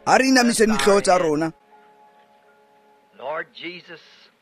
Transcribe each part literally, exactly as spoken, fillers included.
a re inamise dihlooho tsa rona. Lord Jesus,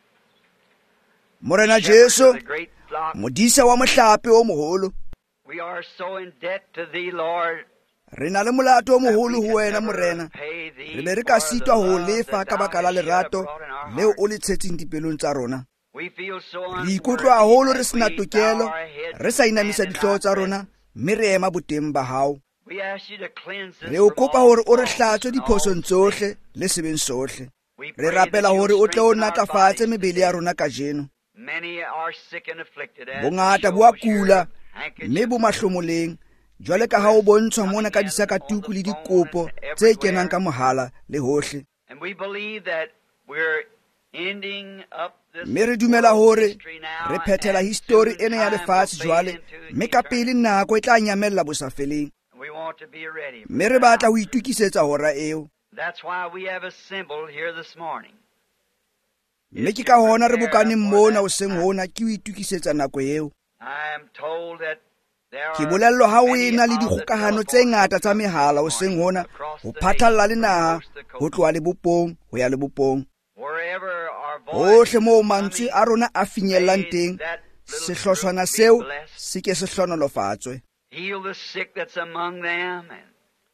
Morena Jesu, modisa wa mohlape o moholo, we are so in debt to thee, Lord. re na le molato o moholo ho wena morena. Re be re ka sitwa ho lefa ka baka la lerato leo o le tshetseng dipelong tsa rona. We feel so Re ikutlwa haholo re sena tokelo, re sa inamisa dihlooho tsa rona, mme re ema boteng ba hao. We ask you to cleanse us Re o from kopa all hore o re faults hlatswe and all diphosong tsohle sin. le sebeng sohle. We Re pray rapela that hore you'll o tle o strengthen our natlafatse bodies mebele ya today. rona kajeno. Many are sick and afflicted, as Bongata shows bo a your kula, handkerchief. mme bo mahlomoleng, jwale ka ha o bontshwa mona ka disakatuku le dikopo tse kenang ka mohala le hohle. And we believe that we're ending up this Mme re dumela hore history now, re phethela and histori soon ena ya time lefatshe will fade jwale, into mme ka pele nako e tla nyamella bosafeleng. We want to be ready. for Mme re that. batla ho itukisetsa hora eo. That's why we have assembled here this morning. Mme ke ka hona re bokaneng mona hoseng hona ke ho itukisetsa nako eo. I am told that there Ke are bolellwa ha o many ena le of the dikgokahano tse telephones ngata tsa this mehala morning hoseng hona across ho the phatlalla le nation, naha from coast to ho coast. tloha lebopong ho ya lebopong. Wherever our Hohle voices moo are mantswe coming, a rona a finyellang may teng, that little sehlohlwana group be seo blessed. se ke se hlonolofatswe. Heal the sick that's among them, and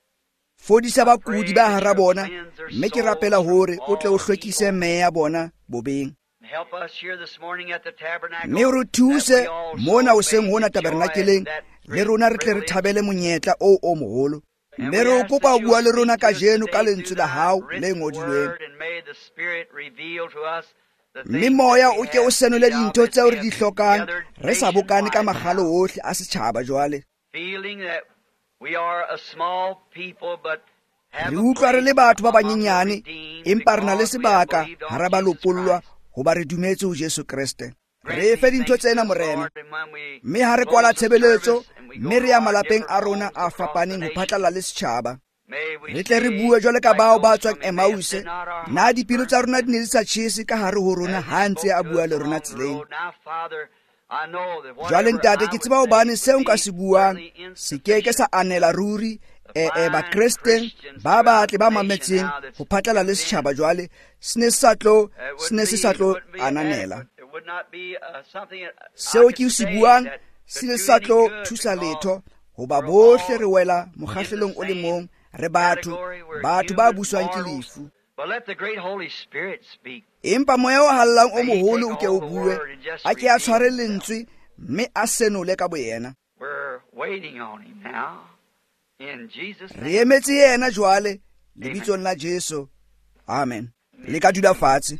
Fodisa bakudi ba hara bona, mme ke rapela hore o tle o hlwekise meya ya bona bobeng. help us here this morning at the tabernacle. Mme o re thuse that we also mona hoseng may hona enjoy tabernakeleng, that le rona re tle re privilege. thabele monyetla o o moholo. And Mme we re o ask kopa that ho you'll bua le speak rona to us kajeno ka today lentswe through la thy hao le written ngodilweng. word, and may the Spirit reveal to us the Mme things moya that we o ke o have senole need of dintho as tseo we re have di hlokang, gathered re sa bokane ka nationwide magalo now, ohle a setjhaba jwale. feeling that we are a small people, but have Re a utlwa re le place batho ba among the banyenyane, redeemed empa re na le because we have sebaka believed on hara ba Jesus lopollwa Christ. hoba re dumetse ho Jesu Kriste. Grant Re fe these dintho things to tsena us, morena. Lord, and when we Mme ha re close kwala the tshebeletso, service and we go mme re to ya our malapeng different a rona homes a across the fapaneng ho nation, phatlalla le setjhaba. may we Re tle re say, bue jwale ka like bao ba those tswang from Emmaus, Emmaus, did not our na hearts dipelo burn tsa rona di ne di sa tjhese ka hare ho rona as ha he ntse spoke a to bua us le rona along the tseleng. road? Now, Father, I know that Jwale whatever ntate I ke would tseba hobane say seo would nka be se buang utterly se ke ke sa insufficient. anela ruri The eh eh ba fine Kristeng Christians ba throughout batle ba the nation mametseng now that's ho phatlalla le tuned in, setjhaba jwale se ne se sa tlo it se ne wouldn't se be, sa it tlo wouldn't be ananela. adequate. It would not be uh, something that I Seo could ke se say buang that se could ne do sa any tlo good thusa because letho hoba we're bohle re all wela in the mokgahlelong o le same mong, re batho category. We're batho ba human buswang ke mortals. lefu. But let the great Holy Spirit speak. Empa moya o hallang o May he moholo take o ke all o the bue, word and just a ke a reveal tshware himself. lentswe mme a senole ka boyena. We're waiting on him now. In Jesus' Re name. emetse yena jwale lebitsong la Jesu. Amen. Le ka dula fatshe.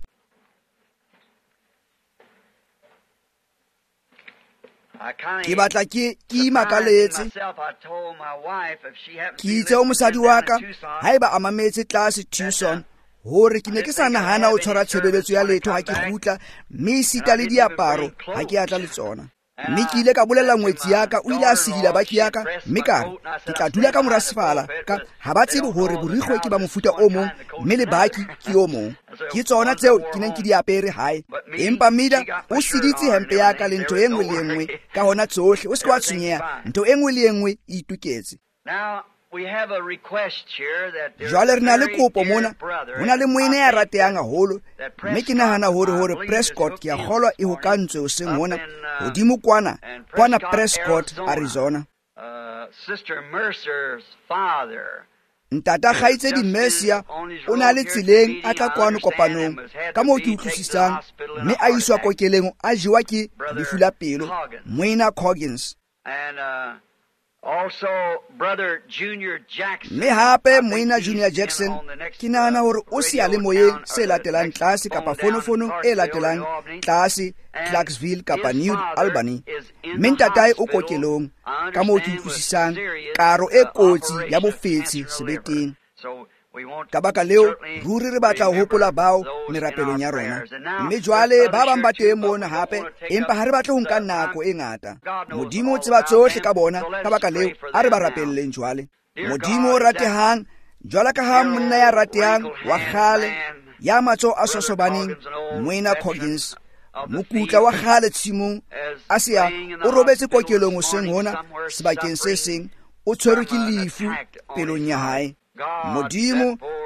I kind Ke of batla ke ke imakaletse myself. I told my wife if she happened to ke be itse o listening mosadi wa down ka in Tucson, haeba a mametse tlase Tucson hore ke ne ke sa nahana o tshwara tshebeletso ya letho ha ke kgutla, mme e sita le diaparo ha ke atla le tsona. Mme ke ile ka bolella ngwetsi ya ka, o ile a sidila baki ya ka, mme ka re ke tla dula ka mora sefala ka ha ba tsebe hore borikgwe ke ba mofuta o mong mme le baki ke o mong. Ke tsona tseo ke neng ke di apere hae. Empa Mida o siditse hempe ya ka le ntho e nngwe le e nngwe ka hona tsohle, o se ka wa tshwenyeha, ntho e nngwe le e nngwe e ituketse. now we have a request here that there's Jwale a re na le very kopo dear mona, brother, ho na le moine ya I think ratehang that- haholo, that mme ke Prescott, nahana hore I hore believe, is Prescott hooked ke a in kgolwa this e hokantse hoseng morning mona up in, uh, hodimo kwana and kwana Prescott, Prescott, Arizona. Arizona. Uh, Sister Mercer's father Ntata kgaitsedi Mercia o na le tseleng a tla kwano kopanong ka moo ke utlwisisang, mme a iswa kokeleng a jewa ke lefu la pelo, Moina Coggins. and uh, also Brother Junior Jackson. Mme I hape think Moina he's Junior in Jackson on the next, ke nahana uh, hore o radio seyalemoyeng down, se or the latelang next tlase phone kapa down in fonofono e Clarksville, latelang New Albany. tlase And Clarksville kapa his New father Albany. is in Mme the ntatae o hospital, kokelong I ka moo ke understand, with utlwisisang serious, karo e uh, kotsi ya operation of bofetsi cancer of the liver. sebeteng. So we want Ka to baka leo certainly ruri re batla ho remember hopola bao those in merapelong ya our rona. prayers. And now, Mme there's jwale ba others bang here ba too, teng but mona we don't hape, want to take empa up ha re batle ho nka the nako time. e ngata. God knows Modimo o all tseba about tsohle them, ka bona, so let ka us baka pray leo for a re them ba now. rapelleng jwale. Dear Modimo o God, that ratehang, jwala ka ha dear monna ya old ratehang wrinkled wa hand kgale man, ya matsoho a Brother sosobaneng, Coggins, an old Moina veteran Coggins, of the mokutla wa field, kgale tshimong as a se ya laying in the o robetse hospital kokelong this hoseng morning hona somewhere sebakeng se suffering seng, o tshwerwe ke from an lefu attack on pelong his ya heart. hae. God, Modimo that poor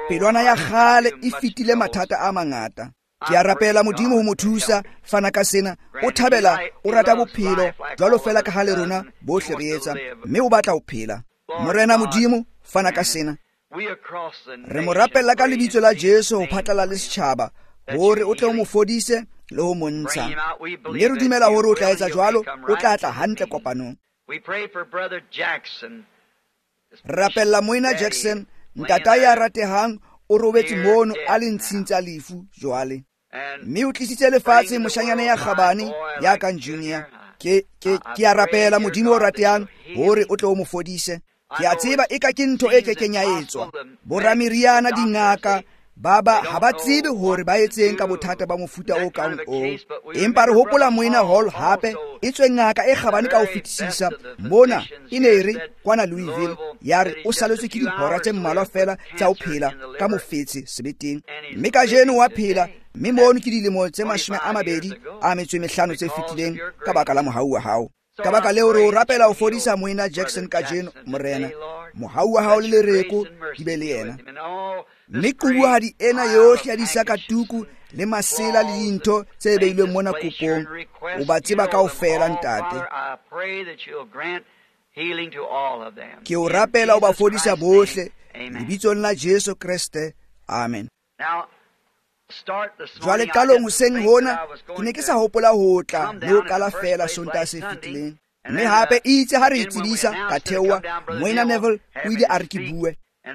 pelwana ya kgale e fetile mathata a mangata. Ke a rapela Modimo ho mo thusa fana ka sena. O thabela o rata bophelo jwalo fela ka hale rona bohle re etsa, mme o batla ho phela. Morena Modimo fana ka sena. Re mo rapella ka lebitso la Jesu ho phatlala le setjhaba hore o tle o mo fodise le ho montsha. Mme re dumela hore o tla etsa jwalo, o tla tla hantle kopanong. Rapella Moina Jackson, ntata ya ratehang o robetse mono a le ntshintsa lefu jwale. Mme o tlisitse lefatshe moshanyana ya Kgabane ya kang Junior. Ke ke ke a rapela Modimo o ratehang hore o tle o mo fodise. Ke a tseba e ka ke ntho e kekeng ya etswa. Boramiriana dingaka baba ha ba tsebe hore ba etseng ka bothata ba mofuta o kang o. Empa re hopola Moina Hall hape e tswe ngaka e Kgabane ka ho fetisisa mona e ne re kwana Louisville ya re o saletswe ke dihora tse mmalwa fela tsa ho phela ka mofetse sebeteng. Mme ka jeno wa phela, mme mono ke dilemo tse mashome a mabedi a metso e mehlano tse fetileng ka baka la mohau wa hao. Ka baka leo re o rapela ho fodisa Moina Jackson ka jeno morena. Mohau wa hao le lereko di be le yena. Mme kubuhadi ena yohle ya disakatuku le masela le dintho tse beilweng mona kopong o ba tseba kaofela ntate. Ke o rapela o ba fodisa bohle lebitsong la Jesu Kriste. Amen. Jwale qalong hoseng hona ke ne ke sa hopola ho tla le ho qala fela Sontaha se fetileng. Mme hape itse ha re tsebisa ka theowa Moina Neville o ile a re ke bue.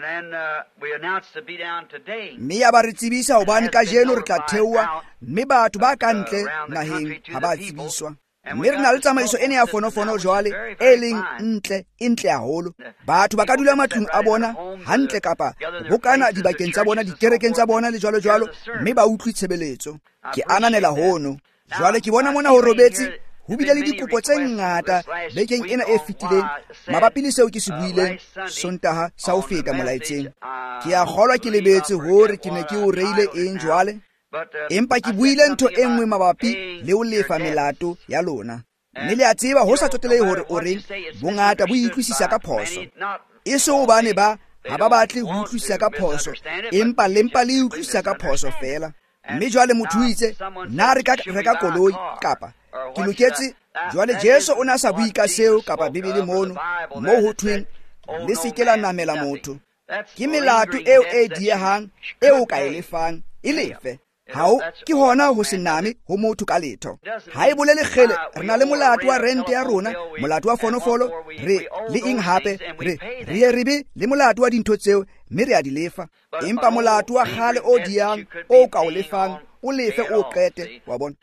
Mme ya ba re tsebisa hobane ka jeno re tla theowa, mme batho ba ka ntle naheng ha ba tsebiswa. Mme re na le tsamaiso ene ya fonofono jwale e leng ntle e ntle haholo. Batho ba ka dula matlung a bona hantle kapa bokana dibakeng tsa bona, dikerekeng tsa bona le jwalo jwalo, mme ba utlwi tshebeletso. Ke ananela hono. Jwale ke bona mona ho robetse ho bile le dikopo tse ngata bekeng ena e fetileng mabapi le seo ke se buileng Sontaha sa ho feta molaetseng. Ke a kgolwa ke lebetse hore ke ne ke o reile eng jwale, empa ke buile ntho e nngwe mabapi le ho lefa melato ya lona. Mme le a tseba ho sa tsotelehe hore o reng bongata bo itlwisisa ka phoso. E se hobane ba ha ba batle ho utlwisisa ka phoso, empa lempa le utlwisisa ka phoso fela. Mme jwale motho o itse na re ka reka koloi kapa ke loketse. Jwale Jesu o na sa bui ka seo kapa Bibele mono mo ho thweng le se ke la namela motho. Ke melato eo e diehang eo ka e lefang e lefe. Hao ke hona ho se name ho motho ka letho. Ha e bolele kgele re na le molato wa rent ya rona, molato wa fonofolo, re le eng hape re re re be le molato wa dintho tseo mme re a di lefa. Empa molato wa kgale o diang o ka o lefang o lefe o qete wa bona.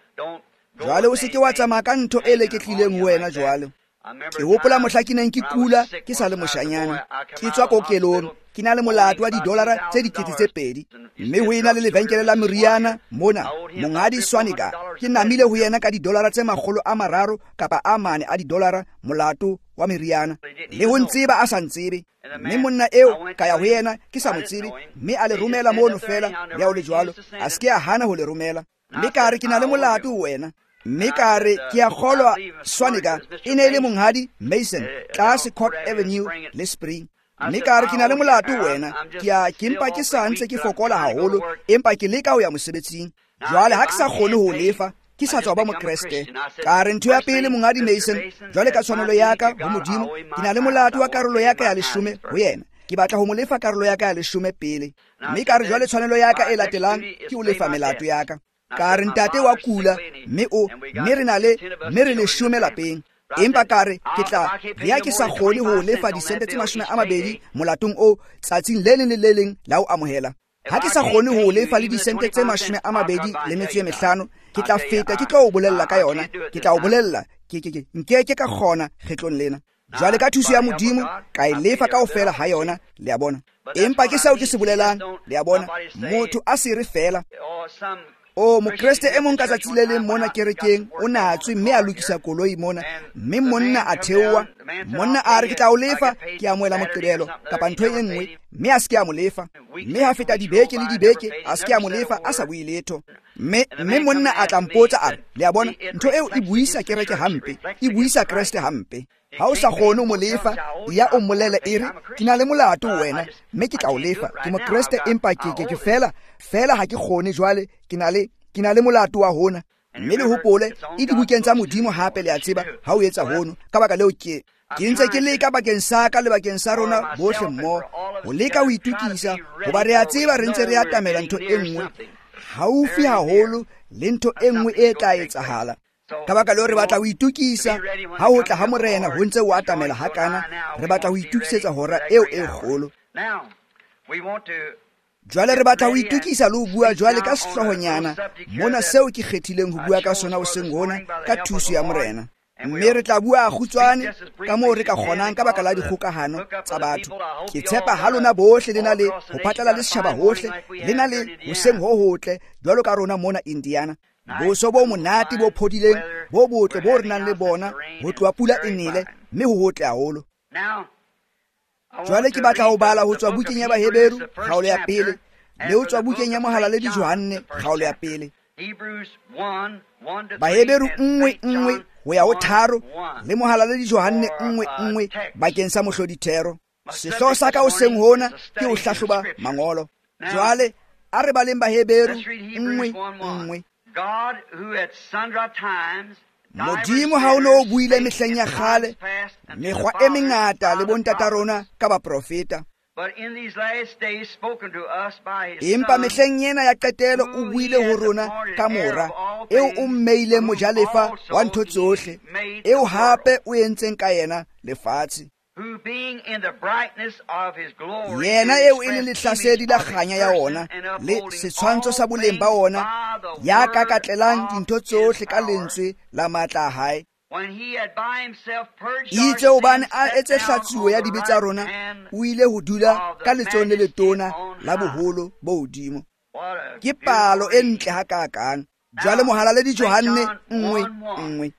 Jwale o se ke wa tsamaya ka ntho e leketlileng ho wena jwale. Ke hopola mohla ke neng ke kula ke sa le moshanyana, ke tswa kokelong, ke na le molato wa didolara tse dikete tse pedi, mme ho ena le lebenkele la meriana mona. Mongadi Swanika ke namile ho yena ka didolara tse makgolo a mararo kapa a mane a didolara molato wa meriana, le ho ntseba a sa ntsebe. Mme monna eo ka ya ho yena ke sa mo tsebe, mme a le romela mono fela ya ho le jwalo, a se ke a hana ho le romela. Mme ka re ke na le molato ho wena. Mme ka re ke a kgolwa Swanika e ne le monghadi Mason tlase Court Avenue le Spring. Mme ka re ke na le molato wena, ke a ke mpa ke sa ntse ke fokola haholo, empa ke leka ho ya mosebetsing. Jwale ha ke sa kgone ho lefa ke sa tswa ba mo Kriste. Ka re ntho ya pele monghadi Mason, jwale ka tshwanelo ya ka ho Modimo ke na le molato wa karolo ya ka ya leshome ho yena. Ke batla ho mo lefa karolo ya ka ya leshome pele. Mme ka re jwale tshwanelo ya ka e latelang ke ho lefa melato ya ka. Ka re ntate wa kula, mme o mme re na le mme re leshome lapeng. Empa ka re ke tla re ya ke sa kgone ho lefa disente tse mashome a mabedi molatong o tsatsing le leng le le leng la ho amohela. Ha ke sa kgone ho lefa le disente tse mashome a mabedi le metso e mehlano, ke tla feta ke tlo o bolella ka yona. Ke tla o bolella ke ke ke nke ke ka kgona kgetlong lena. Jwale ka thuso ya Modimo ka e lefa kaofela ha yona, le a bona. Empa ke seo ke se bolelang, le a bona, motho a se re fela o mokreste e mong ka tsatsi le leng mona kerekeng o natswe mme a lokisa koloi mona, mme monna a theowa. Monna a re ke tla o lefa, ke amohela moqebelo kapa ntho e nngwe, mme a se ke a mo lefa. Mme ha feta dibeke le dibeke a se ke a mo lefa a sa bue letho. mme mme monna a tla mpotsa a re le a bona ntho eo e buisa kereke hampe e buisa Kriste hampe ha o sa kgone mo lefa ya o molele ere ke na le molato wena mme ke tla o lefa ke mo Kriste empa ke ke fela fela ha ke kgone jwale ke na le ke na le molato wa hona mme le hopole e dibukeng tsa modimo hape le a tseba ha o etsa hono ka baka leo ke ke ntse ke leka bakeng sa ka le bakeng sa rona bohle mmo ho leka ho itukisa hoba re a tseba re ntse re atamela ntho e nngwe haufi haholo le ntho e nngwe e tla etsahala ka baka leo re batla ho itukisa ha ho tla ha morena ho ntse o atamela hakana re batla ho itukisetsa hora eo e kgolo jwale re batla ho itukisa le ho bua jwale ka sehlohonyana mona seo ke kgethileng ho bua ka sona o seng hona ka thuso ya morena mme re tla bua a khutswane ka moo re ka kgonang ka baka la dikgokahano tsa batho ke tshepa ha lona bohle le na le ho phatlala le setjhaba hohle le na le hoseng ho hotle jwalo ka rona mona Indiana boso bo monate bo phodileng bo botle bo re nang le bona ho tloa pula e nele mme ho hotle haholo jwale ke batla ho bala ho tswa bukeng ya Baheberu kgaolo ya pele le ho tswa bukeng ya Mohalale di Johanne kgaolo ya pele Baheberu nngwe nngwe ho ya ho tharo le Mohalale di Johanne nngwe nngwe bakeng sa mohlodithero sehloho sa ka o seng hona ke ho hlahloba mangolo jwale a re baleng Baheberu nngwe nngwe Modimo ha o no buile mehleng ya kgale mekgwa e mengata le bontata rona ka baprofeta empa mehleng yena ya qetelo o buile ho rona ka mora eo o mmeile mojalefa wa ntho tsohle eo hape o entseng ka yena lefatshe yena eo e le lehlasedi la kganya ya ona le setshwantsho sa boleng ba ona ya ka katlelang dintho tsohle ka lentswe la matla a hae itse hobane a etse hlatsuo ya dibe tsa rona o ile ho dula ka letsong le letona la boholo bo hodimo ke palo e ntle ha kakang jwale Mohalale di Johanne nngwe nngwe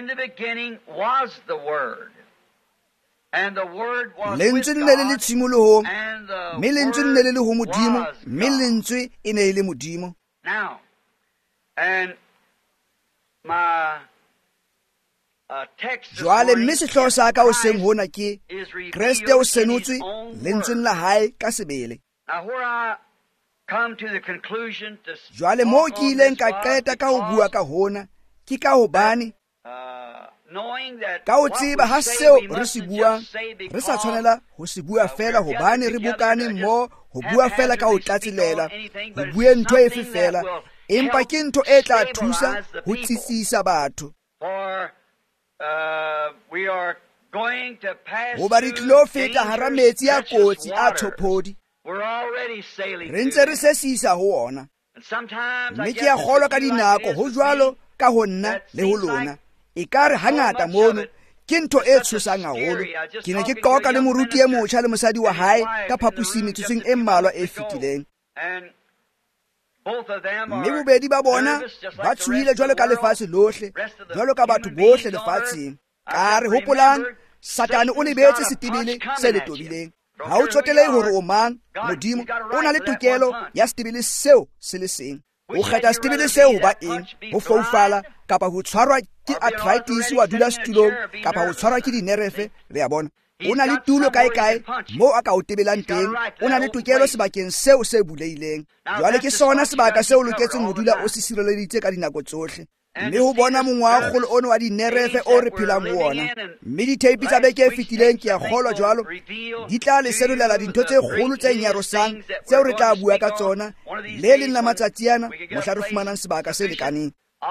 lentswe le ne le le tshimolohong mme lentswe le ne le le ho Modimo mme lentswe e ne e le Modimo jwale mme sehloho sa ka o seng hona ke Kriste o senotswe lentsweng la hae ka sebele jwale moo ke ileng ka qeta ka ho bua ka hona ke ka hobane ka o tseba ha seo re se buang re sa tshwanela ho se bua fela hobane re bokane mmo ho bua fela ka ho tlatselela ho bue ntho efe fela empa ke ntho e tla thusa ho tsitsisa batho hoba re tlilo feta hara metsi a kotsi a tshopodi re ntse re sesisa ho ona mme ke a kgolwa ka dinako ho jwalo ka ho nna le ho lona e ka re hangata mono ke ntho e tshosang haholo ke ne ke qoqa le moruti e motjha le mosadi wa hae ka phaposing metsotsong e mmalwa e fetileng mme bobedi ba bona ba tshohile jwalo ka lefatshe lohle jwalo ka batho bohle lefatsheng ka re hopolang Satane o lebetse setebele se letobileng ha o tsotelehe hore o mang Modimo o na le tokelo ya setebele seo se le seng o kgetha setebele seo ba eng ho foufala kapa ho tshwarwa ke arthritis wa dula setulong kapa ho tshwarwa ke dinerefe le a bona o na le tulo kae kae mo a ka o tebelang teng o na le tokelo sebakeng seo se buleileng jwale ke sona sebaka seo loketseng ho dula o se sireleditse ka dinako tsohle mme ho bona mongwakgolo ono wa dinerefe o re phelang ho ona mme diteipi tsa beke e fetileng ke a kgolwa jwalo di tla le senolela dintho tse kgolo tse nyarosang tseo re tla bua ka tsona le leng la matsatsi ana mohla re fumanang sebaka se lekaneng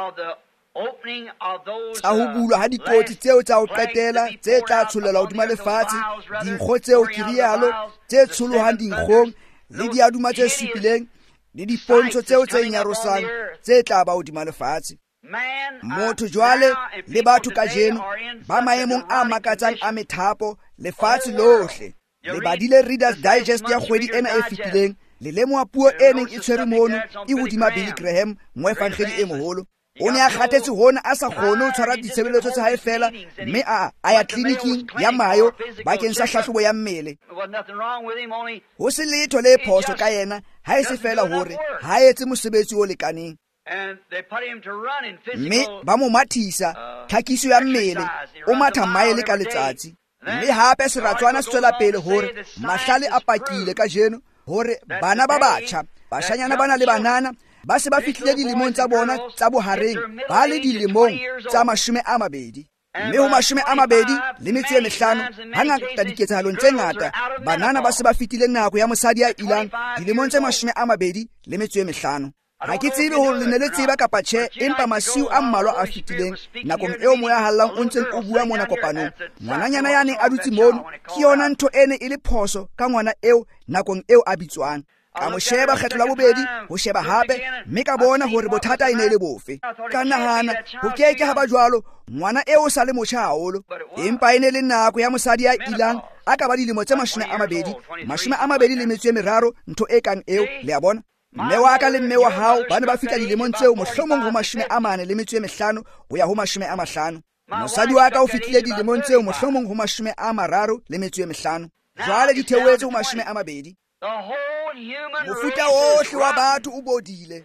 tsa ho bulwa ha dikoti tseo tsa ho qetela tse tla tsholela hodima lefatshe dinkgo tseo ke rialo tse tsholohang dinkgong le diaduma tse supileng le dipontsho tseo tse nyarosang tse tla ba hodima lefatshe motho jwale le batho kajeno ba maemong a makatsang a methapo lefatshe lohle le badile Reader's Digest ya kgwedi ena e fetileng le lemoha puo e neng e tshwere mono e hodima Billy Graham moefangedi e moholo o ne a kgathetse hona a sa kgone ho tshwara ditshebeletso tsa hae fela mme a a ya tleliniking ya Mayo bakeng sa hlahlobo ya mmele ho se letho le phoso ka yena ha e se fela hore ha etse mosebetsi o lekaneng And they put him to run in mme physical. ba mo mathisa tlhakiso ya mmele o matha maele ka letsatsi. Mme hape seratswana se tswela pele hore mahlale a pakile ka jeno hore bana ba batjha bashanyana bana le banana ba se ba fihlile dilemong tsa bona tsa bohareng ba le dilemong tsa mashome a mabedi. Mme ho mashome a mabedi le metso e mehlano hangata diketsahalong tse ngata banana ba se ba fitile nako ya mosadi ya ilang dilemong tse mashome a mabedi le metso e mehlano. Ha ke tsebe hore le ne le tseba kapa tjhe, empa masiu a mmalwa a fitileng nakong eo moya hallang o ntseng o bua mona kopanong. Ngwananyana ya neng a dutse mono ke yona ntho ene e le phoso ka ngwana eo nakong eo a bitswang. Ka mo sheba kgetlo la bobedi ho sheba hape mme ka bona hore bothata e ne le bofe. Ka nahana ho keke ha ba jwalo ngwana eo sa le motjha haholo, empa ene le nako ya mosadi ya ilang a ka ba dilemo tse mashome a mabedi mashome a mabedi le metso e meraro ntho e kang eo le a bona. Mme wa ka le mme wa hao ba ne ba fihla dilemong tseo mohlomong ho mashome a mane le metso e mehlano ho ya ho mashome a mahlano. Mosadi wa ka o fihlile dilemong tseo mohlomong ho mashome a mararo le metso e mehlano. Jwale di theoetse ho mashome a mabedi. Mofuta ohle wa batho o bodile.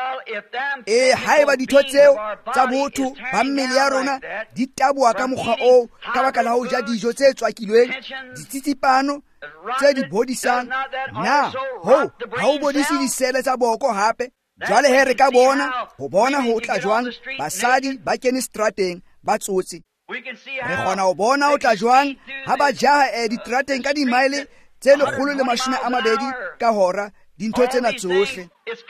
E haeba ditho tseo tsa botho ba mmele ya rona di taboha ka mokgwa oo ka baka la ho ja dijo tse tswakilweng, ditsitsipano tse di bodisang, na ho ha o bodisi disele tsa boko hape. Jwale he re ka bona ho bona ho tla jwang basadi ba kene strateng ba tsotsi. Re kgona ho bona ho tla jwang ha ba jaha e ditrateng ka dimaile tse lekgolo le mashome a mabedi ka hora. Dintho tsena tsohle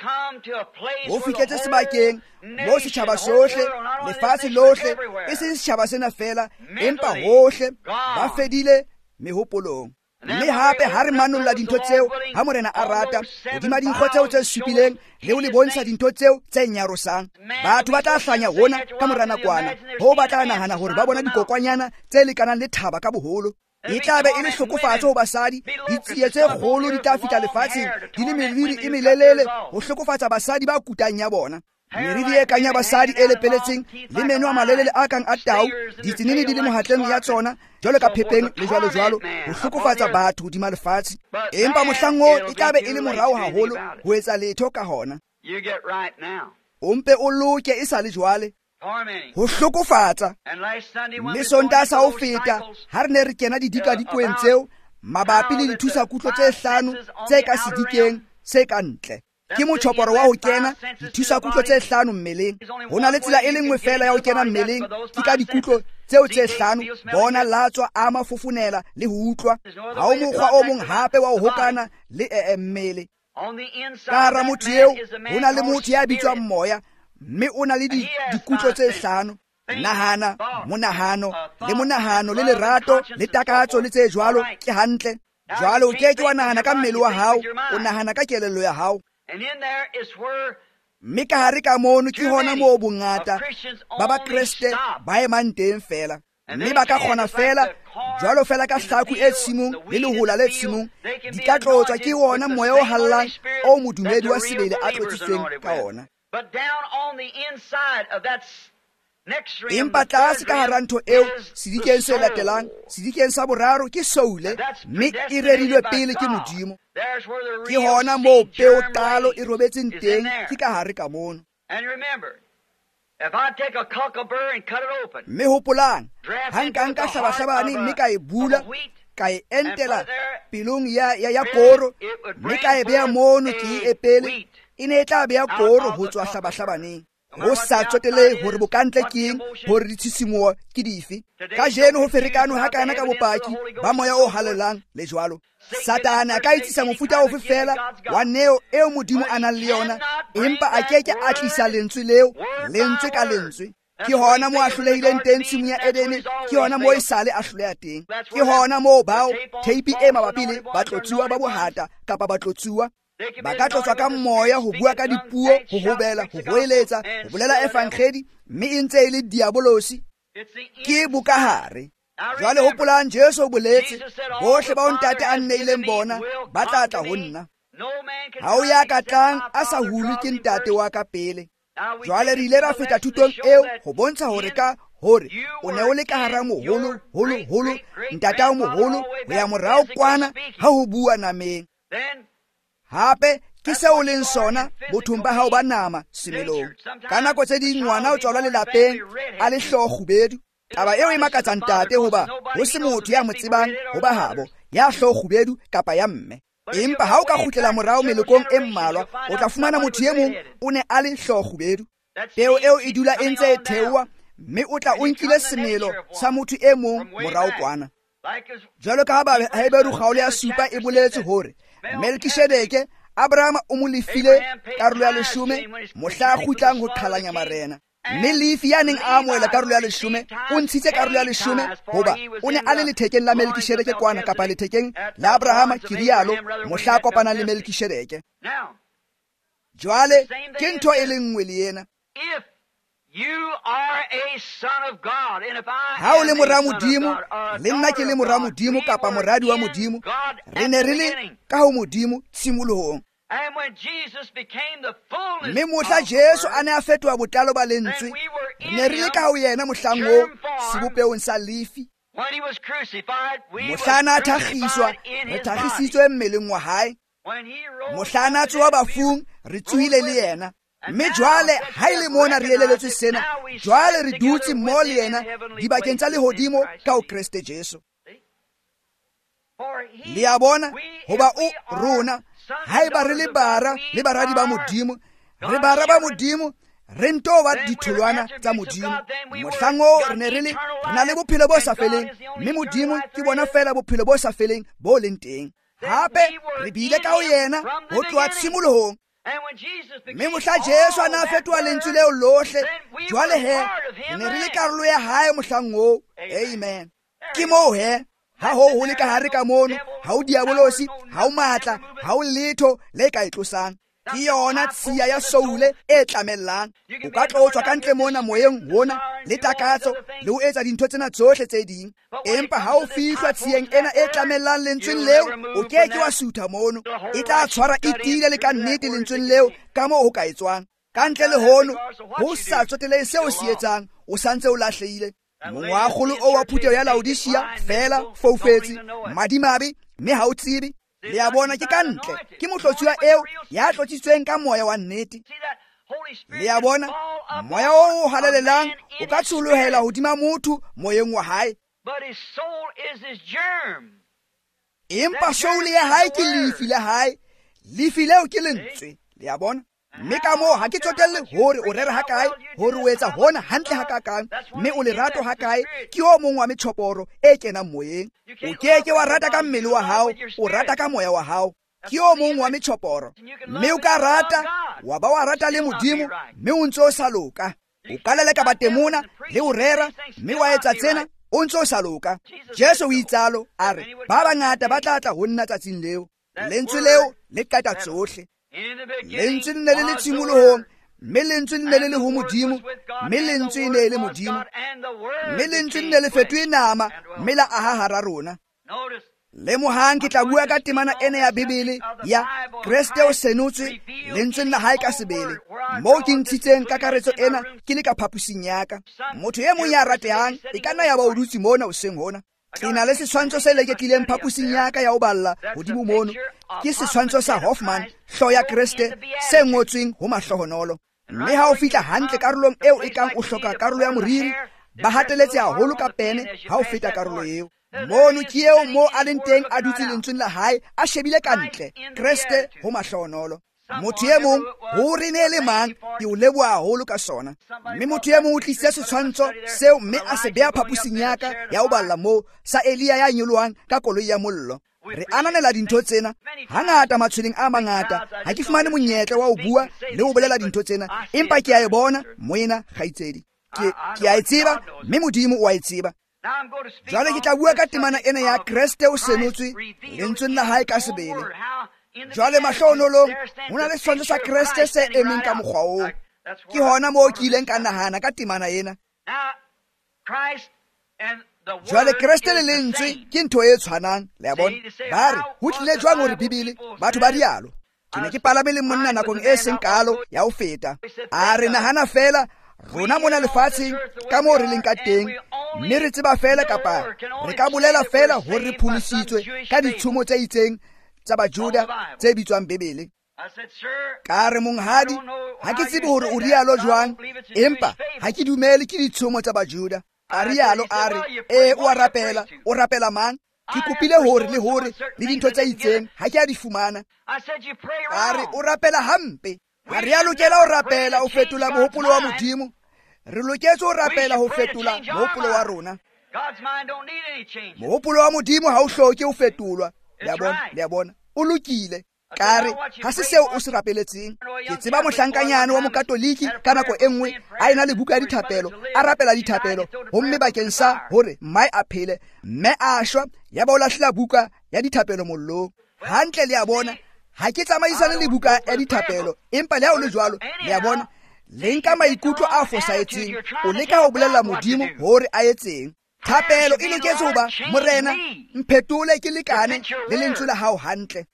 ho fihletse sebakeng moo setjhaba sohle lefatshe lohle e seng setjhaba sena fela empa hohle ba fedile mehopolong. Mme hape ha re manolla dintho tseo ha morena a rata hodima dinkgo tseo tse supileng le ho le bontsha dintho tseo tse nyarosang, batho ba tla hlanya hona ka mora nakwana ho ba tla nahana hore ba bona dikokwanyana tse lekanang le thaba ka boholo. E tla be e le hlokofatso ho basadi, ditsiye tse kgolo di tla fihla lefatsheng di le meriri e melelele ho hlokofatsa basadi ba kutang ya bona. Meriri e kang ya basadi e lepeletseng le meno a malelele a kang a tau, ditsenene di le mohatleng ya tsona jwalo ka phepeng le jwalo jwalo ho hlokofatsa batho hodima lefatshe. Empa mohlang oo e tla be e le morao haholo ho etsa letho ka hona. O mpe o loke e sa le jwale ho hlokofatsa. Mme Sontaha sa ho feta ha re ne re kena didikadikweng tseo mabapi le dithusakutlo tse hlano tse ka sedikeng se ka ntle. Ke motjhoporo wa ho kena dithusakutlo tse hlano mmeleng. Ho na le tsela e le nngwe fela ya ho kena mmeleng, ke ka dikutlo tseo tse hlano: bona, latswa, ama, fofonela le ho utlwa. Ha ho mokgwa o mong hape wa ho hokana le e mmele. Ka hara motho eo ho na le motho ya bitswang moya, mme o na le dikutlo tse hlano: nahana, monahano le monahano le lerato le takatso le tse jwalo ke hantle. Jwale o keke wa nahana ka mmele wa hao, o nahana ka kelello ya hao. Mme ka hare ka mono ke hona moo bongata ba ba Kreste ba emang teng fela. Mme ba ka kgona fela jwalo fela ka hlaku e tshimong le lehola le tshimong di ka tlotswa ke wona moya o hallang o modumedi wa sebele a tlotsitsweng ka ona. Empa tlase ka hara ntho eo sedikeng se latelang, sedikeng sa boraro ke soule, mme e rerilwe pele ke Modimo. Ke hona moo peo qalo e robetseng teng ke ka hare ka mono. Mme hopolang, ha nka nka hlabahlabane mme ka e bula ka e entela pelong ya ya koro mme ka e beha mono ke e pele, e ne e tla beha koro ho tswa hlabahlabaneng. Ho sa tsotele hore bokantle ke eng, hore ditshitsimo ke dife. Ka jeno ho ferekano ha kana ka bopaki ba moya o halelang le jwalo. Satana a ka itsisa mofuta ofe fela wa neo eo Modimo a nang le yona, empa a keke a tlisa lentswe leo, lentswe ka lentswe. Ke hona moo a hlolehileng teng tshimong ya Edene, ke hona moo e sale a hloleha teng. Ke hona moo bao teipi e mabapi le batlotsuwa ba bohata kapa batlotsuwa ba ka tlotswa ka moya ho bua ka dipuo, ho hobela, ho hoeletsa, ho bolela evankhedi, mme e ntse e le diabolosi. Ke bokahare. Jwale hopolang Jesu o boletse, bohle bao ntate a nneileng bona ba tla tla ho nna. Ha o ya ka tlang a sa hulwe ke ntate wa ka pele. Jwale re ile ra feta thutong eo ho bontsha hore ka hore o ne o le ka hara moholo holo holo ntate wa moholo ho ya morao kwana ha ho bua nameng. Hape ke seo leng sona bothong ba hao ba nama semelong. Ka nako tse ding ngwana o tswalwa lelapeng a le hlooho kgubedu. Taba eo e makatsang ntate hoba ho se motho ya mo tsebang hoba habo ya hlooho kgubedu kapa ya mme. Empa ha o ka kgutlela morao melekong e mmalwa, o tla fumana motho e mong o ne a le hlooho kgubedu. Peo eo e dula e ntse e theoha, mme o tla o nkile semelo sa motho e mong morao kwana. Jwalo ka ha Hebreru kgaolo ya supa e boletse hore Melkishedeke Abraham o mo lefile karolo ya leshome mohla a kgutlang ho qhalanya marena. Mme Lefi ya neng a amohela karolo ya leshome o ntshitse karolo ya leshome hoba o ne a le lethekeng la Melkishedeke kwana kapa lethekeng la Abrahama kirialo mohla a kopanang le Melkishedeke. Jwale ke ntho e le nngwe le yena. Ha o le mora Modimo, le nna ke le mora Modimo kapa moradi wa Modimo, re ne re le ka ho Modimo tshimolohong. Mme mohla Jesu a ne a fetoha botlalo ba lentswe, re ne re le ka ho yena mohlang oo sebopeong sa Lefi. Mohla a na a thakgiswa, re thakgisitswe mmeleng wa hae. Mohla a na a tsoha bafung, re tsohile le yena. Mme jwale ha ile mona re elelletswe sena, jwale re dutse mmoho le yena dibakeng tsa lehodimo ka ho Kriste Jesu. Le a bona hoba o rona haeba re le bara le baradi ba Modimo, re bara ba Modimo, re nto ba ditholwana tsa Modimo. Mohlang oo re ne re le re na le bophelo bo sa feleng, mme Modimo ke bona fela bophelo bo sa feleng bo leng teng. Hape re bile ka ho yena ho tloha tshimolohong. Mme mohla Jesu a na a fetoha lentswe leo lohle, jwale he re ne re le karolo ya hae mohlang oo. Amen. Ke moo he ha ho ho le ka hare ka mono, ha o diabolosi, ha o matla, ha o letho le ka itlosang. Ke yona tshiya ya soule e tlamellang. O ka tlotswa ka ntle mona moyeng wona le takatso le ho etsa dintho tsena tsohle tse ding. Empa ha o fihlwa tshiyeng ena e tlamellang lentsweng leo, o keke wa sutha mono. E tla tshwara e tiile le ka nnete lentsweng leo ka moo ho ka etswang. Ka ntle le hono ho sa tsotelehe seo se etsang, o santse o lahlehile. Mongwakgolo o wa Phuteo ya Laodicea fela foufetse madimabe, mme ha o tsebe. Le a bona ke ka ntle, ke mohlotsuwa eo ya tlotsitsweng ka moya wa nnete. Le a bona moya o o halalelang o ka tsholohela hodima motho moyeng wa hae, empa soule ya hae ke lefi la hae. Lefi leo ke lentswe. Le a bona, mme ka moo ha ke tsotelle hore o rera hakae, hore o etsa hona hantle hakakang, mme o le rato hakae. Ke o mong wa metshoporo e kenang moyeng. O keke wa rata ka mmele wa hao, o rata ka moya wa hao. Ke o mong wa metshoporo, mme o ka rata wa ba wa rata le Modimo, mme o ntso sa loka. O ka leleka batemona le o rera, mme wa etsa tsena o ntso sa loka. Jesu o itsalo a re ba bangata ba tla tla ho nna tsatsing leo. Lentswe leo le qeta tsohle. Lentswe le ne le le tshimolohong, mme lentswe le ne le le ho Modimo, mme lentswe ne le Modimo, mme lentswe le ne le fetohe nama, mme la aha hara rona. Le mohang ke tla bua ka temana ena ya Bibele ya Kriste o senotswe lentsweng la hae ka sebele. Moo ke ntshitseng kakaretso ena ke le ka phapusing ya ka. Motho e mong ya ratehang e ka nna ya ba o dutse mona hoseng hona. Ke na le seswantso se leketlileng phapusing ya ka ya ho balla hodimo mono. Ke seswantso sa Hoffman, hlooho ya Kriste, se ngotsweng ho mahlohonolo. Mme ha o fihla hantle karolong eo e kang o hloka karolo ya moriri, ba hateletse haholo ka pene ha o feta karolo eo. Mono ke eo mo a leng teng a dutse lentsweng la hae a shebile ka ntle Kriste ho mahlohonolo. Motho e mong ho re ne le mang ke o leboha haholo ka sona. Mme motho e mong o tlisa setshwantsho seo mme a se beha phapusing ya ka ya ho balla moo sa Elia ya nyolwang ka koloi ya mollo. Re ananela dintho tsena hangata matshweneng a mangata. Ha ke fumane monyetla wa ho bua le ho bolela dintho tsena, empa ke a e bona moena kgaitsedi. Ke ke a e tseba, mme Modimo o a e tseba. Jwale ke tla bua ka temana ena ya Kriste o senotswe lentsweng la hae ka sebele. Jwale mahlohonolo ho na le setshwantsho sa Kriste se emeng ka mokgwa oo. Ke hona moo ke ileng ka nahana ka temana ena. Jwale Kriste le lentswe ke ntho e tshwanang. Le a bona ba re ho tlile jwang hore Bibele batho ba dialo. Ke ne ke palame le monna nakong e seng kalo ya ho feta. A re nahana fela rona mona lefatsheng ka moo re leng ka teng, mme re tseba fela kapa re ka bolela fela hore re phomisitswe ka ditshomo tse itseng tsa Bajuda tse bitswang Bibele. ka re monghadi ha ke tsebe hore o rialo jwang empa ha ke dumele ke ditshomo tsa bajuda a rialo a re ee o a rapela o rapela mang ke kopile hore le hore le dintho tsa itseng ha ke a di fumana a re o rapela hampe ha re a lokela ho rapela ho fetola mohopolo wa modimo re loketse ho rapela ho fetola mohopolo wa rona mohopolo wa modimo ha o hloke ho fetolwa le a bona le a bona o lokile ka re ha se seo o se rapeletseng ke tseba mohlankanyane wa mokatoliki ka nako e nngwe a ena le buka ya dithapelo a rapela dithapelo gomme bakeng sa hore mmae a phele mme a shwa ya ba o lahlela buka ya dithapelo mollong hantle le a bona ha ke tsamaisane le buka ya dithapelo empa le ha o le jwalo le a bona le nka maikutlo a fosaetseng o leka ho bolella modimo hore a etseng thapelo e loketse hoba morena mphetole ke lekane le lentswe la hao hantle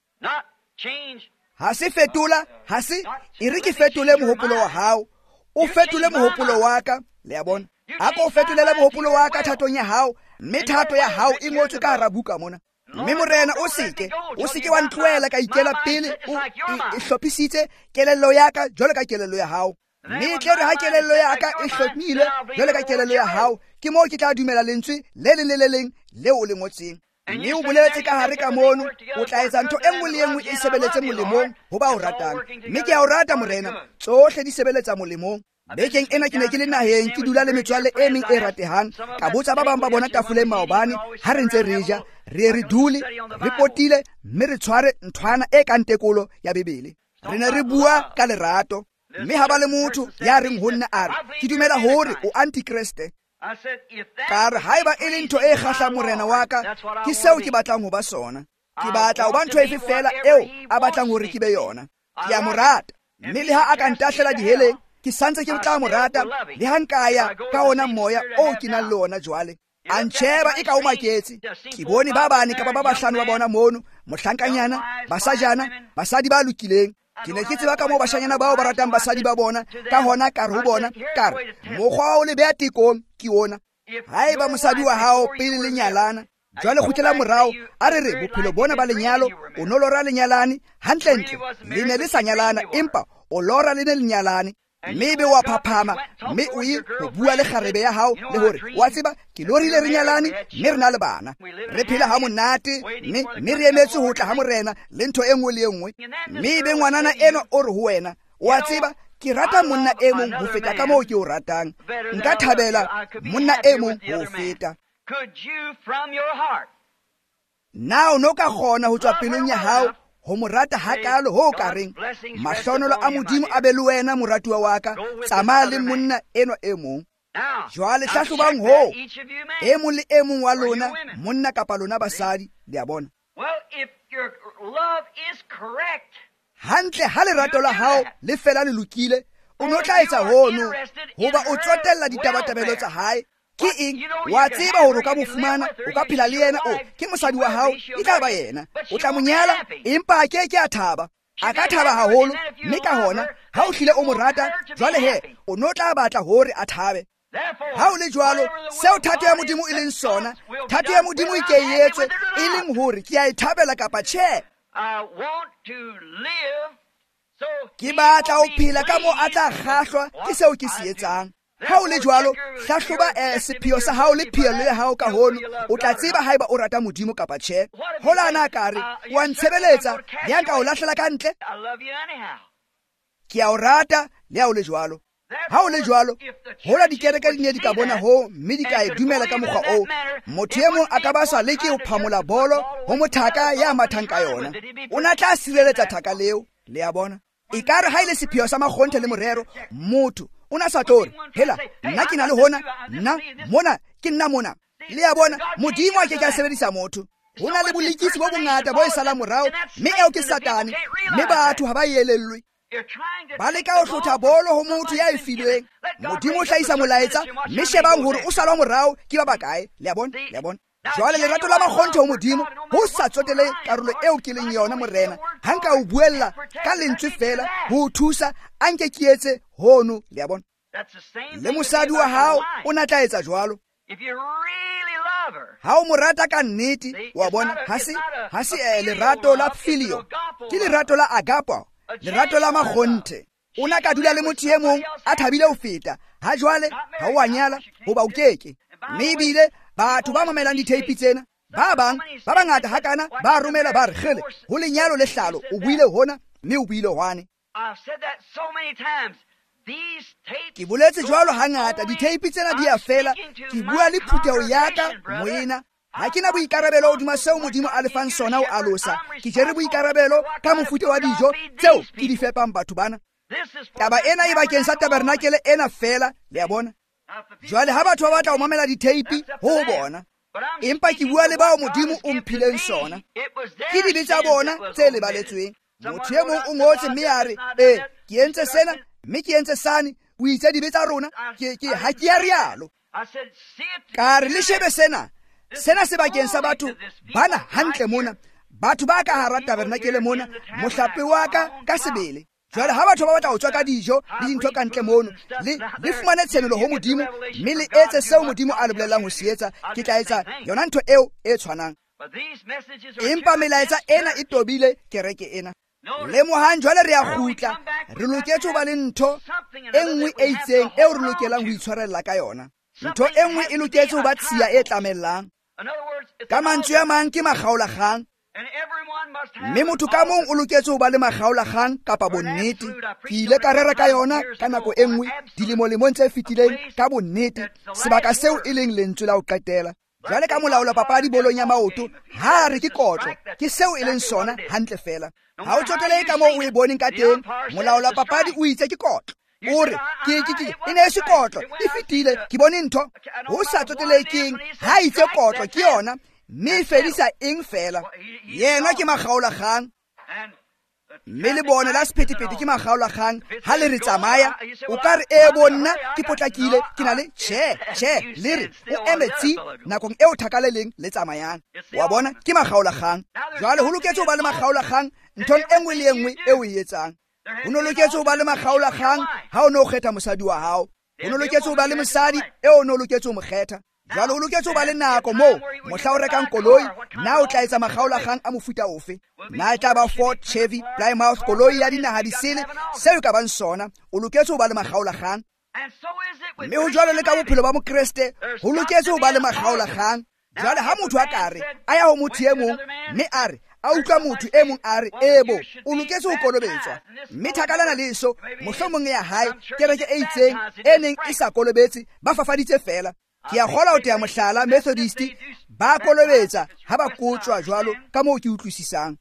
ha se fetola ha se e re ke fetole mohopolo wa hao o fetole mohopolo wa ka le a bona a ko fetolele mohopolo wa ka thatong ya hao mme thato ya hao e ngotswe ka hara buka mona mme morena o seke o seke wa ntloela ka ikela pele o e hlophisitse kelello ya ka jwalo ka kelello ya hao mme tle re ha kelello ya ka e hlopile jwalo ka kelello ya hao ke moo ke tla dumela lentswe le le le leng le o le ngotseng mme o boletse ka hare ka mono o tla etsa ntho e nngwe le enngwe e sebeletse molemong ho ba o ratang mme ke a o rata morena tsohle di sebeletsa molemong bekeng ena ke ne ke le naheng ke dula le metswalle e meng e ratehang ka botsa ba bang ba bona tafoleng maobane ha re ntse re ja re re dule re potile mme re tshware nthwana e kang tekolo ya bebele re ne re bua ka lerato mme ha ba le motho ya reng ho nna a re ke dumela hore o antikriste ka re haeba e le ntho e kgahlang morena wa ka ke seo ke batlang ho ba sona ke batla ho ba ntho efe fela eo a batlang hore ke be yona ke a mo rata mme le ha a ka ntahlela diheleng ke santse ke tla mo rata le ha nkaya ka ona moya o ke nang le ona jwale a ntsheba e ka o maketse ke bone ba bane ka ba ba bahlano ba bona mono mohlankanyana basajana basadi ba lokileng ke ne ke tseba ka moo bashanyana bao ba ratang basadi ba bona ka hona ka re ho bona ka re mokgwa o le beya tekong ke ona haeba mosadi wa hao pele le nyalana jwale kgutlela morao a re re bophelo bona ba lenyalo o no lora lenyalane hantlentle le ne le sa nyalana empa o lora le ne le nyalane mme be wa phaphama mme o ye ho bua le kgarebe ya hao le hore wa tseba ke lorile re nyalane mme re na le bana re phela ha monate mme mme re emetse ho tla ha morena le ntho e nngwe le e nngwe mme be ngwanana eno o re ho wena wa tseba ke rata monna e mong ho feta ka moo ke o ratang nka thabela monna e mong ho feta na o no ka kgona ho tswa pelong ya hao ho morata hakalo ho ka reng mahlonolo a modimo a be le wena moratuwa wa ka tsamaya le monna eno e mong jwale hlahlobang ho e mong le e mong wa lona monna kapa lona basadi le a bona hantle ha lerato la hao le fela le lokile o no tla etsa hono hoba o tsotella ditabatabelo tsa hae ke eng wa tseba hore o ka mo fumana o ka phela le yena o ke mosadi wa hao e tla ba yena o tla mo nyala empa a ke ke a thaba a ka thaba haholo mme ka hona ha o hlile o mo rata jwale he o no tla batla hore a thabe ha o le jwalo seo thato ya modimo e leng sona thato ya modimo e ke e etswe e leng hore ke a e thabela kapa tjhe ke batla ho phela ka moo a tla kgahlwa ke seo ke se etsang ha o le jwalo hlahloba sepheo sa hao le phielo ya hao ka hono o tla tseba haeba o rata modimo kapa tjhe holana ka re wa ntshebeletsa ya nka o lahlela ka ntle ke a o rata le ha o le jwalo ha o le jwalo hola dikereke di ne di ka bona ho mme di ka e dumela ka mokgwa o motho e mong a ka ba sa leke ho phamola bolo ho mothaka ya mathang ka yona o na tla sireletsa thaka leo le a bona e ka re ha ile sepheo sa makgonthe le morero motho o na sa tlore hela nna ke na le hona nna mona ke nna mona le a bona modimo a ke ka sebedisa motho ho na le bolekisi bo bongata bo e sala morao mme eo ke satane mme batho ha ba elellwe ba leka ho hlotha bolo ho motho ya e filweng modimo o hlahisa molaetsa mme shebang hore o salwa morao ke ba bakae le a bona le a bona jwale lerato la makgonthe ho modimo ho sa tsotele karolo eo ke leng yona morena ha nka o buella ka lentswe fela ho thusa a nke ke etse hono le a bona le mosadi wa hao o na tla etsa jwalo ha o mo rata ka nnete wa bona ha se ha se lerato la filio ke lerato la agapo lerato la makgonthe. O na ka dula le motho e mong a thabile ho feta, ha jwale ha o a nyala hoba o keke. Mme ebile batho ba mamelang diteipi tsena, ba bang ba bangata hakana ba romela ba re kgele ho lenyalo le hlalo o buile hona mme o buile hwane. Ke boletse jwalo hangata, diteipi tsena di a fela. Ke bua le phutheho ya ka moena. Ha ke na boikarabelo hodima seo Modimo a lefang sona ho alosa. Ke jere boikarabelo ka mofuta wa dijo tseo ke di fepang batho bana. Taba ena e bakeng sa tabernakele ena fela, le a bona. Jwale ha batho ba batla ho mamela diteipi ho bona, empa ke bua le bao Modimo o mphileng sona. Ke dibe tsa bona tse lebaletsweng. Motho e mong o ngotse mme a re, e ke entse sena mme ke entse sane, o itse dibe tsa rona. Ke ke ha ke a rialo. Ka re le shebe sena, sena se bakeng sa batho bana hantle mona, batho ba ka hara tabernakele mona, mohlape wa ka ka sebele. Jwale ha batho ba batla ho tswa ka dijo le dintho ka ntle mono, le le fumane tshenolo ho Modimo, mme le etse seo Modimo a le bolelang ho se etsa, ke tla etsa yona ntho eo e tshwanang. Empa melaetsa ena e tobile kereke ena. Le mohang jwale re a kgutla, re loketse ho ba le ntho e nngwe e itseng eo re lokelang ho itshwarella ka yona. Ntho e nngwe e loketse ho ba tshiya e tlamellang. Ka mantswe a mang ke makgaolakgang. Mme motho ka mong o loketse ho ba le makgaolakgang kapa bonnete. Ke ile ka rera ka yona ka nako e nngwe dilemo-lemong tse fetileng ka bonnete, sebaka seo e leng lentswe la ho qetela. Jwale ka molaola papadi bolong ya maoto, ha re ke kotlo, ke seo e leng sona hantle fela. Ha o tsotelehe ka moo o e boneng ka teng, molaola papadi o itse ke kotlo. O re, ke ke ke e ne se kotlo, e fetile, ke bone ntho. Ho sa tsoteleheng, ha itse kotlo ke yona, mme fedisa eng fela. Yena ke makgaolakgang. Mme le bona la sephethephethe ke makgaolakgang. Ha le re tsamaya, o ka re e bonna ke potlakile, ke na le tjhe tjhe le re o emetsi nakong eo thakaleleng le tsamayang. Wa bona ke makgaolakgang. Jwale ho loketse ho ba le makgaolakgang nthong e nngwe le e nngwe eo e etsang. Ho no loketse ho ba le makgaolakgang ha o no kgetha mosadi wa hao. Ho no loketse ho ba le mosadi eo no loketse ho mo kgetha. Jwale o loketse ho ba le nako moo mohla o rekang koloi, na o tla etsa makgaolakgang a mofuta ofe. Na e tla ba Ford, Chevy, Plymouth, koloi ya dinaha di sele, seo ka bang sona, o loketse ho ba le makgaolakgang. Mme ho jwalo le ka bophelo ba mokreste, ho loketse ho ba le makgaolakgang. Jwale ha motho a kare a ya ho motho e mong, mme a re a utlwa motho e mong a re ebo o loketse ho kolobetswa, mme thakalana leso mohlomong ya hae kereke e itseng e neng e sa kolobetse ba fafaditse fela. Ke a kgola ho teya mohlala Methodist ba kolobetsa ha ba kotswa jwalo ka moo ke utlwisisang.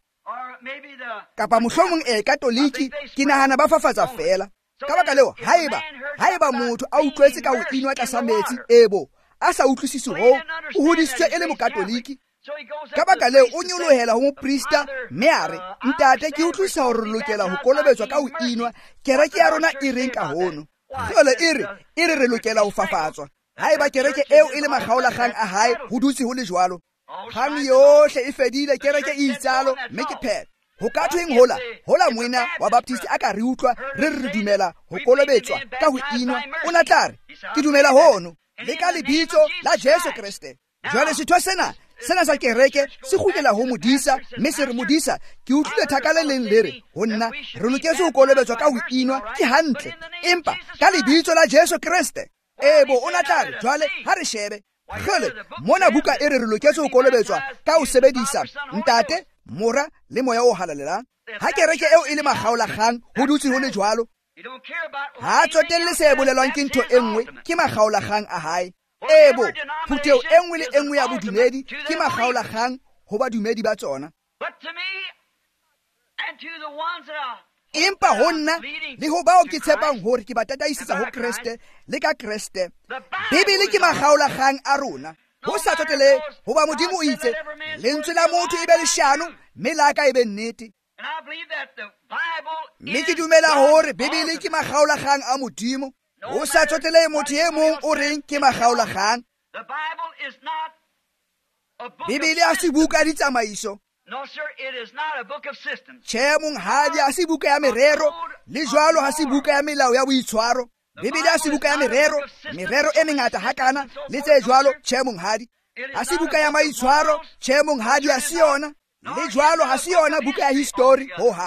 Kapa mohlomong e katoliki ke nahana ba fafatsa fela. Ka baka leo haeba haeba motho a utlwetse ka ho inwa tlasa metsi ebo a sa utlwisisi ho o hodisitswe e le mokatoliki. Ka baka leo o nyolohela ho moprista, mme a re ntate ke utlwisa hore re lokela ho kolobetswa ka ho inwa, kereke ya rona e reng ka hono. Jwale e re e re re lokela ho fafatswa. Haeba kereke eo e le makgaolakgang a hae ho dutse ho le jwalo, kgang yohle e fedile, kereke e itsalo mme ke phela. Ho ka thweng hola hola moena wa Baptist a ka re utlwa re re dumela ho kolobetswa ka ho inwa, o na tla re ke dumela hono le ka lebitso la Jesu Kriste. Jwale setho sena sena sa kereke se kgutlela ho modisa, mme se re modisa ke utlwile thakaleleng le re ho nna re loketse ho kolobetswa ka ho inwa ke hantle, empa ka lebitso la Jesu Kriste. Ebo o na tla re jwale ha re shebe kgele mona buka e re re loketse ho kolobetswa ka ho sebedisa ntate, mora le moya o halalelang. Ha kereke eo e le makgaolakgang ho dutse ho le jwalo, ha tsotelle se bolelwang ke ntho e nngwe ke makgaolakgang a hae. Ebo phutheo e nngwe le e nngwe ya bodumedi ke makgaolakgang ho badumedi ba tsona. Empa ho nna le ho bao ke tshepang hore ke ba tataisetsa ho Kriste le ka Kriste, Bibele ke makgaolakgang a rona. Ho sa tsotele ho ba Modimo o itse lentswe la motho e be leshano mme la ka e be nnete. Mme ke dumela hore Bibele ke makgaolakgang a Modimo. Ho sa tsotele motho e mong o reng ke makgaolakgang. Bibele ha se buka di tsamaiso. No, sir, it is not a book of systems. Tjhe monghadi ha se buka ya merero, le jwalo ha se buka ya melao ya boitshwaro. Bibele ha se buka ya merero, merero e mengata hakana le tse jwalo. Tjhe monghadi ha se buka ya maitshwaro. Tjhe monghadi ha se yona, le jwalo ha se yona buka ya history ho hang.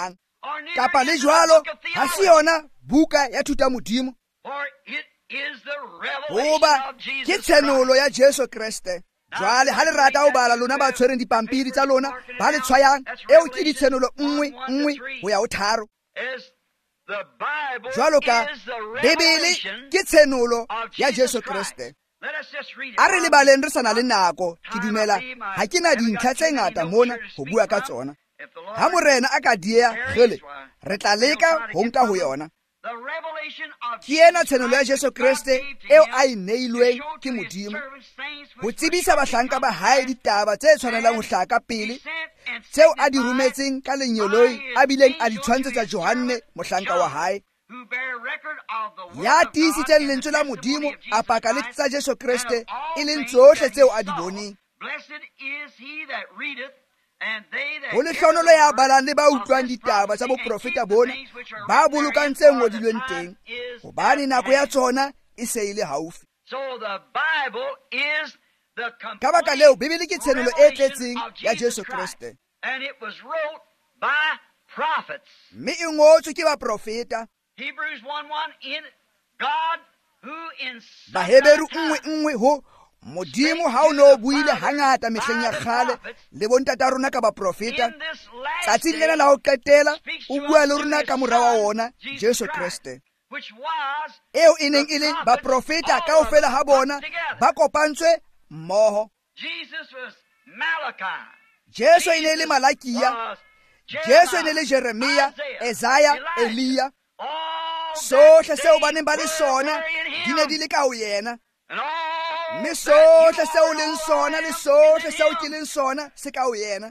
or neither kapa le is the jwalo book of ha se theology. yona buka ya thuta modimo, For it is the revelation goba of ke Jesus tshenolo Christ. ya Jesu Kriste. Jwale ha le rata ho bala lona ba tshwereng dipampiri tsa lona ba le tshwayang, eo ke ditshenolo nngwe nngwe ho ya ho tharo. As the Bible Jwalo ka is the Bebele revelation ke tshenolo of ya Jesus Jesu Christ. Kriste. Let us just read it. A re le baleng re sana le nako, ke dumela ha ke na dintlha tse ngata mona ho bua ka tsona. If the Lord Ha morena a ka diea gele, re tla leka ho nka ho yona. the revelation of Ke ena Jesus tshenolo ya Christ Jesu God Kriste gave to eo him a e neilweng to show ke to his Modimo, servants things ho which tsebisa must bahlanka ba come hae to ditaba tse tshwanelang ho hlaka ka pass. pele, He sent and tseo a di signified rometseng ka lenyoloi a bileng a di tshwantshetsa Johanne mohlanka wa hae, who bear record of the word ya of God tiisitseng and the lentswe la testimony Modimo of Jesus a paka le Christ, tsa Jesu and Kriste of all e leng things tsohle that tseo he a di saw. boneng. Blessed is he that readeth, and they that Ho hear lehlonolo the ya word balang le ba of utlwang this ditaba tsa prophecy, and boprofeta keep the bona, things which are ba written bolokang therein, tse for the ngodilweng time teng, is hobane at nako ya hand. tsona e se e le haufi. So the Bible is the Ka baka complete leo Bebele ke tshenolo e revelation tletseng of ya Jesus Jesu Christ. Kriste, And it was wrote by prophets. mme e ngotswe ke baprofeta. Hebrews one one, in God who in Baheberu sometime nngwe nngwe ho Modimo ha o no buile hangata mehleng ya kgale le bontata rona ka baprofeta, in this last tsatsing day lena la ho qetela speaks o to bua us le through rona his ka mora wa Son, ona Jesus Jesu Christ, Kriste, which was eo e neng the e le prophets, baprofeta all of kaofela them ha put bona together. ba kopantswe mmoho. Jesus was Malachi. Jesu e ne le Jesus Malakia, was Jesu e ne le Jeremia, Isaiah, Elia. Sohle seo ba neng ba le sona di ne di le ka ho yena, mme sohle seo o leng sona le sohle seo ke leng sona se ka ho yena.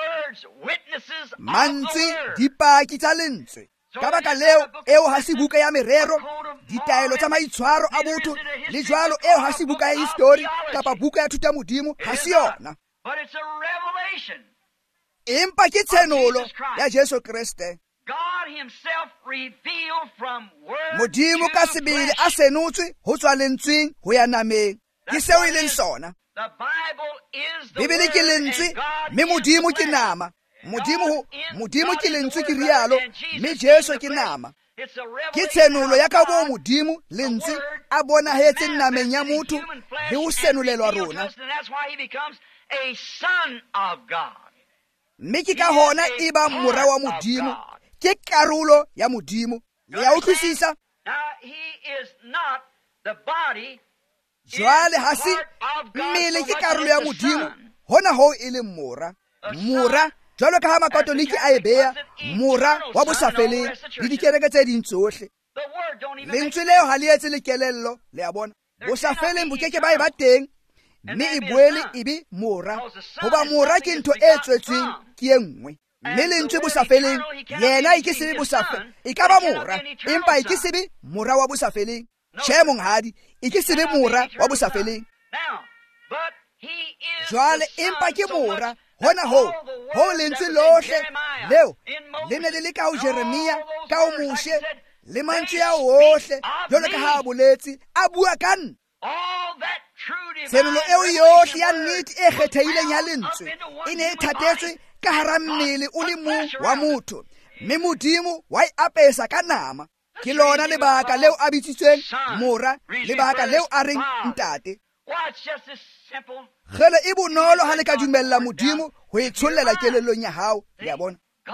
Mantswe dipaki tsa lentswe. Ka baka leo eo ha se buka ya merero, ditaelo tsa maitshwaro a botho, le jwalo eo ha se buka ya histori kapa buka ya thuta modimo, ha se yona, empa ke tshenolo ya Jesu Kriste. Modimo ka sebele a senotswe ho tswa lentsweng ho ya nameng, ke seo e leng sona. Bebele ke lentswe, mme Modimo ke nama. Modimo Modimo ke lentswe ke rialo, mme Jesu ke nama. Ke tshenolo ya ka bo Modimo lentswe a bonahetseng nameng ya motho le ho senolelwa rona, mme ke ka hona e ba mora wa Modimo, ke karolo ya Modimo. Le ya utlwisisa? Jwale ha se mmele ke karolo ya Modimo, hona ho e le mora. Mora jwalo ka ha makatoliki a e beya mora wa bosafeleng le dikereke tse ding tsohle. Lentswe leo ha le etse le kelello, le a bona. Bosafeleng bo keke ba e ba teng, mme e boele e be mora, hoba mora ke ntho e tswetsweng ke e nngwe. Mme lentswe bosafeleng yena e ke sebe bosafeleng, e ka ba mora, empa e ke sebe mora wa bosafeleng. Tjhe monghadi, e ke sebe mora wa bosafeleng. Jwale empa ke mora, hona ho ho lentswe lohle leo le ne le le ka ho Jeremia, ka ho Moshe le mantswe a ohle jwalo ka ha a boletse a bua ka nna. Tshenolo eo yohle ya nnete e kgethehileng ya lentswe e ne e thatetswe ka hara mmele o le mong wa motho, mme Modimo wa e apesa ka nama. Ke lona lebaka leo a bitsitsweng mora, lebaka leo a reng ntate. Gele e bonolo ha le ka dumella Modimo ho e tshollela kelellong ya hao, le a bona.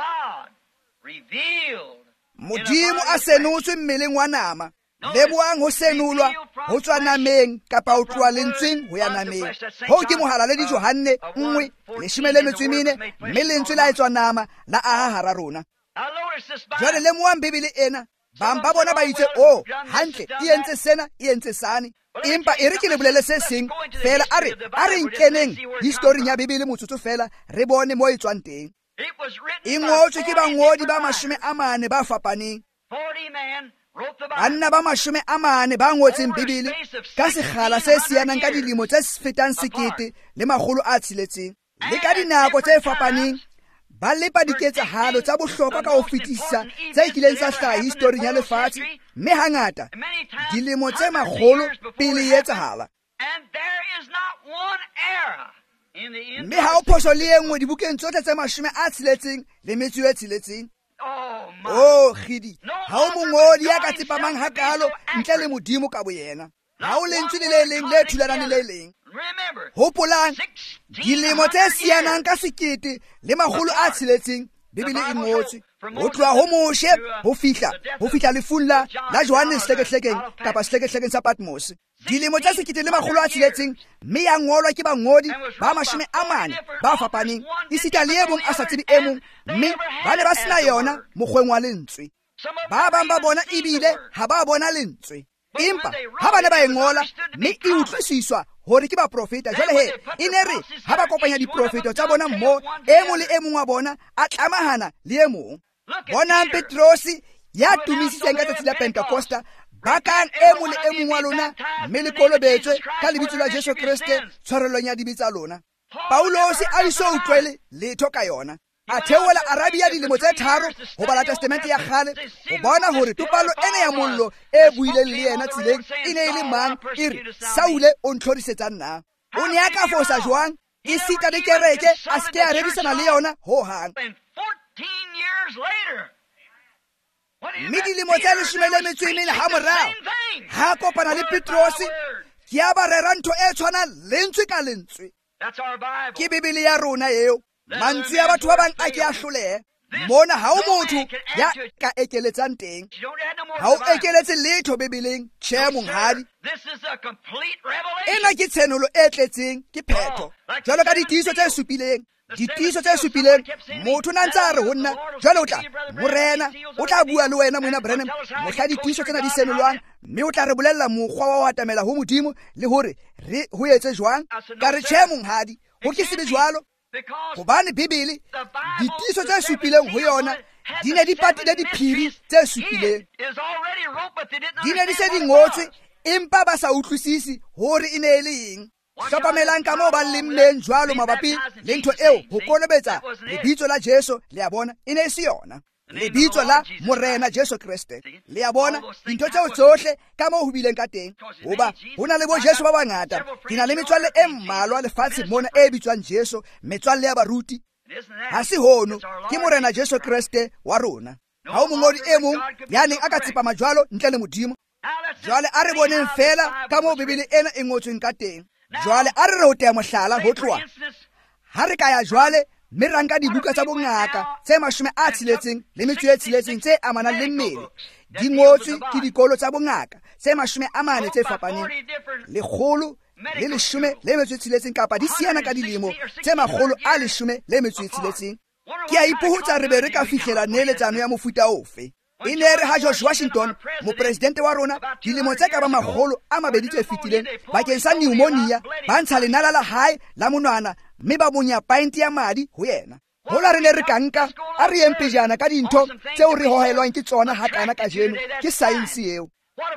Modimo a senotswe mmeleng wa nama, leboang ho senolwa ho tswa nameng kapa ho tloha lentsweng ho ya nameng. Ho ke mohala le di Johanne nngwe leshome le metso e mene, mme lentswe la etswa nama la aha hara rona. Jwale lemoang Bebele ena, bang ba bona ba itse o hantle e entse sena e entse sane, empa e re ke le bolele se seng fela, a re a re nkeneng historing ya Bebele motsotso fela re bone mo e tswang teng. E ngotswe ke bangodi ba mashome a mane ba fapaneng. Banna ba mashome a mane ba ngotseng Bebele ka sekgala se sianang ka dilemo tse fetang sekete le makgolo a tsheletseng, le ka dinako tse fapaneng. Ba lepa diketsahalo tsa bohlokwa ka ho fetisisa tse kileng tsa hlaha historing ya lefatshe, mme hangata dilemo tse makgolo pele e etsahala. Mme ha o phoso le e nngwe dibukeng tsohle tse mashome a tsheletseng le metso e tsheletseng. o khidi ha o mongodi ya ka tsepamang hakalo ntle le modimo ka boyena ha o lentswe le le leng le thulanang le leng hopolang dilemo tse sianang ka sekete le magolo a tsheletseng Bibele e ngotswe ho tloha ho Moshe ho fihla ho fihla lefung la la Johannes hlekehlekeng kapa hlekehlekeng sa Patmos dilemo tsa sekete le magolo a tsheletseng mme ya ngolwa ke bangodi ba mashome a mane ba fapaneng isita le e mong a sa tsebe e mong mme ba ne ba sena yona mokgweng wa lentswe ba bang ba bona ebile ha ba bona lentswe empa ha ba ne ba e ngola mme e utlwisiswa hore ke ba profeta jwale he e ne re ha ba kopanya diprofeta tsa bona mmo e mong le e mong wa bona a tlamahana le e mong bonang Petrosi ya tumisitseng ka tsatsi la Pentecosta bakang e mong le e mong wa lona mme le kolobetswe ka lebitso la Jesu Kriste tshwarelong ya dibitsa lona Paulos a iso utlwele letho ka yona a theola Arabia dilemo tse tharo ho bala testamente ya kgale ho bona hore topalo ene ya mollo e buileng le yena tsileng e ne e le mang e re Saule o ntlhorisetsa nna o ne a ka fosa jwang e sita le kereke a se ke a rerisana le yona ho hang mme dilemo tse leshome le metso e mene ha morao ha kopana le Petrosi ke a ba rera ntho e tshwanang lentswe ka lentswe ke Bibele ya rona eo mantswe ya batho ba bang a ke a hlolehe mona ha o motho ya ka ekeletsang teng ha o ekeletse letho Bibeleng tjhe monghadi ena ke tshenolo e tletseng ke phetho jwalo ka ditiiso tse supileng ditiiso tse supileng motho na ntse a re ho nna jwale o tla morena o tla bua le wena mona Branham mohla ditiiso tsena di senolwang mme o tla re bolella mokgwa wa ho atamela ho modimo le hore re ho etse jwang ka re tjhe monghadi ho ke sebe jwalo hobane Bibele ditiiso tse supileng ho yona di ne di patile diphiri tse supileng di ne di se di ngotswe empa ba sa utlwisisi hore e ne e le eng hlokomelang ka moo ba lemmeng jwalo mabapi le ntho eo ho kolobetsa lebitso la Jesu le a bona e ne e se yona lebitso la morena Jesu Kriste le a bona dintho tseo tsohle ka moo ho bileng ka teng hoba ho na le bo Jesu ba bangata ke na le metswalle e mmalwa lefatshe mona e bitswang Jesu metswalle ya baruti ha se hono ke morena Jesu Kriste wa rona ha o mongodi e mong ya neng a ka tsepama jwalo ntle le modimo jwale a re boneng fela ka moo Bibele ena e ngotsweng ka teng jwale a re re ho tea mohlala ho tloha ha re ka ya jwale mme ra nka dibuka tsa bongaka tse mashome a tsheletseng le metso e tsheletseng tse amanang le mmele di ngotswe ke dikolo tsa bongaka tse mashome a mane tse fapaneng lekgolo le leshome le metso e tsheletseng kapa di siana ka dilemo tse makgolo a leshome le metso e tsheletseng ke a ipuhutsa re be re ka fihlela neeletsano ya mofuta ofe e ne re ha George Washington mopresidente wa rona dilemo tse ka ba magolo a mabedi tse fetileng bakeng sa pneumonia ba ntsha lenala la hae la monwana mme ba monya pint ya madi ho yena hola re ne re ka nka a re empejana ka dintho tseo re hohelwang ke tsona hakana ka jeno ke science eo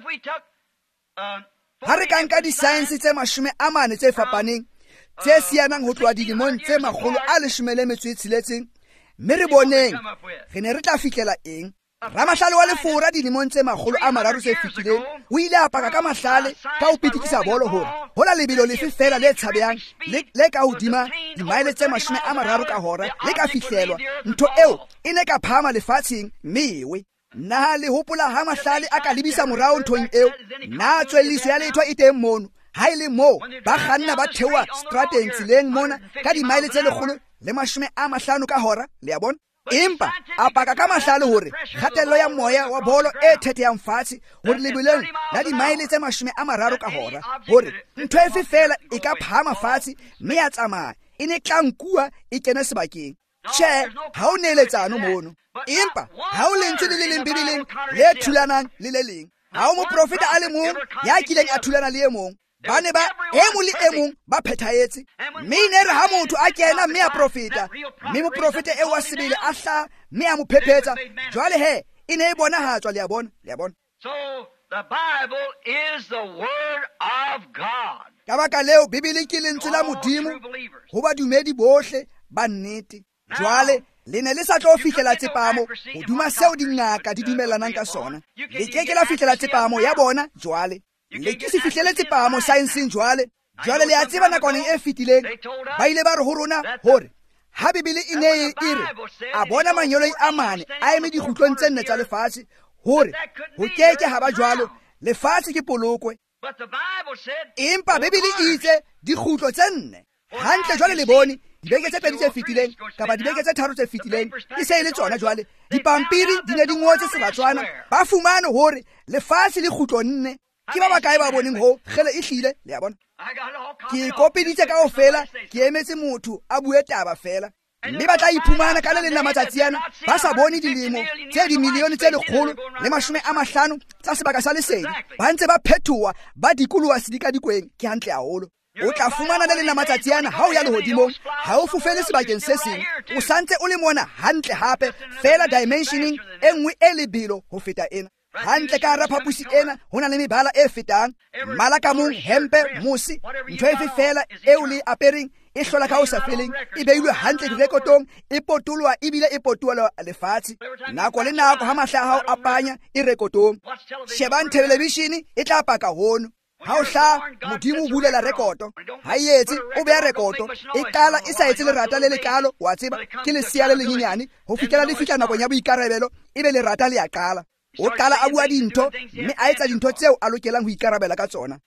ha re ka nka di-science tse mashome a mane tse fapaneng tse sianang ho tloha dilemong tse magolo a leshome le metso e tsheletseng mme re boneng re ne re tla fihlela eng Ramahlale wa lefora dilemong tse magolo a mararo tse fetileng o ile a paka ka mahlale ka ho pitikisa bolo hore hola lebelo lefe fela le tshabehang le ka hodima dimaile tse mashome a mararo ka hora le ka fihlelwa ntho eo e ne ka phama lefatsheng mewe nna le hopola ha mahlale a ka lebisa morao nthong eo na tswelliso ya letho e teng mono ha ile mo ba kganna ba thewa strateng tseleng mona ka dimaile tse lekgolo le mashome a mahlano ka hora le a bona empa a paka ka mahlale hore kgatello ya moya wa bolo e thetheyang fatshe hore lebeleng la dimaile tse mashome a mararo ka hora hore ntho efe fela e ka phama fatshe mme ya tsamaya e ne tla nkua e kene sebakeng tjhe ha o neeletsano mono empa ha o lentswe le le leng Bibeleng le thulanang le le leng ha o moprofeta a le mong ya kileng a thulana le e mong ba ne ba e mong le e mong ba phethahetse mme ne re ha motho a kena mme a profeta mme moprofeta eo wa sebele a hla mme a mo phephetsa jwale he e ne e bonahatswa le a bona le a bona So the Bible is the Word of God. ka baka leo Bibele ke lentswe la modimo ho badumedi bohle ba nnete jwale le ne le sa tlo fihlela tsepamo hoduma seo dingaka di dumelanang ka sona le ke ke la fihlela tsepamo ya bona jwale le ke se fihlele tsepamo science jwale jwale le a tseba nakwaneng e fetileng ba ile ba re ho rona hore ha Bibele e ne e re a bona manyolo a mane a eme dikgutlong tse nne tsa lefatshe hore ho keke ha ba jwalo, lefatshe ke polokwe. Empa Bibele e itse dikgutlo tse nne. Hantle jwale le bone dibeke tse pedi tse fetileng kapa dibeke tse tharo tse fetileng e se le tsona jwale dipampiri di ne di ngotse Sebatswana ba fumane hore lefatshe le kgutlo nne. Ke ba bakae ba boneng ho gele e hlile le ya bona. Ke kopeditse kaofela ke emetse motho a bue taba fela, mme ba tla iphumana ka le leng la matsatsi ana ba sa bone dilemo tse dimilione tse lekgolo le mashome a mahlano tsa sebaka sa lesedi ba ntse ba phethoha ba dikoloha sedikadikweng. Ke hantle haholo. O tla fumana le leng la matsatsi ana ha o ya lehodimong ha o fufele sebakeng se seng, o santse o le mona hantle hape fela dimensioning e nngwe e lebelo ho feta ena. Hantle ka hara phapusi ena ho na le mebala e fetang, mmala ka mong, hempe, mose, ntho efe fela eo le apereng e hlola ka ho sa feleng e beilwe hantle direkotong, e potolwa ebile e potolwa lefatshe nako le nako ha mahla a hao a panya e rekotong. Shebang televishene e tla paka hono. Ha o hla Modimo o bulela rekoto, ha e etse o beha rekoto, e qala e sa etse lerata le lekalo, wa tseba ke lesia le lenyenyane ho fihlela le fihla nakong ya boikarabelo ebe lerata le a qala. O qala a bua dintho mme a etsa dintho tseo a lokelang ho ikarabela ka tsona.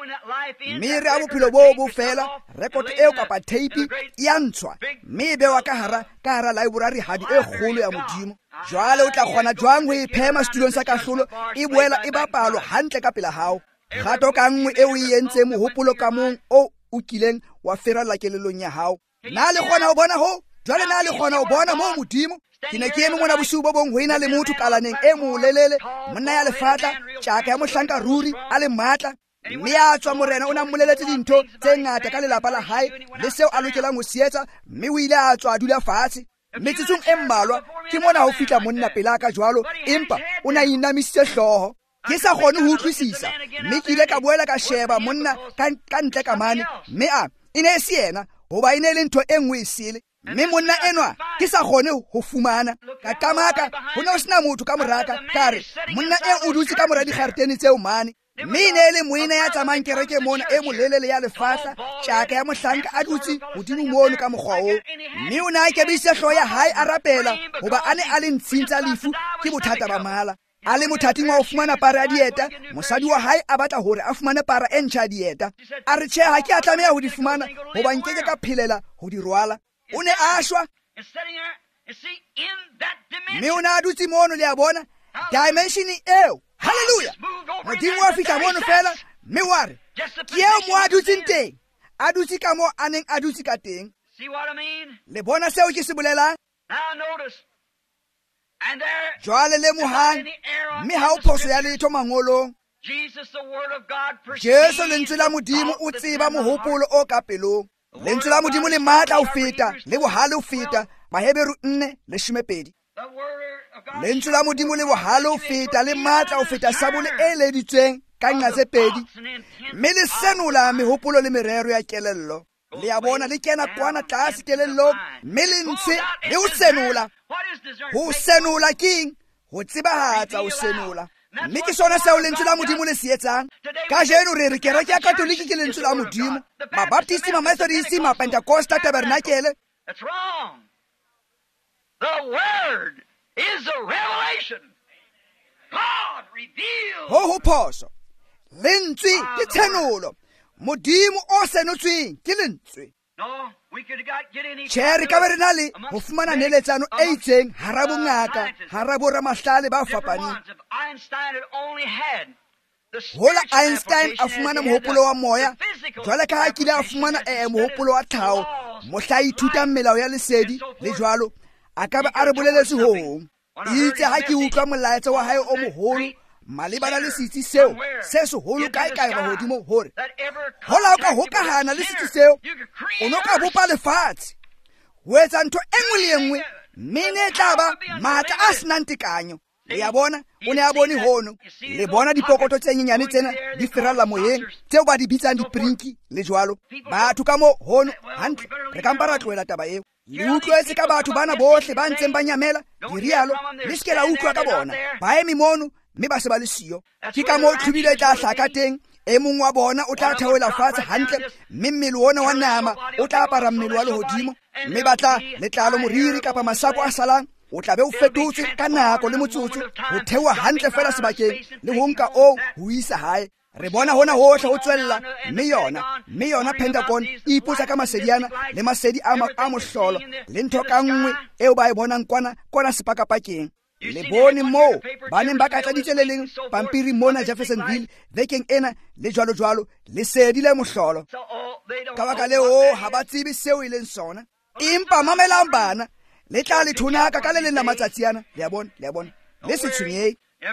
Mme re a bophelo bo bo fela rekoto eo kapa tape e a ntshwa mme e bewa ka hara ka hara library hadi e kgolo ya Modimo. Jwale o tla kgona jwang ho iphema setulong sa kahlolo e boela e bapalo hantle ka pela hao. Kgato ka nngwe eo e entse mohopolo ka mong o o kileng wa ferala kelelong ya hao. Na le kgona ho bona ho? Jwale na le kgona ho bona mo Modimo? Ke ne ke eme mona bosiu bo bong ho ena le motho kalaneng e molelele, monna ya lefatla, tjaka ya mohlanka ruri a le matla, mme ya tswa morena o na mmoleletse dintho tse ngata ka lelapa la hae le seo a lokelang ho se etsa, mme o ile a tswa a dula fatshe. Metsetsong e mmalwa ke mona ho fihla monna pela ka jwalo, empa o na inamisitse hlooho. Ke sa kgone ho utlwisisa, mme ke ile ka boela ka sheba monna ka ntle ka mane, mme a e ne e se yena hoba e ne le ntho e nngwe e sele. Mme monna enwa ke sa kgone ho fumana ka qamaka ho ne ho sena motho ka moraka ka re monna e o dutse ka mora dikgaretene tseo mane, mme e ne e le moena ya tsamayang kereke mona e molelele ya lefatla, tjaka ya mohlanka a dutse hodimo mono ka mokgwa oo, mme o ne a kebisitse hlooho ya hae a rapela hoba a ne a le ntshing tsa lefu ke bothata ba mala. A le mothating wa ho fumana para ya dieta, mosadi wa hae a batla hore a fumane para e ntjha ya dieta. A re tjhe, ha ke a tlameha ho di fumana hoba nkeke ka phelela ho di rwala. O ne a shwa mme o ne a dutse mono le a bona dimensione eo. Halleluja! Modimo wa fihla mono fela mme wa re ke eo mo a dutseng teng, a dutse ka mo a neng a dutse ka teng. Le bona seo ke se bolelang? Jwale le mohang mme ha o phoso ya letho mangolong. Jesu lentswe la Modimo o tseba mohopolo o ka pelong. Lentswe la Modimo le matla ho feta le bohale ho feta Maheberu nne leshome pedi. Lentswe la Modimo le bohale ho feta le matla ho feta sabole e leditsweng ka nqa tse pedi, mme le senola mehopolo le merero ya kelello. Le a bona le kena kwana tlase kelellong mme le ntshe le ho senola. Ho senola keng? Ho tsebahatsa ho senola. Mme ke sona seo lentswe la Modimo le se etsang. Ka jeno re re kereke ya Katoliki ke lentswe la Modimo, Mabaptisti, Mamethodisi, Mapentecosta, Tabernakele. That's wrong. The Word is a revelation. God revealed. Ho ho phoso. Lentswe ke tsenolo. Modimo o senotsweng ke lentswe. No, we could got get any. Tjhe, re ka be re na le ho fumana neletsano e itseng hara bongaka hara boramahlale ba fapaneng. Einstein had only had the Hola Einstein a fumana mohopolo wa moya, jwale ka ha kile a fumana e mohopolo wa tlhaho, mohla ithuta melao ya lesedi le jwalo, a ka be a re boleletse ho itse ha ke utlwa molaetsa wa hae o moholo malebana le setsi seo se seholo kae kae ba hodimo hore hola o ka hokahana le setsi seo o no ka bopa lefatshe ho etsa ntho e nngwe le nngwe mme ne tla ba matla a senang tekanyo. Le ya bona o ne a bone hono, le bona dipokoto tse nyenyane tsena di feralla moyeng tseo ba di bitsang diprinki le jwalo. Batho ka mo hono hantle re ka mpara tloela taba eo. Le utlwetse ka batho bana bohle ba ntseng ba nyamela dirialo le se ke la utlwa ka bona ba eme mono mme ba se ba le siyo. Ke ka moo tlhubile tla hlaka teng e mong wa bona o tla theola fatshe hantle, mme mmele wona wa nama o tla apara mmele wa lehodimo, mme ba tla letlalo moriri kapa masapo a salang o tla be o fetotswe ka nako le motsotso ho theoha hantle fela sebakeng le ho nka o ho isa hae. Re bona hona hohle ho tswella, mme yona mme yona Pentagon e ipotsa ka masediana le masedi a mohlolo le ntho ka nngwe eo ba e bonang kwana kwana sepakapakeng. Le bone moo ba neng ba ka tladitse le leng pampiri mona Jeffersonville bekeng ena le jwalo jwalo, lesedi le mohlolo. Ka baka leo ha ba tsebe seo e leng sona, empa mamelang bana, le tla le thonaka ka le leng la matsatsi ana. Le a bona, le a bona, le se tshwenyehe.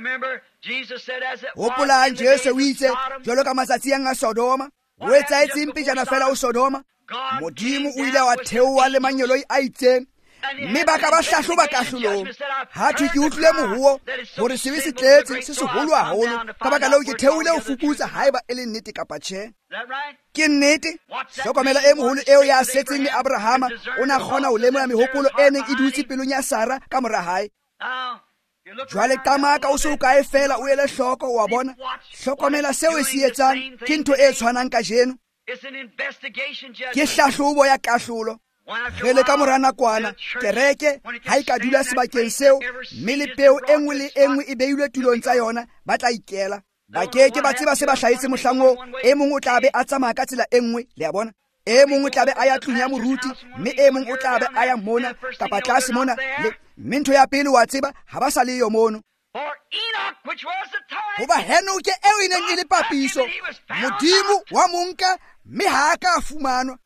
Hopolang Jesu o itse jwalo ka matsatsing a Sodoma, o etsahetseng pejana fela o Sodoma, Modimo o ile wa theoha le manyeloi a itseng, mme ba ka ba hlahloba kahlolong. Ha thwe ke utlwile mohuo hore sebe se tletse se seholo haholo, ka baka leo ke theohile ho fuputsa haeba e le nnete kapa tjhe. Ke nnete. Hlokomela e moholo eo ya setseng le Abrahama o na kgona ho lemola mehopolo e neng e dutse pelong ya Sara ka mora hae. Jwale tamaka o se o kae fela o ele hloko, wa bona. Hlokomela seo e se etsang ke ntho e tshwanang ka jeno. Ke hlahlobo ya kahlolo. Re le ka mora nakwana, kereke ha e ka dula sebakeng seo, mme le peo e nngwe le e nngwe e beilwe tulong tsa yona, ba tla ikela. Ba keke ba tseba se ba hlahetse mohlang oo, e mong o tla be a tsamaya ka tsela e nngwe. Le a bona, e mong o tla be a ya tlung ya moruti, mme e mong o tla be a ya mona kapa tlase mona. Mme ntho ya pele wa tseba ha ba sa le yo mono. Hoba Henoke eo e neng e le papiso, Modimo wa monka, mme ha a ka fumanwa.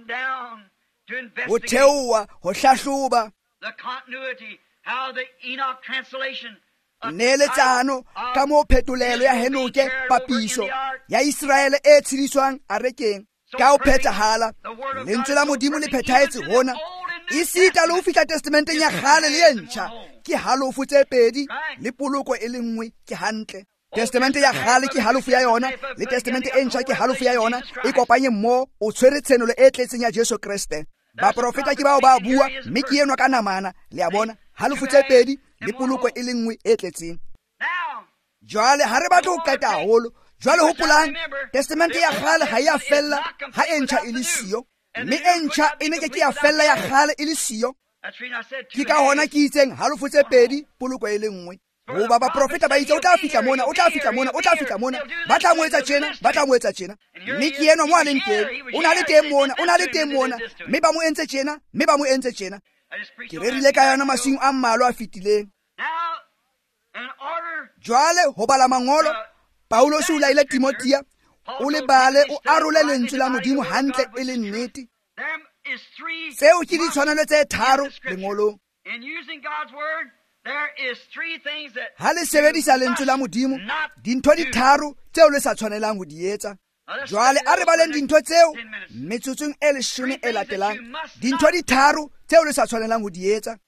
Ho theoha, ho hlahloba neletsano ka moo phetolelo ya Henoke papiso ya Israele e tshediswang arekeng ka ho phethahala. Lentswe la Modimo le phethahetse hona e sita le ho fihla testamenteng ya kgale le e ntjha. Ke halofo tse pedi le poloko e le nngwe ke hantle. Testamente ya kgale ke halofo ya yona, le testamente e ntjha ke halofo ya yona, e kopanye mmoho o tshwere tshenolo e tletseng ya Jesu Kriste. Ba profeta ke bao ba bua, mme ke enwa ka namana. Le a bona, halofo tse pedi le poloko e le nngwe e tletseng. Jwale ha re batla ho qeta haholo, jwale hopolang testamente ya kgale ha ya fella ha e ntjha e le siyo, mme e ntjha e ne ke ke ya fella ya kgale e le siyo. Ke ka hona ke itseng halofo tse pedi poloko e le nngwe. Hoba ba profeta ba itse o tla fihla mona, o tla fihla mona, o tla fihla mona, ba tla mo etsa tjena, ba tla mo etsa tjena. Mme ke enwa mo a leng teng, o na le teng mona, o na le teng mona, mme ba mo entse tjena, mme ba mo entse tjena. Ke rerile ka yona masimo a mmalwa a fetileng. Jwale ho bala mangolo, Paulos o laile Timothea o le bale o arole lentswe la Modimo hantle e le nnete. Seo ke ditshwanelo tse tharo lengolong. Ha le sebedisa lentswe la Modimo, dintho di tharo tseo le sa tshwanelang ho di etsa. Jwale a re baleng dintho tseo metsotsong e leshome e latelang, dintho di tharo tseo le sa tshwanelang ho di etsa.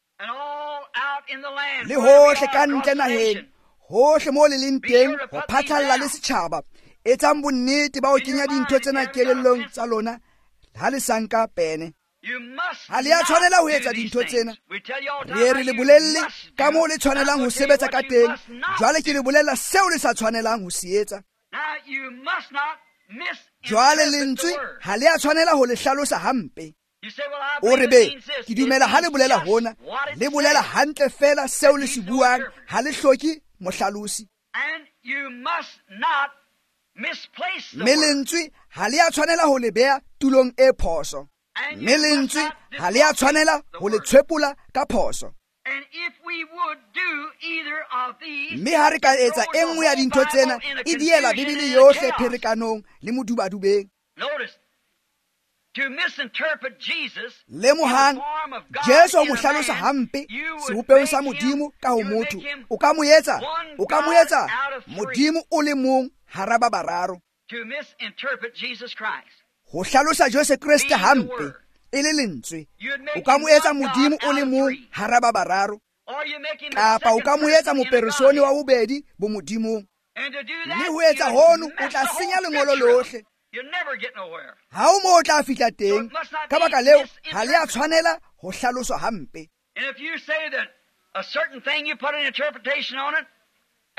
Le hohle ka ntle naheng, hohle mo le leng teng, ho phatlalla le setjhaba, etsang bonnete ba ho kenya dintho tsena kelellong tsa lona ha le sanka pene. Ha le a tshwanela ho etsa dintho tsena. Re re le bolelle ka moo le tshwanelang ho sebetsa ka teng. Jwale ke le bolella seo le sa tshwanelang ho se etsa. Jwale lentswe ha le a tshwanela ho le hlalosa hampe. O re be, ke dumela ha le bolela hona, le bolela hantle fela seo le se buang, ha le hloki mohlalosi. Mme lentswe ha le a tshwanela ho le beha tulong e phoso. Mme lentswe ha le a tshwanela ho le tshwepola ka phoso. Mme ha re ka etsa e nngwe ya dintho tsena, e diela Bibele yohle pherekanong le modubadubeng. Lemohang, Jesu o mo hlalosa hampe sebopeong sa Modimo ka ho motho. O ka mo etsa, o ka mo etsa Modimo o le mong hara ba bararo. Ho hlalosa Jesu Kriste hampe e le lentswe, o ka mo etsa Modimo o le mong hara ba bararo, kapa o ka mo etsa moperesone wa bobedi bo Modimong. Mme ho etsa hono o tla senya lengolo lohle. Ha o mo tla fihla teng, ka baka leo ha le a tshwanela ho hlaloswa hampe.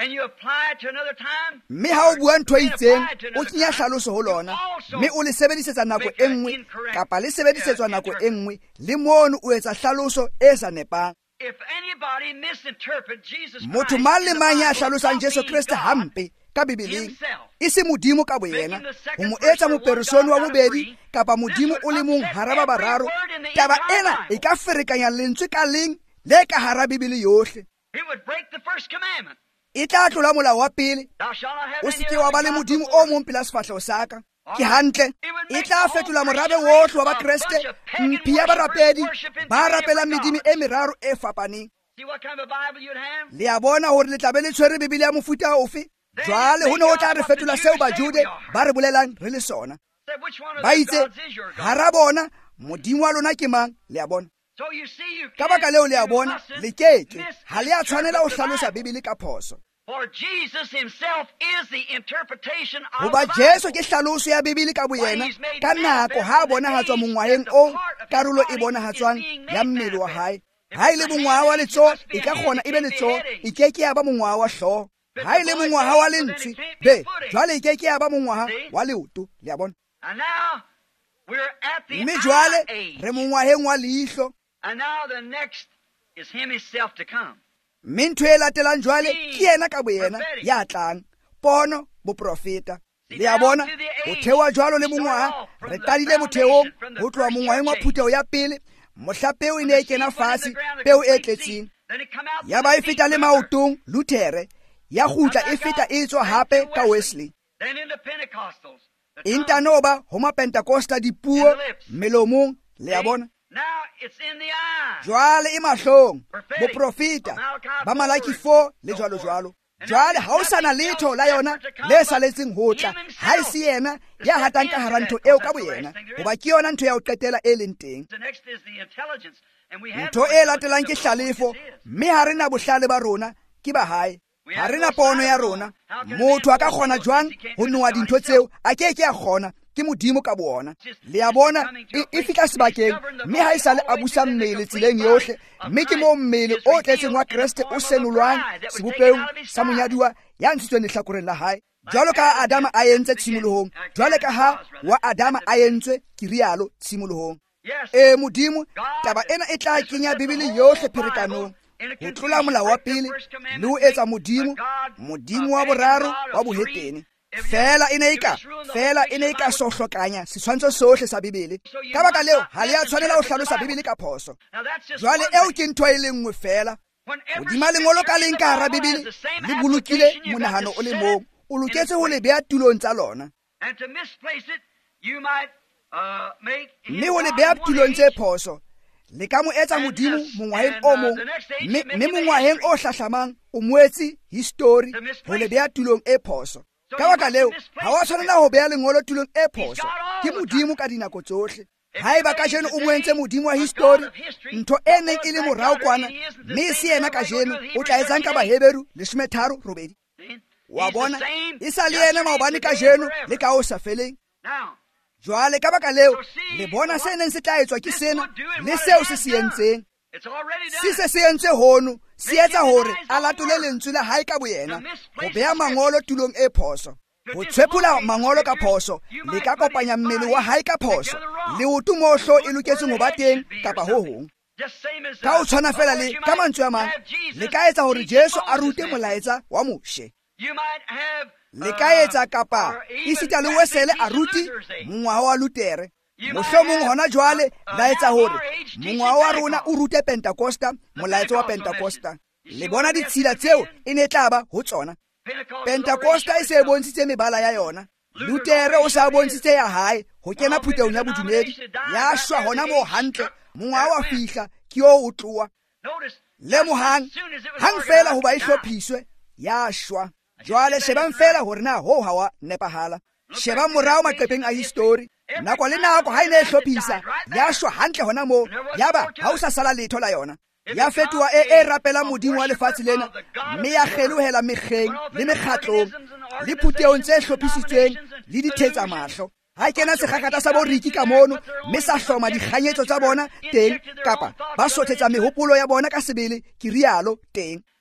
and you apply it to another time, mme ha o bua ntho e itseng o kenya hlaloso ho lona mme o le sebedisetsa nako e nngwe kapa le sebedisetswa nako e nngwe le mono o etsa hlaloso e sa nepang. if anybody misinterprets Jesus Motho Christ mang in le the mang ya Bible, hlalosang Jesu being Kriste God, hampe ka Bibeleng himself, e se modimo ka boyena ho mo etsa moperesoni wa bobedi kapa modimo o le mong hara ba bararo. Taba ena e ka ferekanya lentswe ka leng le ka hara Bibele yohle. it would break the first commandment. E tla tlola molao wa pele, Thou shalt not have o any se ke other wa ba le God modimo before o me. mong pela sefahleho sa ka. Ke hantle, e tla fetola morabe wohle wa bakreste, mphi ya barapedi ba rapelang medimo e meraro e fapaneng. See what kind of a Bible you'd have? Le a bona hore le tla be le tshwere Bibele ya mofuta ofe? Jwale ho ne ho tla re fetola seo Bajude ba re bolelang re le sona. Say, which one of Ba those itse gods is your God? hara bona modimo wa lona ke mang? Le a bona. So you see, you Ka baka leo le a can't, you bona, mustn't le keke ha le a misinterpret tshwanela ho the hlalosa Bible. Bibele ka phoso. For Jesus himself is the interpretation of Hoba the Jesu Bible. ke hlaloso ya Bibele ka boyena ka nako ha bonahatswa mongwaheng o karolo e bonahatswang ya mmele wa hae. Ha ile mongwaha wa letsoho e ka kgona e be letsoho, e keke ya ba mongwaha wa hlooho. Ha ile mongwaha wa lentswe be jwale e keke ya ba mongwaha wa leoto. Le a bona. And now we're at the Mme eye jwale age. re mongwaheng wa leihlo. And now the next is him himself to come. Mme ntho e latelang jwale ke yena ka boyena ya tlang, pono boprofeta. Le a bona ho thewa jwalo le mongwaha re qadile motheong ho tloha mongwaheng wa phuteho ya pele. Mohla peo e ne e kena fatshe, peo e tletseng Then it come out ya ba e feta le maotong Luthere, ya kgutla e feta e tswa hape ka Wesley. Then into Pentecostals. The E tongue. ntanoba ho mapentekosta dipuo melomong. Le a bona. Now it's in the eye. Jwale e mahlong boprofeta ba Malaki four le jwalo jwalo. Jwale ha o sana letho la yona le saletseng ho tla, ha e se yena ya hatang ka hara ntho eo ka boyena, hoba ke yona ntho ya ho qetela e leng teng. The next is the intelligence. And we have Ntho e latelang ke hlalefo, mme ha rena bohlale ba rona ke ba hae. Ha rena pono ya rona. Motho a ka kgona jwang ho noa dintho tseo a ke ke a kgona ke modimo ka bona. Le a bona e e fitla sebakeng mme ha e sale a busa mmele tseleng yohle, mme ke mo mmele o tletseng wa Kriste o senolwang sebopeong sa monyaduwa ya ntshitsweng lehlakoreng la hae. Jwalo ka Adama a entse tshimolohong, jwale ka ha wa Adama a entswe ke rialo tshimolohong. Yes. E modimo taba ena e tla kenya Bibele yohle pherekanong ho tlola molao wa pele le ho etsa modimo modimo wa boraro wa bohetene. Fela e ne e ka fela e ne e ka sohlokanya setshwantsho sohle sa Bibele. Ka baka leo ha le a tshwanela ho hlalosa Bibele ka phoso. Now that's just Jwale one eo thing. ke ntho e le nngwe fela. Whenever Hodima lengolo ka leng ka hara Bible has Bibele the same le bolokile application, you've got monahano to o le set mong, it o in loketse its ho le place. beha tulong tsa lona. And to misplace it, you might uh, make his Mme ho le God beha in one tulong tse age, phoso le ka mo etsa And, modimo uh, mongwaheng and, o uh, mong, the next age mme to make mme him a mongwaheng history. o hlahlamang o moetsi history To misplace ho le it. beha tulong e phoso. So Ka you baka have to leo misplace ha wa it. tshwanela ho beha lengolo tulong e phoso. got all Ke the modimo ka dinako tsohle. If Ha eba you ka jeno make o today moentse modimo wa a history, God of history, ntho e what neng was e le that morao God kwana, and he isn't the mme same se yena ka God jeno like o God tla of etsang ka Hebrews Baheberu lesome tharo robedi. See? Wa He's the bona same e sa le yena maobane ka yesterday, jeno forever. le ka o sa feleng. Now, Jwale ka baka leo So see, le bona se neng se tla etswa ke this sena would do it le what it seo has se se done. entseng. It's already Se done. se se entse hono se etsa hore denies a all latole word. lentswe la hae ka boyena, To misplace ho beha the mangolo tulong e phoso, To ho dislocate tshepula the mangolo ka scriptures, phoso, you le might ka put kopanya his mmele body wa hae ka phoso, together wrong. le ho tumohlo e Put loketseng where ho ba the head teng should be or kapa ho something. hong. Just same as, Ka uh, o tshwana fela of le course, you ka might mantswe a mang have Jesus le ka etsa hore teach Jesu a Moses rute message. molaetsa wa Moshe. You might have, Le uh, ka etsa kapa or even esita le perhaps Wesele they a teach ruti Luther's age. mongwaha wa Lutere. You might Mohlomong have, hona jwale uh, la etsa now hore our age teaching mongwaha wa rona Pentecost. o rute Pentecosta, molaetsa wa Pentecostal Pentecosta. message. You Le see bona what I'm ditshila asking tseo again? e ne tla ba ho tsona. Pentecost Pentecosta e se e bontshitse mebala ya yona. Lutere o sa bontshitse ya hae ho kena phutehong ya bodumedi. Ya shwa hona moo hantle, mongwaha wa fihla ke o o tloa. Notice, Le mohang hang fela ho ba e hlophiswe ya shwa. Jwale shebang fela hore na ho ha wa nepahala. Sheba morao maqepheng a history. Nako le nako ha e ne e hlophisa ya shwa hantle hona moo, yaba ha o sa sala letho la yona. Ya fetoha e e rapelang modimo wa lefatshe lena, mme ya kgelohela mekgeng le mekgatlong le phutehong tse hlophisitsweng le dithetsa mahlo. Ha kena sekgakata sa boriki ka mono, mme sa hloma dikganyetso tsa bona teng, kapa ba sothetsa mehopolo ya bona ka sebele ke rialo teng.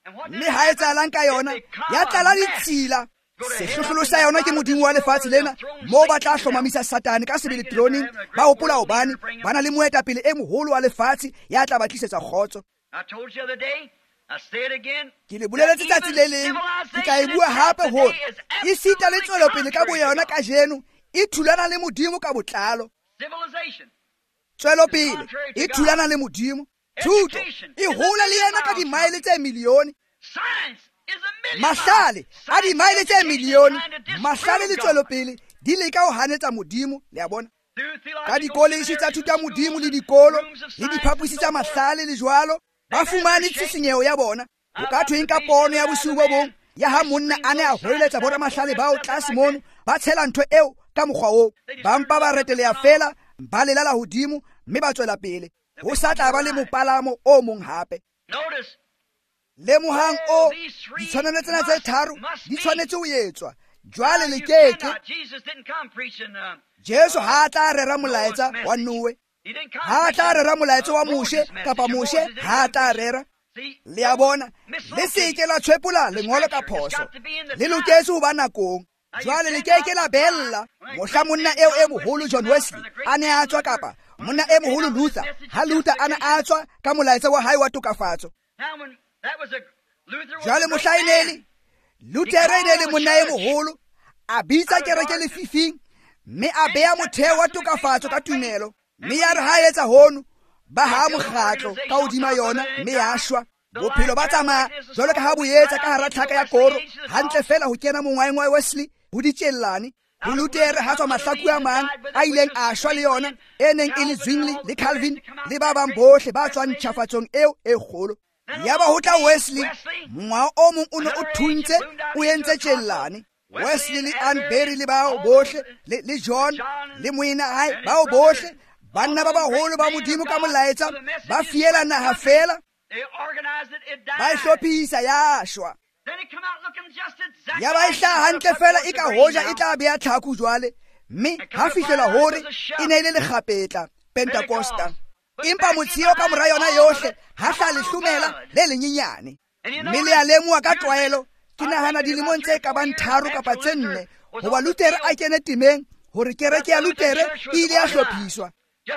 mme ha e tsalang ka yona ya tlala ditshila. Sehlohlolo sa yona ke modimo wa lefatshe lena, moo ba tla hlomamisa Satane ka sebele troneng. Ba hopola hobane ba na le moetapele e moholo wa lefatshe ya tla ba tlisetsa kgotso. Ke le boleletse tsatsi le leng, ke tla e bua hape hore e sita le tswelopele ka boyona kajeno e thulana le modimo ka botlalo. Tswelopele e thulana le modimo, thuto e hola le yena ka dimaele tse milione. Mahlale a dimaele tse milione, mahlale le tswelopele di leka ho hanetsa modimo. Le a bona ka dikoleji tsa thuta modimo le dikolo le diphapusi tsa mahlale le jwalo, ba fumane tshisinyeho ya bona. O ka thweng ka pono ya bosiu bo bong ya ha monna a ne a hweletsa bona mahlale bao tlase mono, ba tshela ntho eo ka mokgwa oo, ba mpa ba reteleya fela, ba lelala hodimo, mme ba tswela pele. Ho sa tla ba le mopalamo o mong hape. Lemohang o ditshwanelo tsena tse tharo di tshwanetse ho etswa. Jwale le keke Jesu ha tla rera molaetsa wa Noe, ha tla rera molaetsa wa Moshe, kapa Moshe ha tla rera. Le a bona, le seke la tshwepola lengolo ka phoso, le loketse ho ba nakong. Jwale le keke la bella mohla monna eo e moholo John Wesley a ne a tswa, kapa monna e moholo Luther ha Luther ana a tswa ka molaetsa wa hae wa tokafatso. Jwale mohla e nele Luther e ne le monna e moholo, a bitsa kereke lefifing, mme a beha motheo wa tokafatso ka tumelo. Mme ya re ha etsa hono, ba ha mokgatlo ka hodima yona, mme ya shwa. Bophelo ba tsamaya jwalo ka ha boetsa ka hara tlhaka ya koro, hantle fela ho kena mongwaeng wa Wesley ho ditjellane. Ho Luther ha tswa mahlaku a mang a ileng a shwa le yona, e neng e le Zwingli le Calvin le ba bang bohle ba tswang ntjhafatsong eo e kgolo. Ya ba ho tla Wesley, mongwa o mong o ne o thuntse o entse tjellane. Wesley le Anberry le bao bohle le, le John le moina hae bao bohle, banna ba baholo ba modimo ka molaetsa, ba fiela naha fela, ba hlophisa ya shwa. Ya ba ihla hantle fela e ka hoja e tla beya tlhaku jwale, mme ha fihlela hore e ne ile le kgapetla Pentecosta. Empa motshio ka mora yona yohle ha hla le hlumela le lenyenyane, mme le a lemoa ka tlwaelo. Ke nahana dilemong tse ka bang tharo kapa tse nne hoba Luther a kene temeng, hore kereke ya Luther e ile ya hlophiswa.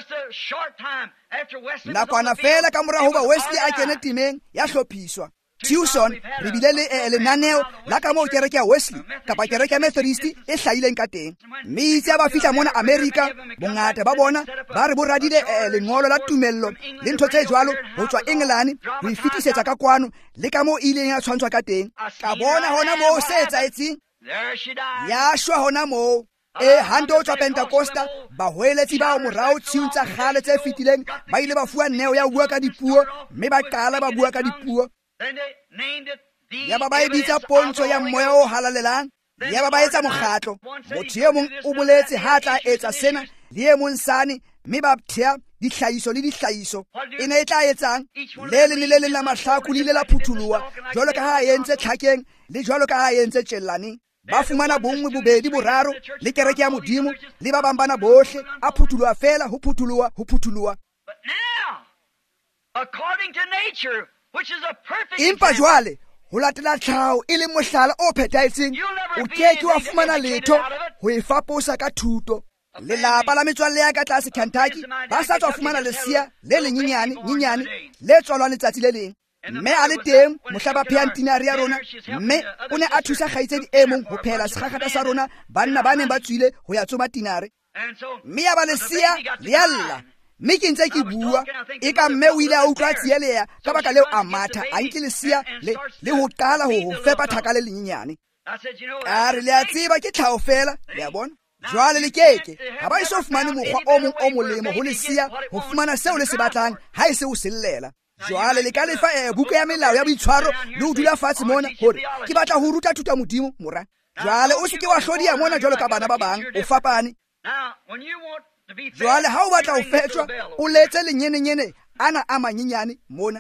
Nakwana fela ka mora hoba Wesley a kene temeng ya hlophiswa. Tucson re bile le lenaneo la ka moo kereke ya Wesley kapa kereke ya Methodist e hlahileng ka teng. Mme itse ba fihla mona America, bongata ba bona ba re bo radile lengolo la tumello le ntho tse jwalo ho tswa England ho ifitisetsa ka kwano le ka moo ileng ya tshwantshwa ka teng. Ka bona hona moo se etsaetseng, ya shwa hona moo. E hanto tswa Pentecosta, ba hweletsi ba morao tshiung tsa kgale tse fitileng ba ile ba fuwa neo ya bua ka dipuo, mme ba qala ba bua ka dipuo. Ya ba ba e bitsa pontsho ya moya o halalelang. Ya ba ba etsa mokgatlo, motho e mong o boletse ha tla etsa sena le e mong sane, mme ba thea dihlahiso le dihlahiso. E ne e tla etsang le le le le la mahlaku le la phuthuluwa jwalo ka ha e entse tlhakeng le jwalo ka ha e entse tjellaneng. Ba fumana bongwe bobedi boraro le kereke ya modimo le ba bang bana bohle a phuthuluwa fela ho phuthuluwa ho phuthuluwa. Empa jwale ho latela tlhaho e le mohlala o phethahetseng, o keke wa fumana letho ho e faposa ka thuto. Lelapa la metswalle ya ka tlase Kentucky ba sa tswa fumana lesia le lenyenyane nyenyane le tswalwang letsatsi le leng. Mme a le teng mohla ba phehang tinare ya rona, mme o ne a thusa kgaitsedi e mong ho phehela sekgakgata sa rona banna ba neng ba tswile ho ya tsoma tinare. Mme ya ba lesia le ya lla. Mme ke ntse ke bua e ka mme o ile a utlwa tsieleya ka baka leo a matha a nke lesia le le ho qala ho fepa thaka le lenyenyane. Ka re le a tseba ke tlhao fela, le a bona. Jwale le keke ha ba iso fumane mokgwa o mong o molemo ho lesia ho fumana seo le se batlang ha e se o sellela. Jwale le ka lefa e buka ya melao ya boitshwaro le ho dula fatshe mona hore ke batla ho ruta thuta modimo mora. Jwale o se ke wa hlodiya mona jwalo ka bana ba bang, o fapane. Jwale ha o batla ho fetjwa o letse lenyenenyene ana a manyenyane mona.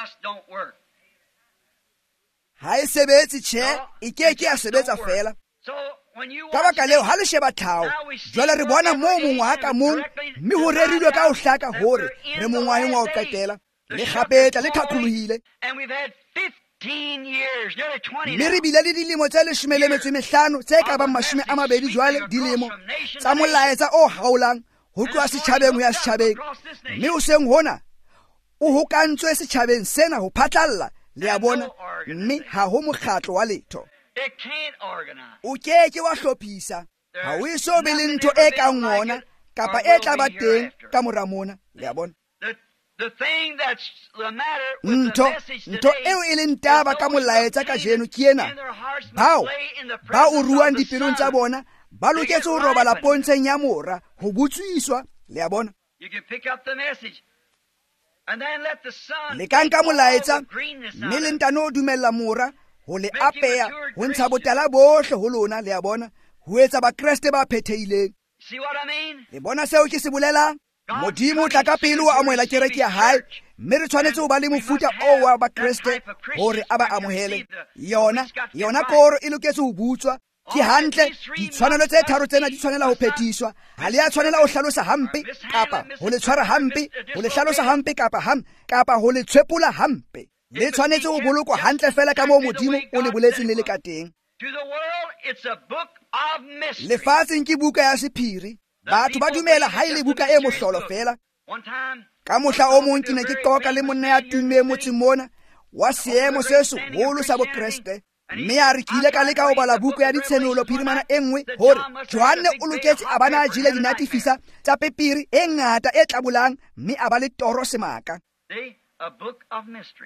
Ha e sebetse tjhe, e keke ya sebetsa fela. Ka baka leo ha le sheba tlhao, jwale re bona moo mongwa ka mong, mme ho rerilwe ka ho hlaka hore re mongwaheng wa ho qetela. Le kgapetla le thakgolohile. fifteen years, nearly twenty mme now. re bile le dilemo tse leshome le metso e mehlano tse ka bang mashome a mabedi jwale dilemo tsa molaetsa o haolang ho tloha setjhabeng ho ya setjhabeng, mme o seng hona o hokantswe setjhabeng sena ho phatlalla le ya bona, mme ha ho mokgatlo wa letho. It can't organize. O keke wa hlophisa, ha o eso be le ntho e kang ngona kapa e tla ba teng ka mora mona le ya bona. The, the thing that's the matter with the ntho message ntho today eo e leng taba ka molaetsa ka jeno ke ena, in their hearts bao must lay in the ba o presence ruang of the dipelong tsa Son. bona ba loketse ho robala pontsheng ya mora ho butswiswa le ya bona. You can pick up the message and then let the Son Le ka nka take all molaetsa the greenness mme out le of it. ntano o dumella mora ho le apeya ho ntsha botala bohle ho lona le ya bona, ho etsa bakreste ba phethehileng. See what I mean? Le bona seo ke se bolelang? Modimo o tla ka pele o amohela kereke ya hae, mme re tshwanetse ho ba le mofuta o wa bakreste hore a ba amohele yona. Yona koro e loketse ho butswa. Ke hantle ditshwanelo tse tharo tsena di tshwanela ho phethiswa. Ha le a tshwanela ho hlalosa hampe kapa ho le tshwara hampe, ho le hlalosa hampe kapa ham kapa ho le tshwepola hampe. Le tshwanetse ho bolokwa hantle fela ka moo Modimo o le boletseng le le ka teng. To the world, it's a book of mystery. Lefatsheng ke buka ya sephiri. Batho ba dumela ha e le buka e mohlolo fela. One time, Ka mohla o mong ke ne ke qoqa le monna ya tummeng motseng mona wa seemo se seholo sa bokreste, mme a re ke ile ka leka ho bala buku ya ditshenolo phirimana e nngwe hore Johane o loketse a bana a jile dinatifisa tsa pepiri e ngata e tlabolang, mme a ba le toro semaka. see, a book of mystery.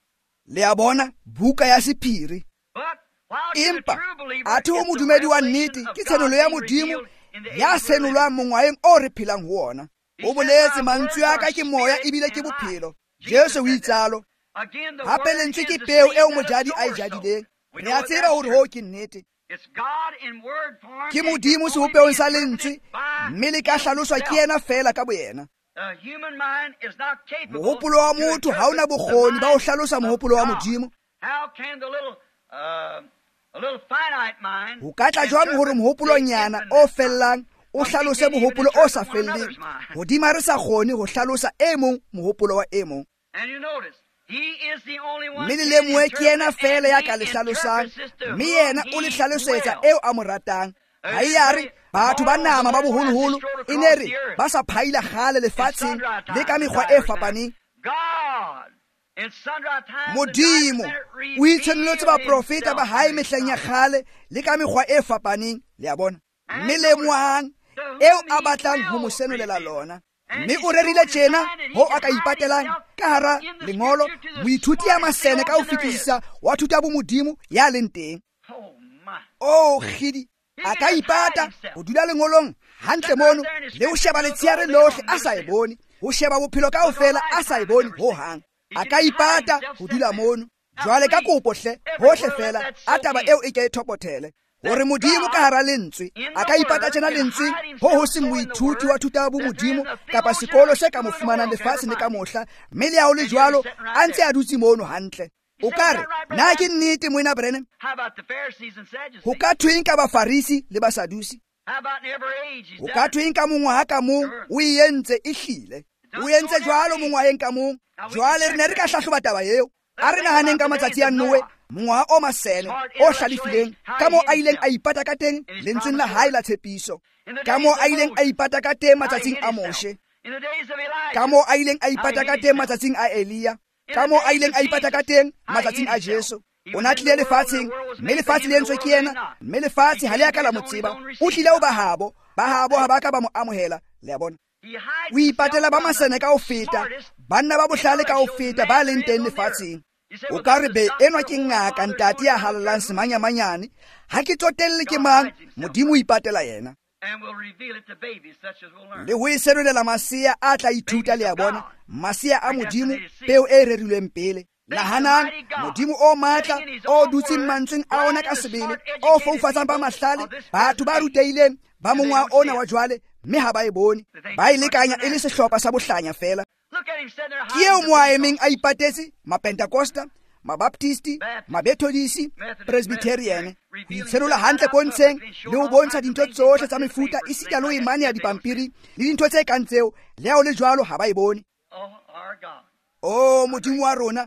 Le a bona buka ya sephiri. But while you're a Empa true believer, athe o it's the modumedi wa revelation nnete of ke God tshenolo ya being Modimo revealed in the age ya we're living. senolwang mongwaeng o re phelang ho ona. O boletse mantswe a ka ke moya ebile ke bophelo. Jesu o itsalo. Again, the Hape word lentswe is ke the peo seed eo that mojadi a e absorbs jadileng. soul. We Re know a that tseba that's hore true. ho ke nnete. It's God in word form. Ke and can Modimo only sehopeong be sa lentswe, interpreted by mme le ka hlaloswa ke yena fela ka boyena. The human mind is not capable Mohopolo wa to motho ha ona interpret the bokgoni ba ho mind hlalosa of mohopolo wa God. Modimo. How can the little, uh, a little finite mind Ho ka tla jwang hore mohopolonyana o fellang o hlalose mohopolo o sa felleng, hodima re sa kgone ho hlalosa e mong mohopolo wa e mong? And you notice, he is the only one Mme le who can lemoe ke yena interpret, fela ya and ka he le hlalosang, interprets this to mme whom yena o le he hlalosetsa will. eo a mo ratang. Ha e ya re batho ba nama ba boholoholo e ne re ba sa phaila kgale lefatsheng le ka mekgwa e fapaneng. God, in sundry times and Modimo times o itshwaneletse ba profeta ba himself hae to mehleng ya his kgale le ka mekgwa e fapaneng le ya bona. Mme le moang eo a batlang ho mo senolela lona. Mme o rerile tjena ho a ka ipatelang ka hara lengolo moithuti ya masene ka ho fetisisa wa thuta bo Modimo ya leng teng. Oh my. O khidi a ka ipata ho dula lengolong hantle mono le ho sheba letsheare lohle a sa e bone, ho sheba bophelo kaofela a sa e bone ho hang. A ka ipata ho dula mono. Jwale ka kopo hle hohle fela a taba eo e ke thopothele hore Modimo ka hara lentswe a ka ipata tjena lentswe ho ho se moithuti wa thuta bo Modimo kapa sekolo se ka mo fumanang lefatshe le ka mohla, mme le ha o le jwalo a ntse a dutse mono hantle. O ka re na ke nnete moena Brennan? How about the Pharisees and Sadducees? Ho ka thweng ka Bafarisi le Basadusi. How about in every age? He's O done ka it. thweng ka mongwaha ka mong o e entse e hlile. O entse jwalo mongwaheng ka mong. Jwale re ne re ka hlahloba taba eo. A re nahaneng ka matsatsi a Noe, mongwaha o masene o hlalefileng, ka moo a ileng a ipata ka teng lentsweng la hae la tshepiso, ka moo a ileng a ipata ka teng matsatsing a Moshe, In the days of Elijah. ka moo a ileng a ipata ka teng matsatsing a Elia, ka moo a ileng a ipata ka teng matsatsing a Jesu. O na tlile lefatsheng, mme lefatshe le entswe ke yena, mme lefatshe ha le a ka la mo tseba. O tlile ho bahabo, bahabo ha ba ka ba mo amohela, le a bona. He hides O ipatela ba himself masene ka ho feta, banna ba bohlale ka ho feta ba leng teng lefatsheng. O ka re be enwa ke ngaka ntate ya halalang semanyamanyane, ha ke tsotelle ke mang, Modimo o ipatela yena. and will reveal it to babies such as will learn. Le ho iserolela masia a tla ithuta le a bona, masia a Modimo, peo e rerilweng pele. Nahanang Modimo o matla o dutseng mantsweng a ona ka sebele, o foufatsang ba mahlale, batho ba rutehileng ba mongwa ona wa jwale, mme ha ba e bone, ba e lekanya e le sehlopha sa bohlanya fela. Look at him sitting there Ke eo hiding mo a the emeng a ipatetse Mapentekosta, Mabaptisti, Mabethodisi, Presbyterian, ho itsherola hantle pontsheng le ho bontsha dintho tsohle tsa mefuta esita le ho imane ya dipampiri le dintho tse kang tseo, le ha o le jwalo ha ba e bone. Oh, our God. O Modimo wa rona,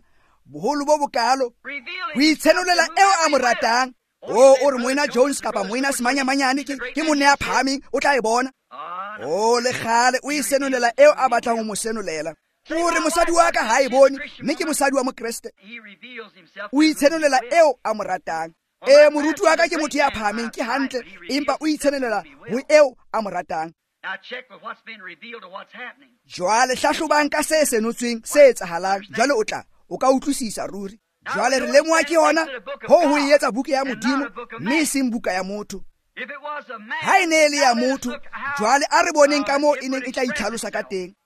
boholo bo bokalo ho itshenolela eo a mo ratang. O o re Moina Jones kapa Moina Semanyamanyane ke ke monna ya phahameng o tla e bona. O le gale o isenolela eo a batlang ho mo senolela. Gore mosadi wa ka ha e bone mme ke mosadi wa mokreste. O itshenolela eo a mo ratang. E moruti wa ka ke motho ya phahameng ke hantle empa o itshenolela ho eo a mo ratang. Jwale hlahlobang ka se senotsweng se etsahalang jwale o tla o ka utlwisisa ruri. Jwale re lemoha ke hona ho ho etsa buka ya modimo mme e seng buka ya motho. Ha e ne le ya motho jwale a re boneng ka moo e neng e tla itlhalosa ka teng.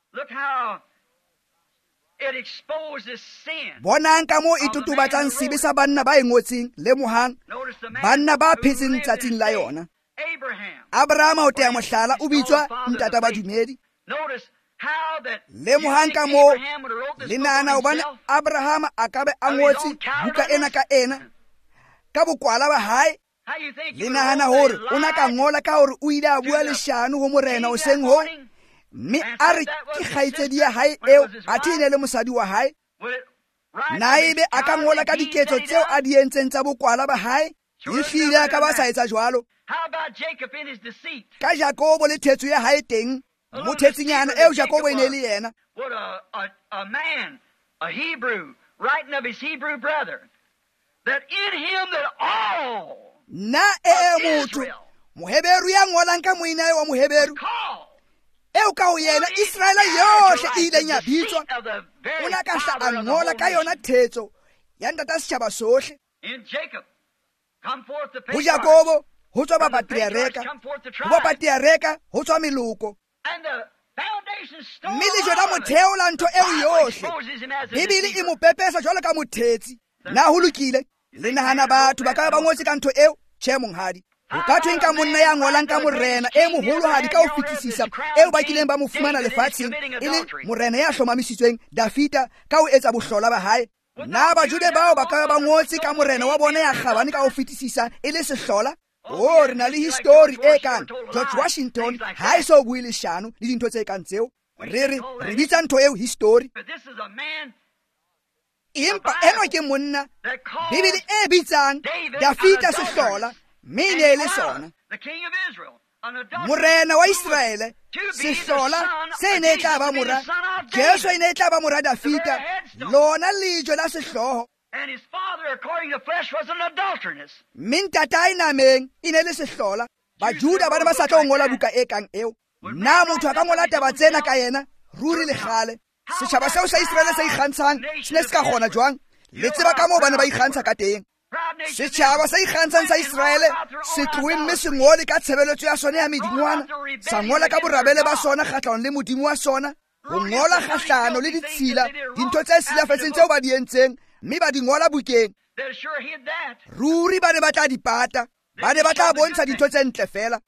Bonang ka moo e totobatsang sebe sa banna ba e ngotseng lemohang banna ba phetseng tsatsing la yona. Abraham ho tea mohlala o bitswa ntata ba dumedi. Lemohang ka moo le nahana hobane Abraham a ka be a ngotse buka ena ka ena ka bokwala ba hae. Le nahana hore o na ka ngola ka hore o ile a bua leshano ho morena hoseng ho mme a re ke kgaitsedi ya hae eo a thine le mosadi wa hae. Na ebe a ka ngola ka diketso tseo a di entseng tsa bokwala ba hae? Ehlile a ka ba sa etsa jwalo. Ka Jakobo le thetso ya hae teng mo thetsinyana eo Jakobo e ne le yena. What a, a, a man, a Hebrew, writing of his Hebrew brother, that in him that all na e motho moheberu ya ngolang ka moina wa moheberu eo ka ho yena Israela yohle e ile nya bitswa o na ka hla a ngola ka yona thetso ya ntata setjhaba sohle. In Jacob come forth the ho Jakobo ho tswa ba patriareka ho ba patriareka ho tswa meloko and the foundation stone mme le jona motheo la ntho eo yohle Bibele e mo pepesa jwalo ka mothetsi. Na ho lokile le nahana batho ba ka ba ngotse ka ntho eo? Tjhe monghadi, ho ka thweng ka monna ya ngolang ka morena e moholohadi ka ho fetisisa eo ba kileng ba mo fumana lefatsheng e le morena ya hlomamisitsweng Dafita ka ho etsa bohlola ba hae. Na bajude bao ba ka ba ngotse ka morena wa bona ya kgabane ka ho fetisisa e le sehlola? O re na le history e kang George Washington ha e so bue leshano le dintho tse kang tseo. Re re re bitsa ntho eo history. Empa eno ke monna Bibele e bitsang Dafita sehlola mme ne le sona morena wa Israele sehlola se ne tla ba mora Jesu ne tla ba mora Dafita lona lejo la sehloho. And his father, according to flesh, was an adulteress. Min tata ina meng ine le sehlola ba Juda ba ne ba sa tlo ngola buka e kang eo. Na motho a ka ngola taba tsena ka yena ruri le gale. Setjhaba seo sa Israele sa ikgantshang se ne se ka kgona jwang? Le tseba ka moo ba ne ba ikgantsha ka teng. Setjhaba sa ikgantshang sa Israele se tlohe mme se ngole ka tshebeletso ya sona ya medingwana sa ngola ka borabele ba sona kgahlano le modimo wa sona ho ngola kgahlano le ditshila dintho tse silafetseng tseo ba di entseng mme ba di ngola bukeng. Ruri ba ne ba tla di pata ba ne ba tla bontsha dintho tse ntle fela.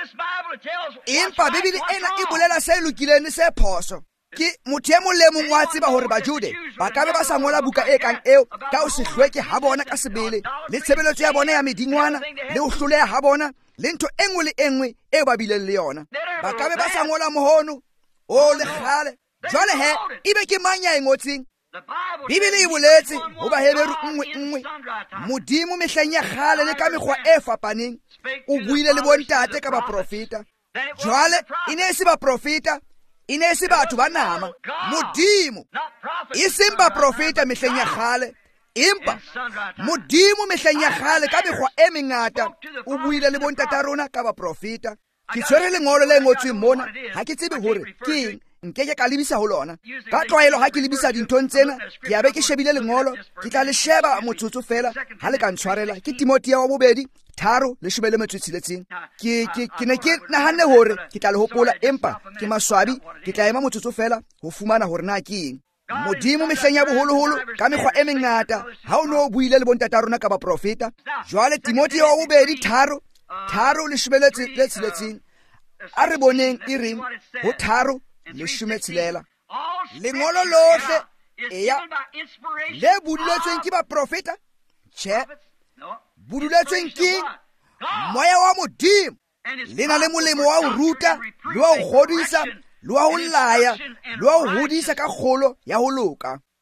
Empa Bibele ena e bolela se lokileng le se phoso. Ke motho e mong le mong wa tseba hore bajude ba ka be ba sa ngola buka e kang eo ka ho se hlweke ha bona ka sebele le tshebeletso ya bona ya medingwana le ho hloleha ha bona le ntho e nngwe le e nngwe eo ba bileng le yona. Ba ka be ba sa ngola mohono o le kgale. Jwale he ebe ke mang ya e ngotseng? Bibele e boletse ho Baheberu nngwe nngwe modimo mehleng ya kgale le ka mekgwa e fapaneng o buile le bontate ka ba profeta. Jwale e ne se ba profeta e ne se batho ba nama modimo e seng ba profeta mehleng ya kgale empa modimo mehleng ya kgale ka mekgwa e mengata o buile le bontate rona ka ba profeta. Ke tshwere lengolo le ngotsweng mona ha ke tsebe hore ke eng nkeke ka lebisa ho lona ka tlwaelo. Ha ke lebisa dinthong tsena ke abe ke shebile lengolo ke tla le sheba motsotso fela ha le ka ntshwarela. Ke Timothea wa bobedi tharo le shome le metso e tsheletseng. Ke ke ke ne ke nahanne hore ke tla le hopola empa ke maswabi ke tla ema motsotso fela ho fumana hore na ke eng. Modimo mehleng ya boholoholo ka mekgwa e mengata ha o no buile le bontata rona ka ba profeta. Jwale Timothea wa bobedi tharo tharo le shome le tsheletseng a re boneng e reng ho tharo le shome tshelela. Lengolo lohle eya le buduletsweng ke ba profeta? Tjhe, buduletsweng ke moya wa modimo. Le na le molemo wa ho ruta le wa ho kgodisa le wa ho laya le wa ho hodisa ka kgolo ya ho loka.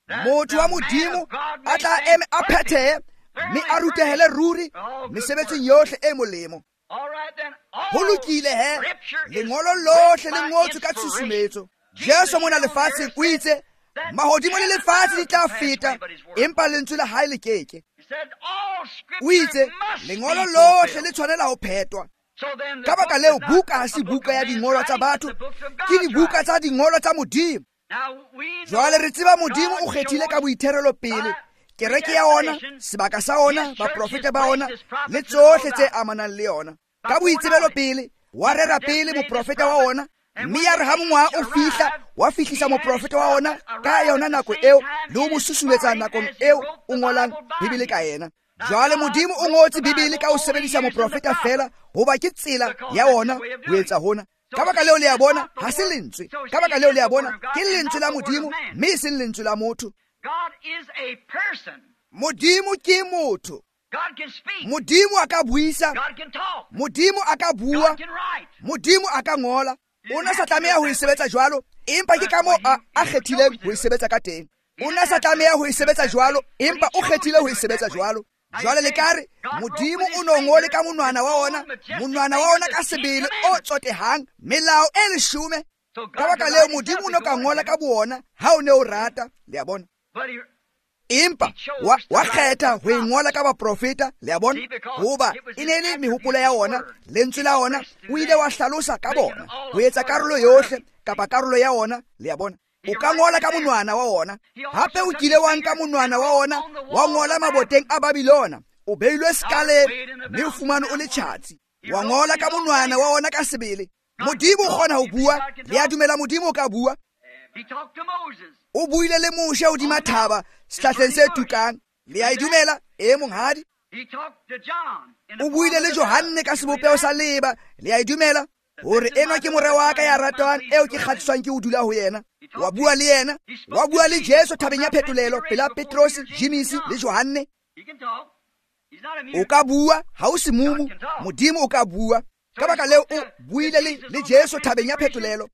motho wa modimo a tla eme a phethehe mme a rutehele ruri mesebetsing yohle e molemo. Ho lokile he, lengolo lohle le ngotswe ka tshusumetso. Jesu mona lefatsheng o itse mahodimo le lefatshe di tla feta, empa lentswe la hae le keke. O itse lengolo lohle le tshwanela ho phetwa. Ka baka leo buka ha se buka ya dingolwa tsa batho, ke dibuka tsa dingolwa tsa modimo. Jwale re tseba modimo o kgethile ka boitherelo pele kereke ya ona, sebaka sa ona, baprofeta ba ona le tsohle tse amanang le yona. Ka boitsebelo pele wa rera pele moprofeta wa ona, mme ya re ha mongwaha o fihla wa fihlisa moprofeta wa ona ka yona nako eo le ho mo susumetsa nakong eo o ngolang Bibele ka yena. Jwale modimo o ngotse Bibele ka ho sebedisa moprofeta fela hoba ke tsela ya ona ho etsa hona. Ka baka leo le ya bona ha se lentswe, ka baka leo le ya bona ke lentswe la modimo mme se lentswe la motho. Modimo ke motho. Modimo a ka buisa, modimo a ka bua, modimo a ka ngola. Ona sa tlameha ho sebetsa jwalo, empa ke ka moo a kgethileng ho sebetsa ka teng. Ona sa tlameha ho sebetsa jwalo, empa o kgethile ho sebetsa jwalo. Jwale le kare modimo o no ngole ka monwana wa ona, monwana wa ona ka sebele o tsotehang melao e leshome. Ka baka leo modimo o no ka ngola ka bona ha o ne o rata, le a bona. Empa wa wa kgetha ho ngola ka baprofeta, le a bona, hoba e ne le mehopolo ya ona, lentswe la ona o ile wa hlalosa ka bona ho etsa karolo yohle kapa karolo ya ona, le a bona. O ka ngola ka monwana wa ona, hape o kile wa nka monwana wa ona wa ngola maboteng a Babilona, o beilwe sekaleng mme o fumane o le tjhatsi. Wa ngola ka monwana wa ona ka sebele. Modimo o kgona ho bua, le a dumela modimo o ka bua. O buile le Moshe hodima thaba sehlahleng se tukang, le a dumela e monghadi. O buile le Johanne ka sebopeo sa leba, le a dumela hore enwa ke more wa ka ya ratwang eo ke kgatsiswang ke ho dula ho yena. Wa bua le yena, wa bua le Jesu thabeng ya phetolelo pela Petros, James le Johanne. O ka bua ha o se mumu, modimo o ka bua. Ka baka leo o buile le le Jesu thabeng ya phetolelo,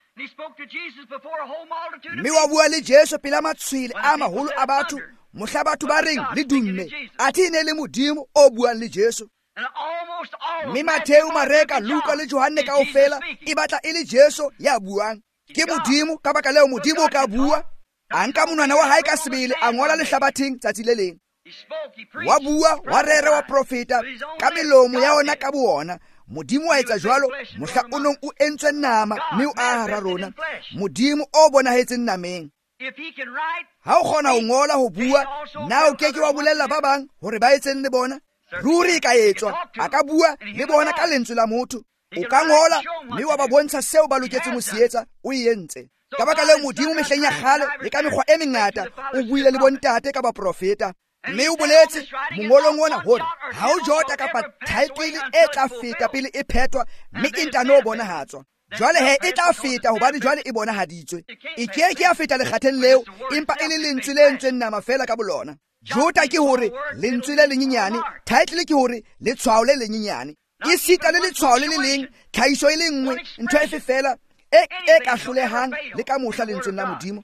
mme wa bua le Jesu pela matshwele a maholo a batho mohla batho ba reng le dumme athe ne le modimo o buang le Jesu. Mme Mateo, Mareka, Luka le Johanne kaofela e batla e le Jesu ya buang. Ke modimo, ka baka leo modimo o ka bua. A nka monwana wa hae ka sebele a ngola lehlabatheng tsatsi le leng. Wa bua wa rera wa profeta ka melomo ya ona ka boona. Modimo wa etsa jwalo mohla o nong o entswe nama mme o a hara rona, modimo o bonahetseng nameng. Ha o kgona ho ngola ho bua, na o keke wa bolella ba bang hore ba etseng le bona. Ruri ka etswa, a ka bua le bona ka lentswe la motho. O ka ngola mme wa ba bontsha seo ba loketseng ho se etsa, o e entse. Ka baka leo modimo mehleng ya kgale le ka mekgwa e mengata o buile le bontate ka baprofeta, mme o boletse mongolong ona hore ha o jota kapa title e tla feta pele e phetwa mme e ntano bonahatswa. Jwale he e tla feta hobane jwale e bonahaditswe. E ke ke ya feta lekgatheng leo, empa e le lentswe le entsweng nama fela ka bolona. Jota ke hore lentswe le lenyenyane, title ke hore le tshwao le lenyenyane. E sita le letshwao le le leng, tlhahiso e le nngwe, ntho e fefela e e ka hlolehang le ka mohla lentsweng la modimo.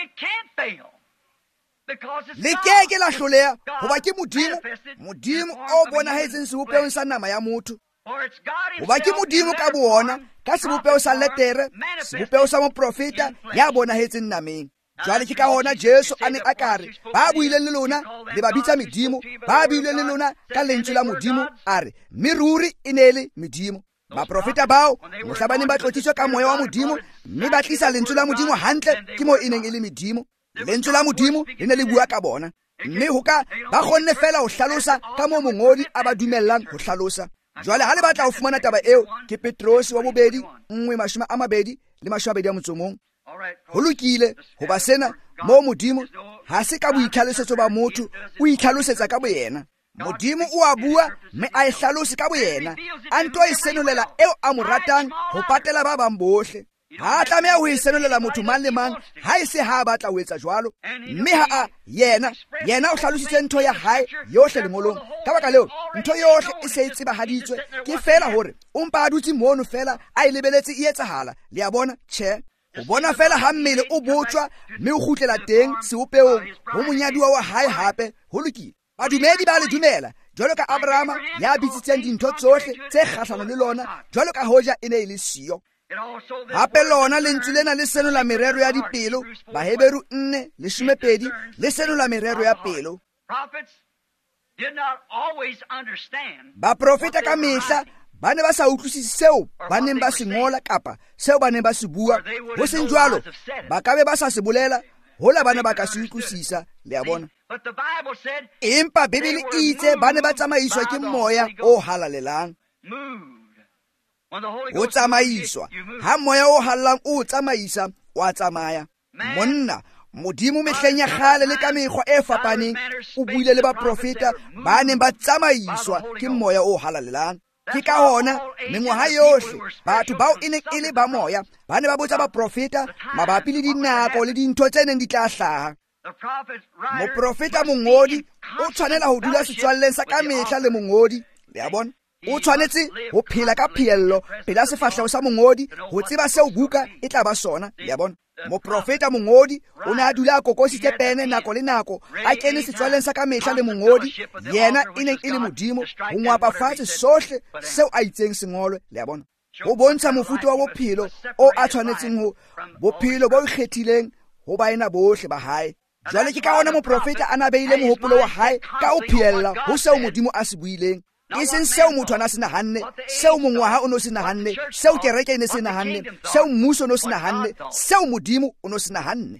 Le keke la hloleha hoba ke modimo, modimo o bonahetseng sebopeong sa nama ya motho. Hoba ke modimo ka boona ka sebopeo sa letere, sebopeo sa moprofeta ya bonahetseng nameng. Jwale ke ka hona Jesu a ne a kare ba buile le lona le ba bitsa medimo, ba buile le lona ka lentswe la modimo a re mme ruri e ne le medimo. Baprofeta bao mohla ba neng ba tlothiswa ka moya wa modimo mme ba tlisa lentswe la modimo hantle ke moo e neng e le medimo. Lentswe la modimo le ne le bua ka bona, mme ho ka ba kgonne fela ho hlalosa ka moo mongodi a ba dumellang ho hlalosa. Jwale ha le batla ho fumana taba eo ke Petros wa bobedi nngwe mashome a mabedi le mashome a mabedi a motso o mong. Ho lokile hoba sena moo modimo ha se ka boitlhalosetso ba motho, o itlhalosetsa ka boyena. Modimo o a bua mme a e hlalose ka boyena, a nto e senolela eo a mo ratang ho patela ba bang bohle. Ha tlameha ho e senolela motho mang le mang ha e se ha batla ho etsa jwalo, mme ha a yena yena o hlalositse ntho ya hae yohle lengolong. Ka baka leo ntho yohle e se e tsebahaditswe, ke fela hore o mpa a dutse mono fela a e lebeletse e etsahala. Le a bona tjhe, o bona fela ha mmele o botswa mme o gutlela teng seopeong ho monyadiwa wa hae hape ho lokile. Badumedi ba le dumela jwalo ka Abrahama ya bitsitseng dintho tsohle tse kgahlano le lona jwalo ka hoja e ne e le siyo. Hape lona lentswe lena le senola merero ya dipelo, Baheberu nne lesomepedi le senola merero ya pelo. Baprofeta ka mehla ba ne ba sa utlwisise seo ba neng ba se ngola kapa seo ba neng ba se bua. Ho seng jwalo ba ka be ba sa se bolela, hola ba ne ba ka se utlwisisa, le a bona. Empa Bibele e itse ba ne ba tsamaiswa ke moya o halalelang. O tsamaiswa ha moya o hallang o tsamaisa, wa tsamaya. Monna Modimo mehleng ya kgale le ka mekgwa e fapaneng o buile le baprofeta ba neng ba tsamaiswa ke moya o halalelang. Ke ka hona mengwaha yohle batho bao e neng e le ba moya ba ne ba botsa baprofeta mabapi le dinako le dintho tse neng di tla hlaha. Moprofeta mongodi o tshwanela ho dula setswalleng sa ka mehla le mongodi, le a bona. O tshwanetse ho phela ka pheello pela sefahleho sa mongodi, ho tseba seo buka e tla ba sona, le a bona. Moprofeta mongodi o ne a dula a kokositse pene nako le nako, a kene setswalleng sa ka mehla le mongodi. Yena e neng e le Modimo ho ngwapa fatshe sohle seo a itseng sengolwe, le a bona. Ho bontsha mofuta wa bophelo o a tshwanetseng ho bophelo bo ikgethileng ho baena bohle ba hae. Jwale ke ka hona moprofeta a nabeile mohopolo wa hae ka o pheella ho seo Modimo a se buileng. E seng seo motho ana se nahanne, seo mongwaha o no se nahanne, seo kereke e ne se nahanne, seo mmuso o no se nahanne, seo Modimo o no se nahanne.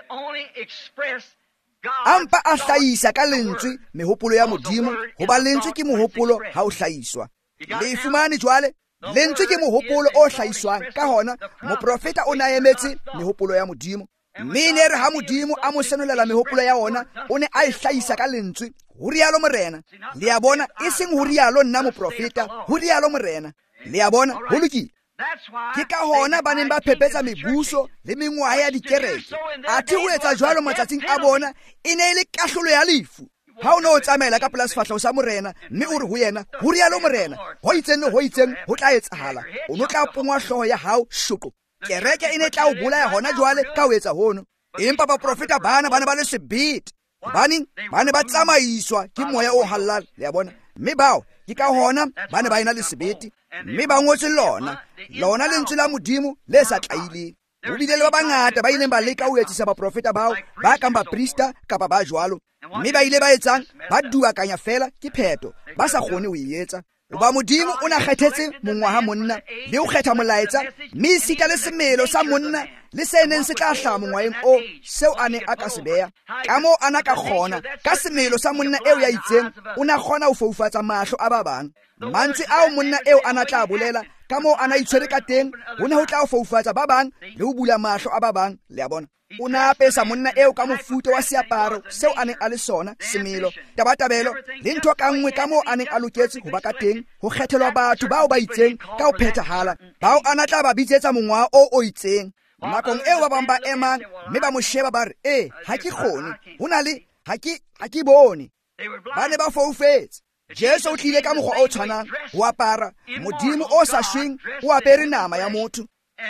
Ampa a hlahisa ka lentswe mehopolo ya Modimo, hoba lentswe ke mohopolo ha o hlahiswa. Le fumane jwale, lentswe ke mohopolo o hlahiswang, ka hona moprofeta o na emetse mehopolo ya Modimo. Mme ne re ha Modimo a mo senolela mehopolo ya ona, o ne a e hlahisa ka lentswe. Ho rialo morena, le a bona, e seng ho rialo nna moprofeta, ho rialo morena, le a bona, ho lokile. Ke ka hona ba neng ba phepetsa mebuso le mengwaha ya dikereke. Athe ho etsa jwalo matsatsing a bona e ne e le kahlolo ya lefu. Ha o no tsamaela ka pela sefahleho sa morena mme o re ho yena, ho rialo morena, ho itseng le ho itseng ho tla etsahala, o no tla pongwa hlooho ya hao shoko. Kereke e ne tla o bolaya hona jwale ka ho etsa hono. Empa baprofeta bana ba ne ba le sebete, hobane ba ne ba tsamaiswa ke moya o hallang, le a bona. Mme bao ke ka hona ba ne ba ena le sebete, mme ba ngotse lona lona lentswe la Modimo le sa tlaileng. Ho bile le ba bangata ba ileng ba leka ho etsisa baprofeta bao ba kang baprista kapa ba jwalo, mme ba ile ba etsang ba duakanya fela ke pheto, ba sa kgone ho e etsa. Hoba Modimo o na kgethetse mongwaha monna le ho kgetha molaetsa, mme sita le semelo sa monna le se neng se tla hlaha mongwaheng o seo a neng a ka se beha. Ka moo a na ka kgona ka semelo sa monna eo ya itseng, o na kgona ho foufatsa mahlo a ba bang. Mantswe ao monna eo a na tla bolela ka moo a na itshwere ka teng, ho ne ho tla ho foufatsa ba bang le ho bula mahlo a ba bang, le a bona. O na apesa monna eo ka mofuta wa seaparo seo a neng a le sona, semelo, tabatabelo le ntho ka nngwe ka moo a neng a loketse ho ba ka teng, ho kgethelwa batho bao ba itseng ka ho phethahala, bao a na tla ba bitsetsa mongwaha o o itseng. Nakong eo ba bang ba emang mme ba mo sheba ba re, e ha ke kgone, ho na le ha ke ha ke bone. Ba ne ba foufetse. Jesu o tlile ka mokgwa o tshwanang, ho apara Modimo o sa shweng, o apere nama ya motho.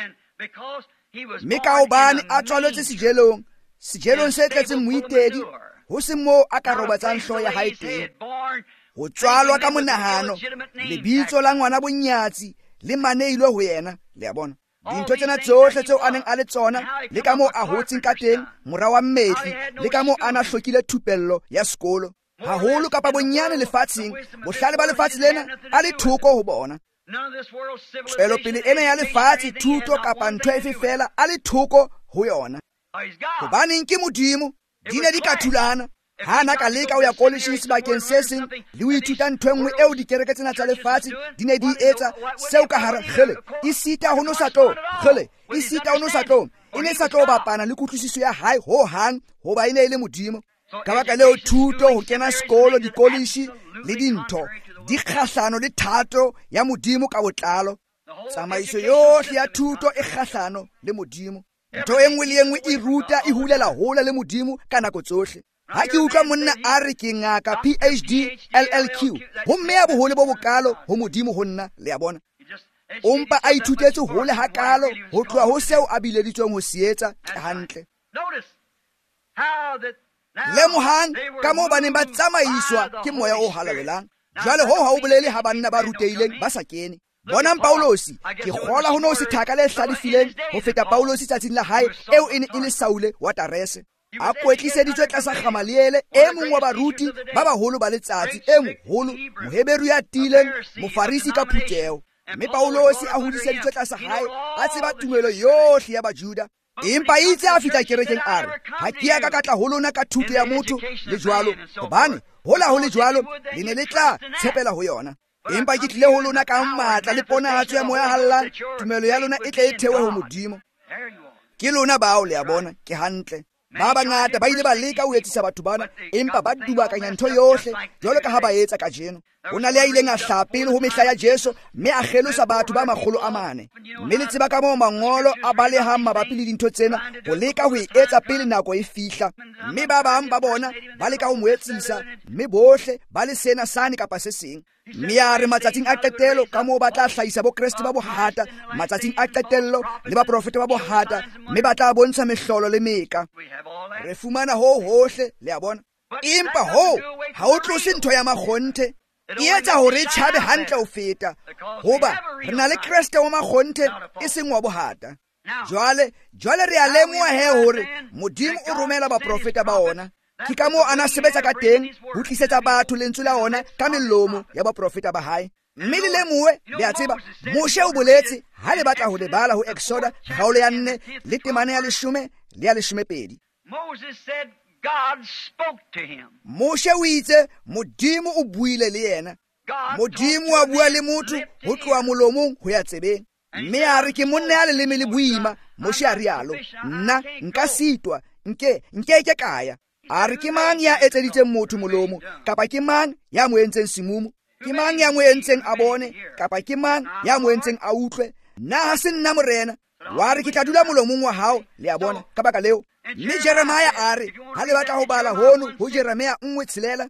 Mme ka hobane a tswaletswe sejelong, sejelong se tletseng moitedi, ho se moo a ka robatsang hlooho ya hae teng. Ho tswalwa ka monahano, lebitso la ngwana bonyatsi le maneilwe ho yena, le a bona. Dintho tsena tsohle tseo a neng a le tsona, le ka moo a hotseng ka teng, mora wa mmetli, le ka moo a na hlokile thupello ya sekolo. Haholo kapa bonyane lefatsheng, bohlale ba lefatshe lena a le thoko ho bona. Tswelopele ena ya lefatshe, thuto kapa ntho efe fela a le thoko ho yona. Hobaneng ke Modimo, di ne di ka thulana. Ha na ka leka ho ya kolesheng sebakeng se seng le ho ithuta ntho e nngwe eo dikereke tsena tsa lefatshe di ne di etsa, seo ka hara kgele e sita ho no sa tlo kgele e sita ho no sa tlo e ne sa tlo bapana le kutlwisiso ya hae ho hang, hoba e ne e le Modimo. Ka baka leo thuto, ho kena sekolo, dikoleshi le dintho di kgahlano le thato ya Modimo ka botlalo. Tsamaiso yohle ya thuto e kgahlano le Modimo. Ntho e nngwe le e nngwe e ruta e hulela hola le Modimo ka nako tsohle. Ha ke utlwa monna a re ke ngaka P H D L L Q, ho mme ya bohole bo bokalo ho Modimo ho nna, le a bona. o mpa a ithutetse hole hakalo ho tloha ho seo a bileditsweng ho se etsa ke hantle. Lemohang ka moo ba neng ba tsamaiswa ke moya o halalelang. Jwale ho ha o bolele ha banna ba ruteileng ba sa kene. Bonang Paulosi, ke kgola ho no se thaka le hlalefileng ho feta Paulosi tsatsing la hae eo e ne e le Saule wa Tarese. A kwetliseditswe tlasa Gamaliele, e mong wa baruti ba baholo ba letsatsi, e moholo, Moheberu ya tileng, Mofarisi ka phuteho. Mme Paulosi a hodiseditswe tlasa hae a tseba tumelo yohle ya Bajuda. Empa itse a fihla kerekeng a re, ha ke ya ka katla ho lona ka thuto ya motho le jwalo, hobane hola ho le jwalo le ne le tla tshepela ho yona. Empa ke tlile ho lona ka matla le ponahatso ya moya hallang, tumelo ya lona e tle e thewe ho Modimo. Ke lona bao le a bona ke hantle. Ba bangata ba ile ba leka ho etsisa batho bana, empa ba dubakanya ntho yohle jwalo ka ha ba etsa kajeno. Ho na le a ileng a hlapa pele ho mehla ya Jesu, mme a kgelosa batho ba makgolo a mane. Mme le tseba ka moo mangolo a balehang mabapi le dintho tsena ho leka ho e etsa pele nako e fihla. Mme ba bang ba bona ba leka ho mo etsisa, mme bohle ba le sena sane kapa se seng. Mme a re matsatsing a qetelo ka moo ba tla hlahisa bo Kreste ba bohata, matsatsing a qetello le ba profeta ba bohata, mme ba tla bontsha mehlolo le meka. Re fumana ho hohle le a bona. Empa ho ha o tlose ntho ya makgonthe. E etsa hore e tjhabe hantle ho feta, hoba re na le Kreste wa makgonthe e seng wa bohata. Jwale jwale re a lemoha he hore Modimo o romela ba profeta ba ona. Ke ka moo ana sebetsa ka teng ho tlisetsa batho lentswe la ona ka melomo ya ba profeta ba hae. Mme le lemoe le a tseba Moshe o boletse ha le batla ho le bala ho Exoda kgaolo ya nne le temane ya leshome le ya leshome pedi. Moses said God spoke to him. Moshe o itse Modimo o buile le yena. Modimo a bua le motho ho tloha molomong ho ya tsebeng. Mme a re ke monne ya leleme le boima. Moshe a rialo, nna nka sitwa nke nke ke kaya. A re ke mang ya etseditseng motho molomo, kapa ke mang ya mo entseng semumu, ke mang ya mo entseng a bone, kapa ke mang ya mo entseng a utlwe. Na ha se nna morena, wa re ke tla dula molomong wa hao le a bona ka baka leo. Mme Jeremiah a re ha le batla ho bala hono ho Jeremiah nngwe tshelela,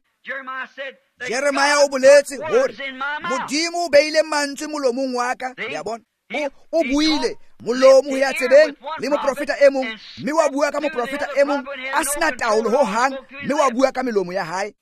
Jeremiah o boletse hore Modimo o beile mantswe molomong wa ka le a bona. O buile molomo ho ya tsebeng le moprofeta e mong, mme wa bua ka moprofeta e mong a sena taolo ho hang, mme wa bua ka melomo ya hae.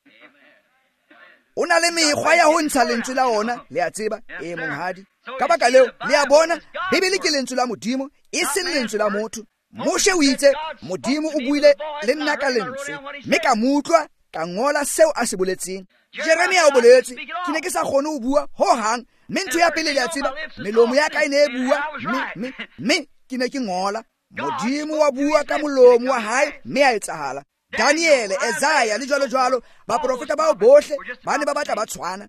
O na le mekgwa ya ho ntsha lentswe la ona le a tseba e monghadi. Ka baka leo le a bona Bibele ke lentswe la Modimo e seng lentswe la motho. Moshe o itse Modimo o buile le nna ka lentswe, mme ka mutlwa ka ngola seo a se boletseng. Jeremiah o boletse ke ne ke sa kgone ho bua ho hang, mme ntho ya pele le a tseba melomo ya ka e ne e bua, mme mme ke ne ke ngola. Modimo wa bua ka molomo wa hae, mme a etsahala. Daniel, Isaiah le jwalo jwalo ba profeta bao bohle ba ne ba batla ba tshwana.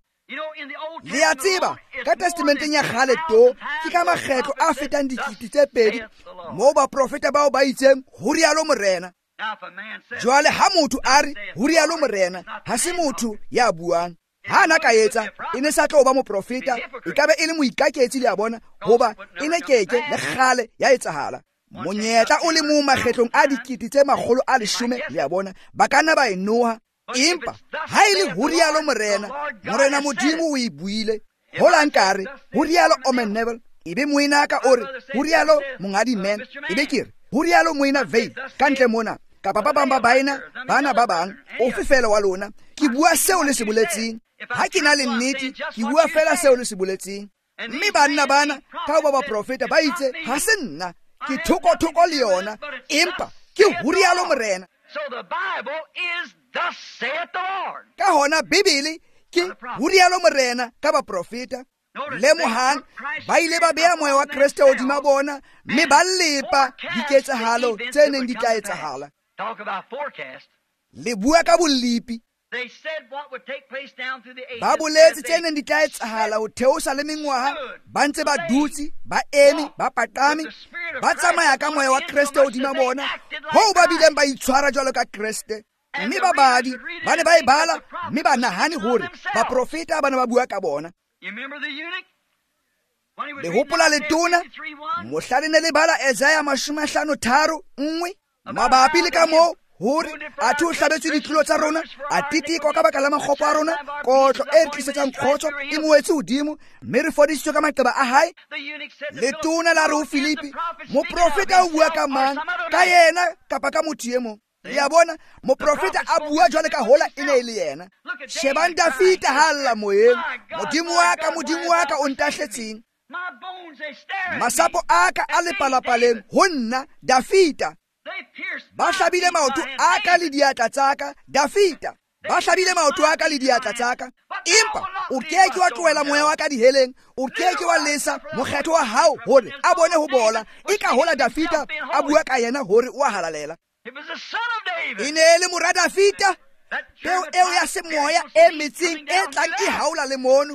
Le a tseba ka testamenteng ya kgale to ke ka makgetlo a fetang dikete tse pedi moo ba profeta bao ba itseng ho rialo morena. Jwale ha motho a re ho rialo morena, ha se motho ya buang. Ha na ka etsa e ne sa tlo ba moprofeta, e ka be e le moikaketsi le a bona, hoba e ne keke le kgale ya etsahala. Monyetla o le mo makgetlong a dikete tse makgolo a leshome le a bona ba kana ba enoha. Empa ha ile ho rialo morena, morena Modimo o e buile. Hola nkare ho rialo Omen Neville, ebe moina ka ore ho rialo mongadi men, ebe kire ho rialo moina veil kantle mona kapa ba bang ba baina bana ba bang o fefela wa lona. Ke bua seo le se boletseng. Ha ke na le nnete ke bua fela seo le se boletseng. Mme banna bana ka ba ba profeta ba itse ha se nna ke thoko thoko le yona, empa ke ho rialo morena. So the Bible is thus saith the Lord. Ka hona Bibele ke ho rialo morena ka ba profeta. Le mohang ba ile ba bea moya wa Kriste hodima bona, mme ba lepa diketsahalo tse neng di tla etsahala. Talk about forecast. Le bua ka bolipi. They said what would take place down through the ages. Ba boletse tse neng di tla etsahala ho theosa le mengwaha, ba ntse ba dutse ba eme ba patame ba tsamaya ka moya wa Kriste hodima bona, ho ba bileng ba itshwara jwalo ka Kriste. Mme ba badi ba ne ba e bala, mme ba nahane hore ba profeta ba ne ba bua ka bona. You remember the eunuch? When he was Le reading hopola Isaiah letona fifty-three one? mohlale ne le bala Isaiah mashome a hlano tharo nngwe mabapi le ka moo hore a thu hlabetswe ditlolo tsa rona, a titikwa ka baka la makgopo a rona, kotlo e re tlisetsang kgotso e moetse hodimo, mme re fodisitswe ka maqeba a hae. Letona la re ho Filipi, moprofeta o bua ka mang? Ka yena kapa ka motho e mong? Ya bona, moprofeta a bua jwale ka hola e ne e le yena. Shebang Dafita ha lla moyeng, Modimo wa ka, Modimo wa ka o ntahletseng. Masapo a ka a le palapaleng ho nna, Dafita. Ba hlabile maoto a ka le diatla tsa ka, Dafita. Ba hlabile maoto a ka le diatla tsa ka. Empa o keke wa tlohela moya wa ka diheleng, o keke wa lesa mokgetho wa hao hore a bone ho bola. E ka hola Dafita a bua ka yena hore o a halalela. E ne le mora Dafita, peo eo ya semoya e metsing e tlang e haola le mono.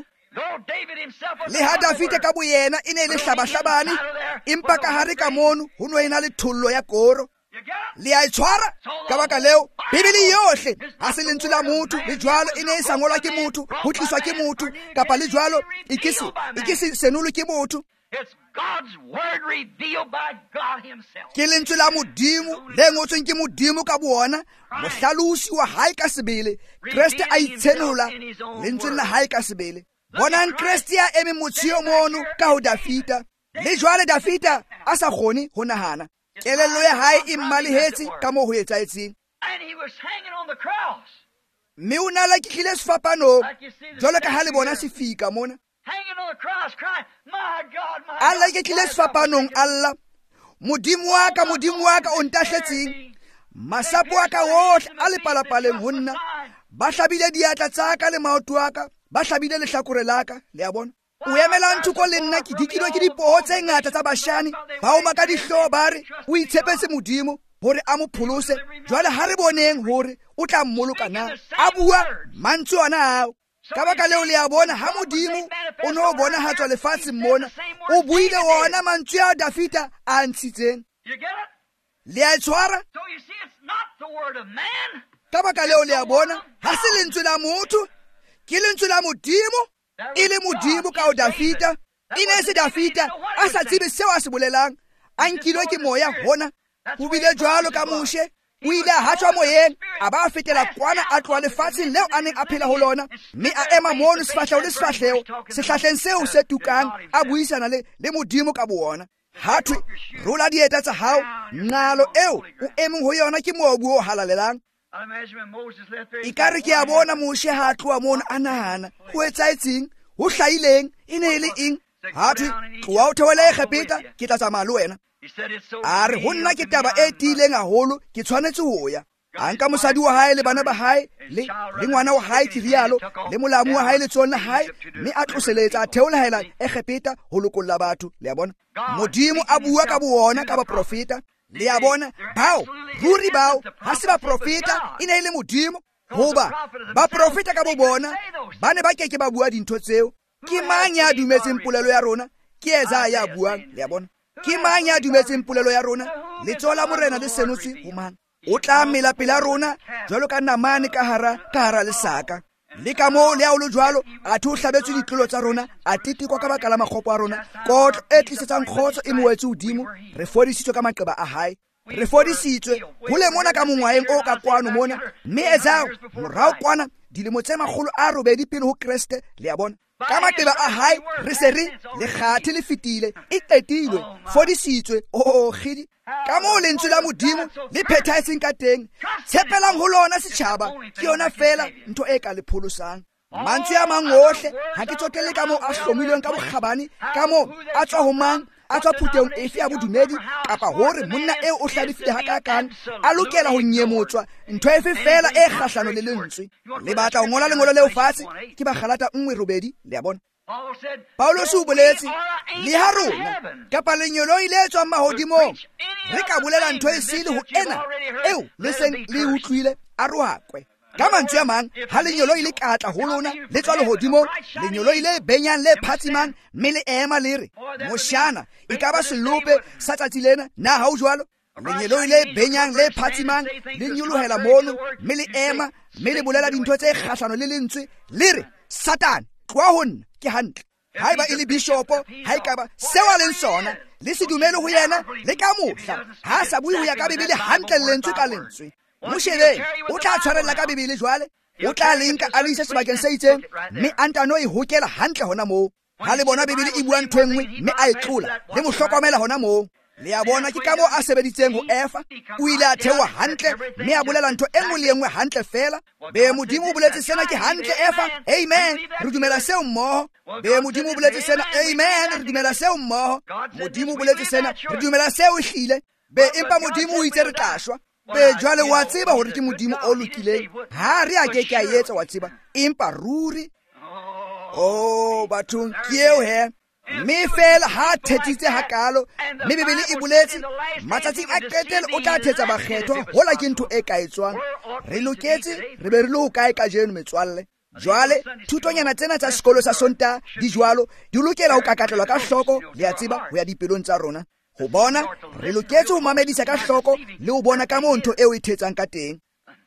Le ha Dafita ka boyena e ne le hlabahlabane, empa ka hare ka mono ho no ena le thollo ya koro. Le a tshwara ka baka leo Bibele yohle ha se lentswe la motho le jwalo e ne e sa ngolwa ke motho, ho tliswa ke motho, kapa le jwalo e ke se e ke se senolo ke motho. It's God's word revealed by God himself. Ke lentswe la Modimo le ngotsweng ke Modimo ka bona, mohlalosi wa hae ka sebele. Kriste a itsenola lentswe la hae ka sebele. Bonang Kriste ya eme motshio mono ka ho Dafita. Le jwale Dafita a sa kgone ho nahana. Kelello ya hae e mmalehetse ka moo ho etsaetseng. And he was hanging on the cross. Mme o na la ke tlile sefapanong jwalo ka ha le bona se fika mona. Hanging on the cross crying, my God, my Allah God. ke tlile sefapanong Allah. Modimo wa ka, Modimo wa ka o ntahletseng. Masapo a ka ohle a le palapaleng ho nna. Ba hlabile diatla tsa ka le maoto a ka, ba hlabile lehlakore la ka, le a bona. O emela nthuko le nna ke dikilwe ke dipoho tse ngata tsa bashani, ba o maka dihloho ba re o itshepetse Modimo hore a mo pholose. Jwale ha re boneng hore o tla mmoloka na, a bua mantswe ana ao. Ka baka leo le a bona ha Modimo o no bona ha tswa lefatshe mona, o buile wona mantswe a Dafita a ntshitseng. You get it? Le a tshwara So you see, it's not the word of man. ka baka leo le a bona ha se lentswe la motho, ke lentswe la Modimo. E le Modimo ka o Dafita. E ne se Dafita a sa tsebe seo a se bolelang, a nkilwe ke moya hona. Ho bile jwalo ka Moshe, o ile a hatswa moyeng, a ba a fetela kwana a tloha lefatsheng leo a neng a phela ho lona, mme a ema mono sefahleho le sefahleho, sehlahleng seo se tukang, a buisana le le Modimo ka boona. Ha thwe rola dieta tsa hao, nqalo eo o emeng ho yona ke mobu o halalelang. I imagine when Moses left there, he E ka re ke a bona Moshe ha a tloha mono a nahana ho etsaetseng, ho hlahileng, e ne e le eng. Ha thwe tloha o theoele Egepeta, ke tla tsamaya le wena. He said it's so A re ho nna ke taba e tiileng haholo, ke tshwanetse ho ya. A nka mosadi wa hae le bana ba hae le le ngwana wa hae Kirialo le molamu wa hae le tsona la hae, mme a tloseletsa a theolahela Egepeta ho lokolla batho. Le a bona Modimo a bua ka boona ka ba profeta. Le a bona bao ruri bao ha se ba profeta, e ne le Modimo. Hoba ba profeta ka bo bona ba ne ba keke ba bua dintho tseo. Ke mang ya dumetseng polelo ya rona? Ke Yesaya ya buang. Le a bona ke mang ya dumetseng polelo ya rona? Letsoho la morena le senotswe ho mang? O tla mela pela rona jwalo ka namane ka hara ka hara lesaka. Le ka moo le ao lo jwalo a thu hlabetswe ditlolo tsa rona, a titikwa ka baka la makgopo a rona. Kotlo e tlisetsang kgotso e moetse hodimo, re fodisitswe ka maqeba a hae. Re fodisitswe ho le mona ka mongwaeng o ka kwano mona, mme Esau morao kwana dilemo tse makgolo a robedi pele ho Kriste. Le a bona ka maqeba a hae re se re le kgathe le fetile, e qetilwe, fodisitswe. O khidi ka moo lentswe la Modimo le phethahetseng ka teng, tshepelang ho lona setjhaba ke yona fela ntho e ka le pholosang. Mantswe a mang ohle ha ke tsotelle ka moo a hlomilweng ka bokgabane, ka moo a tswa ho mang, a tswa phuteng efe ya bodumedi, kapa hore monna eo o hlalefile hakakang a lokela ho nyemotswa ntho efe fela e kgahlano le lentswe. Le batla ho ngola lengolo leo fatshe ke ba Galata nngwe robedi. Le a bona Paul said, Paulos o boletse le ha rona kapa lenyoloi le tswang mahodimong re ka bolela ntho e sele ho ena eo le seng le utlwile a rohakwe. Ka mantswe a mang, ha lenyoloi le katla ho lona le tswa lehodimong, lenyoloi le benyang le phatsimang, mme le ema le re moshana e ka ba selope sa tsatsi lena na ha o jwalo. Lenyoloi le benyang le phatsimang le nyolohela mono, mme le ema, mme le bolela dintho tse kgahlano le lentswe, le re Satan tloha ho nna ke hantle. Haeba e le bishopo, ha e ka ba seo a leng sona, le se dumele ho yena le ka mohla ha sa bue ho ya ka Bibele hantle lentswe ka lentswe. mo shebeng o tla tshwarella ka bebele jwale o tla lenka a le ise sebakeng se itseng mme a ntano e hokela hantle hona moo ha le bona bebele e buang ntho e nngwe mme a e tlola le mo hlokomela hona moo le a bona ke ka moo a sebeditseng ho efa o ile a theoha hantle mme a bolela ntho e nngwe le enngwe hantle fela be modimo o boletse sena ke hantle efa amen re dumela seo mmoho be modimo o boletse sena amen re dumela seo mmoho modimo o boletse sena re dumela seo ehlile be empa modimo o itse re tla shwa be jwale wa tseba hore ke modimo o lokileng ha re a ke ke a etsa wa tseba empa ruri oh bathong ke eo he mme fela ha thetsitse hakalo mme bebele e boletse matsatsing a qetele o tla thetsa bakgethwa hola ke ntho e ka etswang re loketse re be re le ho kae ka jeno metswalle jwale thutonyana tsena tsa sekolo sa sonta di jwalo di lokela ho kakatlelwa ka hloko le a tseba ho ya dipelong tsa rona ho bona re loketse ho mamedisa ka hloko le ho bona ka moo ntho eo e thetsang ka teng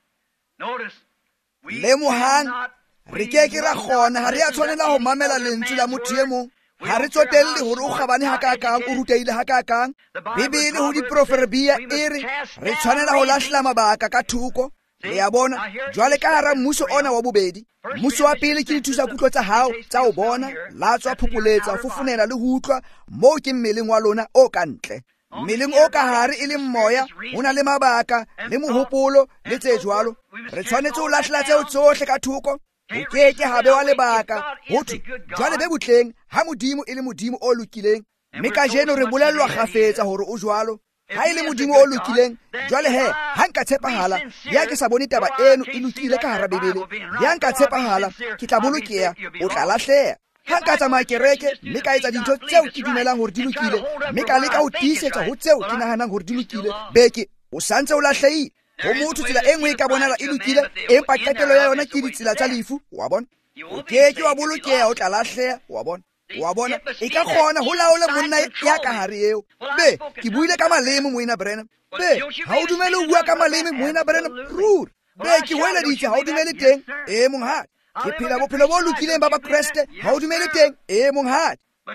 le mohang re ke ke ra kgona ha re a tshwanela ho mamela lentswe la motho e mong ha re tsotelle hore o kgabane hakakang o ruteile hakakang bebele ho diproverbia e re re tshwanela ho lahlela mabaka ka thuko le ya bona jwale ka hara mmuso ona wa bobedi mmuso wa pele ke dithusa kutlo tsa hao tsa o bona latswa phopoletsa fofonela le ho utlwa moo ke mmeleng wa lona o ka ntle mmeleng o ka hare e le moya hona le mabaka le mohopolo le tse jwalo re tshwanetse ho lahlela tseo tsohle ka thuko o keke habe wa lebaka ho thwe jwale be butleng ha modimo e le modimo o lokileng mme ka jeno re bolellwa kgafetsa hore o jwalo ha e le modimo o lokileng jwale he ha nka tshepahala ya ke sa bone taba eno e lokile ka hara bebele ya nka tshepahala ke tla bolokeha o tla lahleha ha nka tsamaya kereke mme ka etsa dintho tseo ke dumelang hore di lokile mme ka leka ho tiisetsa ho tseo ke nahanang hore di lokile beke o santse o lahlehile ho motho tsela e nngwe e ka bonala e lokile empa qetelo ya yona ke ditsela tsa lefu wa bona o keke wa bolokeha o tla lahleha wa bona wa bona e ka kgona ho laola monna ya ka hare eo be ke buile ka maleme moina Branham be ha o dumele ho bua ka maleme moina Branham ruri be ke hweleditse ha o dumele teng e monghadi ke phela bophelo bo lokileng ba ba Kriste ha o dumele teng e monghadi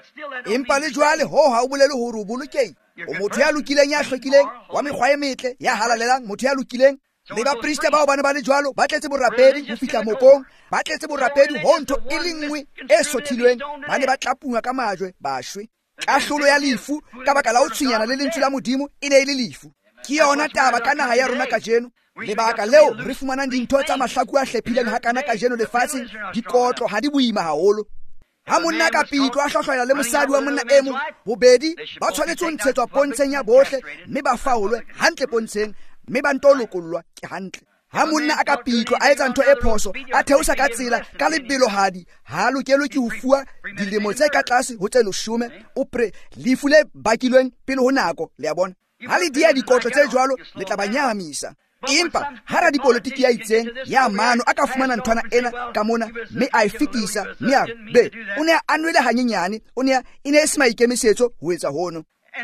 empa le jwale ho ha o bolele hore o bolokehile o motho ya lokileng ya hlwekileng wa mekgwa e metle ya halalelang motho ya lokileng le bapriste bao ba ne ba le jwalo ba tletse borapedi ho fihla mokong ba tletse borapedi ho ntho e le nngwe e sothilweng ba ne ba tlapunga ka majwe ba shwe kahlolo ya lefu ka baka la ho tshwenyana le lentswe la modimo e ne e le lefu ke yona taba ka naha ya rona ka jeno lebaka leo re fumanang dintho tsa mahlaku a hlephileng hakana ka jeno lefatsheng dikotlo ha di boima haholo ha monna ka pitlo a hlohlwela le mosadi wa monna e mong bobedi ba tshwanetse ho ntshetswa pontsheng ya bohle mme ba faolwe hantle pontsheng mme ba nto lokollwa ke hantle ha monna a ka pitlo a etsa ntho e phoso a theosa ka tsela ka lebelohadi ha lokelwe ke ho fuwa dilemo tse ka tlase ho tse leshome o pre lefu le bakilweng pele ho nako le ya bona ha le dia dikotlo tse jwalo le tla ba nyahamisa empa ha ra dipolitiki ya itseng ya mano a ka fumana nthwana ena ka mona mme a e fetisa mme a be o ne a anwele hanyenyane o ne e ne e se maikemisetso ho etsa hono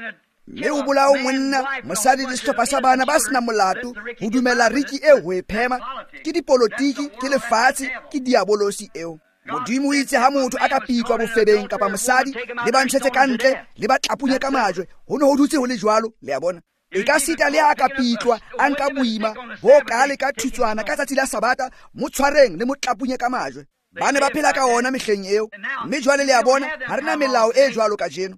mme o bolao monna mosadi le sehlopha sa bana ba sena molato ho dumela riki eo ho e phema ke dipolitiki ke lefatshe ke diabolosi eo modimo o itse ha motho a ka pitlwa bofebeng kapa mosadi le ba ntshetse ka ntle le ba tlapunye ka majwe ho ne ho dutse ho le jwalo le ya bona e ka sita le a ka pitlwa a nka boima bo ka le ka thutswana ka tsatsi la sabata mo tshwareng le mo tlapunye ka majwe ba ne ba phela ka ona mehleng eo mme jwale le ya bona ha rena melao e jwalo ka jeno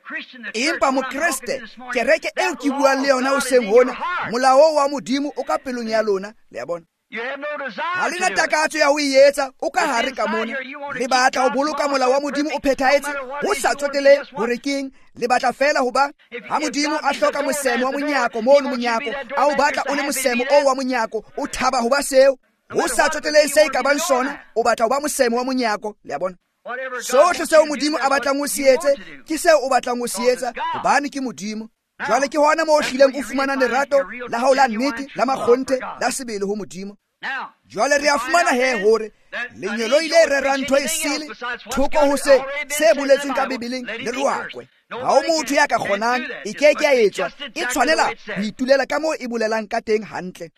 empa mokreste kereke eo ke buang le yona o seng hona molao wa modimo o ka pelong ya lona le ya bona ha le na takatso ya ho etsa o ka hare ka mona le batla ho boloka molao wa modimo o phethahetse ho sa tsotele hore keng le batla fela ho ba ha modimo a hloka mosemo wa monyako mo le monyako a o batla o le mosemo o wa monyako o thaba ho ba seo ho sa tsotele se ka bang sona o batla ho ba mosemo wa monyako le ya bona sohle seo modimo a batlang ho se etse ke seo o batlang ho se etsa hobane ke modimo jwale ke hona mo o hlileng o fumana lerato la hao la nnete la makgonte la sebele ho modimo jwale re a fumana he hore lenyelo ile re ra ntho e sele thoko ho se se boletsweng ka bebeleng le roakwe ha o motho ya ka kgonang e ke ke a etswa e tshwanela ho itulela ka moo e bolelang ka teng hantle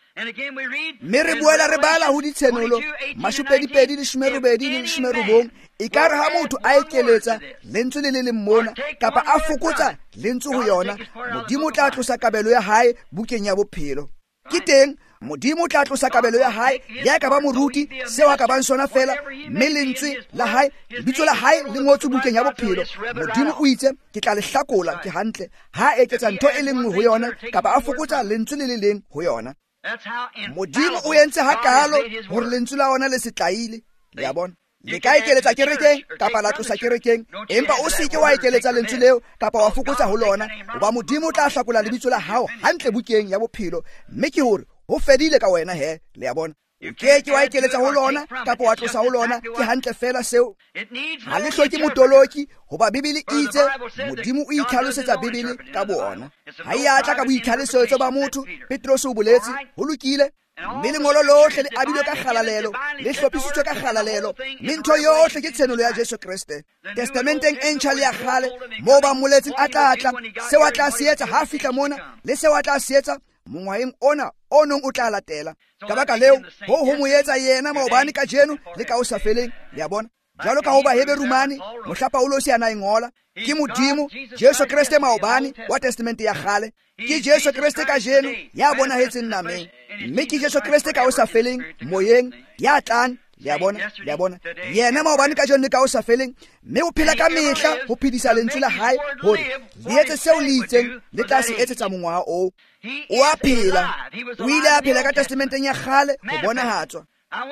mme re buela re bala ho ditshenolo mashopedipedi le shumerobedi le shumerobong e ka re ha motho a ekeletsa lentswe le le leng mona kapa a fokotsa lentswe ho yona modimo tla tlosa kabelo ya hae bukeng ya bophelo ke teng modimo o tla tlosa kabelo ya hae ya ka ba moruti seo a ka bang sona fela, mme lentswe la hae lebitso la hae le ngotswe bukeng ya bophelo. Modimo o itse ke tla le hlakola ke hantle ha a eketsa ntho e le nngwe ho yona kapa a fokotsa lentswe le le leng ho yona. Modimo o entse hakalo hore lentswe la ona le se tlaile. Le a bona, le ka ikeletsa kerekeng kapa la tlosa kerekeng, empa o se ke wa ikeletsa lentswe leo kapa wa fokotsa ho lona, hoba modimo o tla hlakola lebitso la hao hantle bukeng ya bophelo, mme ke hore ho fedile ka wena he. Le a bona, o ke ke wa ikeletsa ho lona kapa wa tlosa ho lona, ke hantle fela seo. Ha le hloke motoloki, hoba Bibele itse modimo o itlhalosetsa Bibele ka bona. Ha e atla ka boitlhalosetso ba motho. Petros o boletse ho lokile, mme lengolo lohle le abilwe ka kgalalelo, le hlophisitswe ka kgalalelo, mme ntho yohle ke tshenolo ya Jesu Kriste. Testamenteng e ntjha le ya kgale moo ba mmoletseng a tla tla, seo a tla se etsa ha fihla mona le seo a tla se etsa mongwaheng ona o nong o tla latela. Ka baka leo ho ho mo etsa yena maobane ka jeno le ka o sa feleng. Le a bona, jalo ka ho ba Heberumane mohla Paulos a na ngola, ke modimo Jesu Kriste maobane wa testamente ya kgale, ke Jesu Kriste ka jeno ya bonahetseng nameng, mme ke Jesu Kriste ka o sa feleng moyeng ya tlang. Le a bona, le a bona, yena maobane ka jeno le ka o sa feleng, mme o phela ka mehla ho phedisa lentswe la hae hore le etse seo le itseng le tla se etsetsa mongwaha oo. O a phela, o ile a phela ka testamenteng ya kgale ho bonahatswa.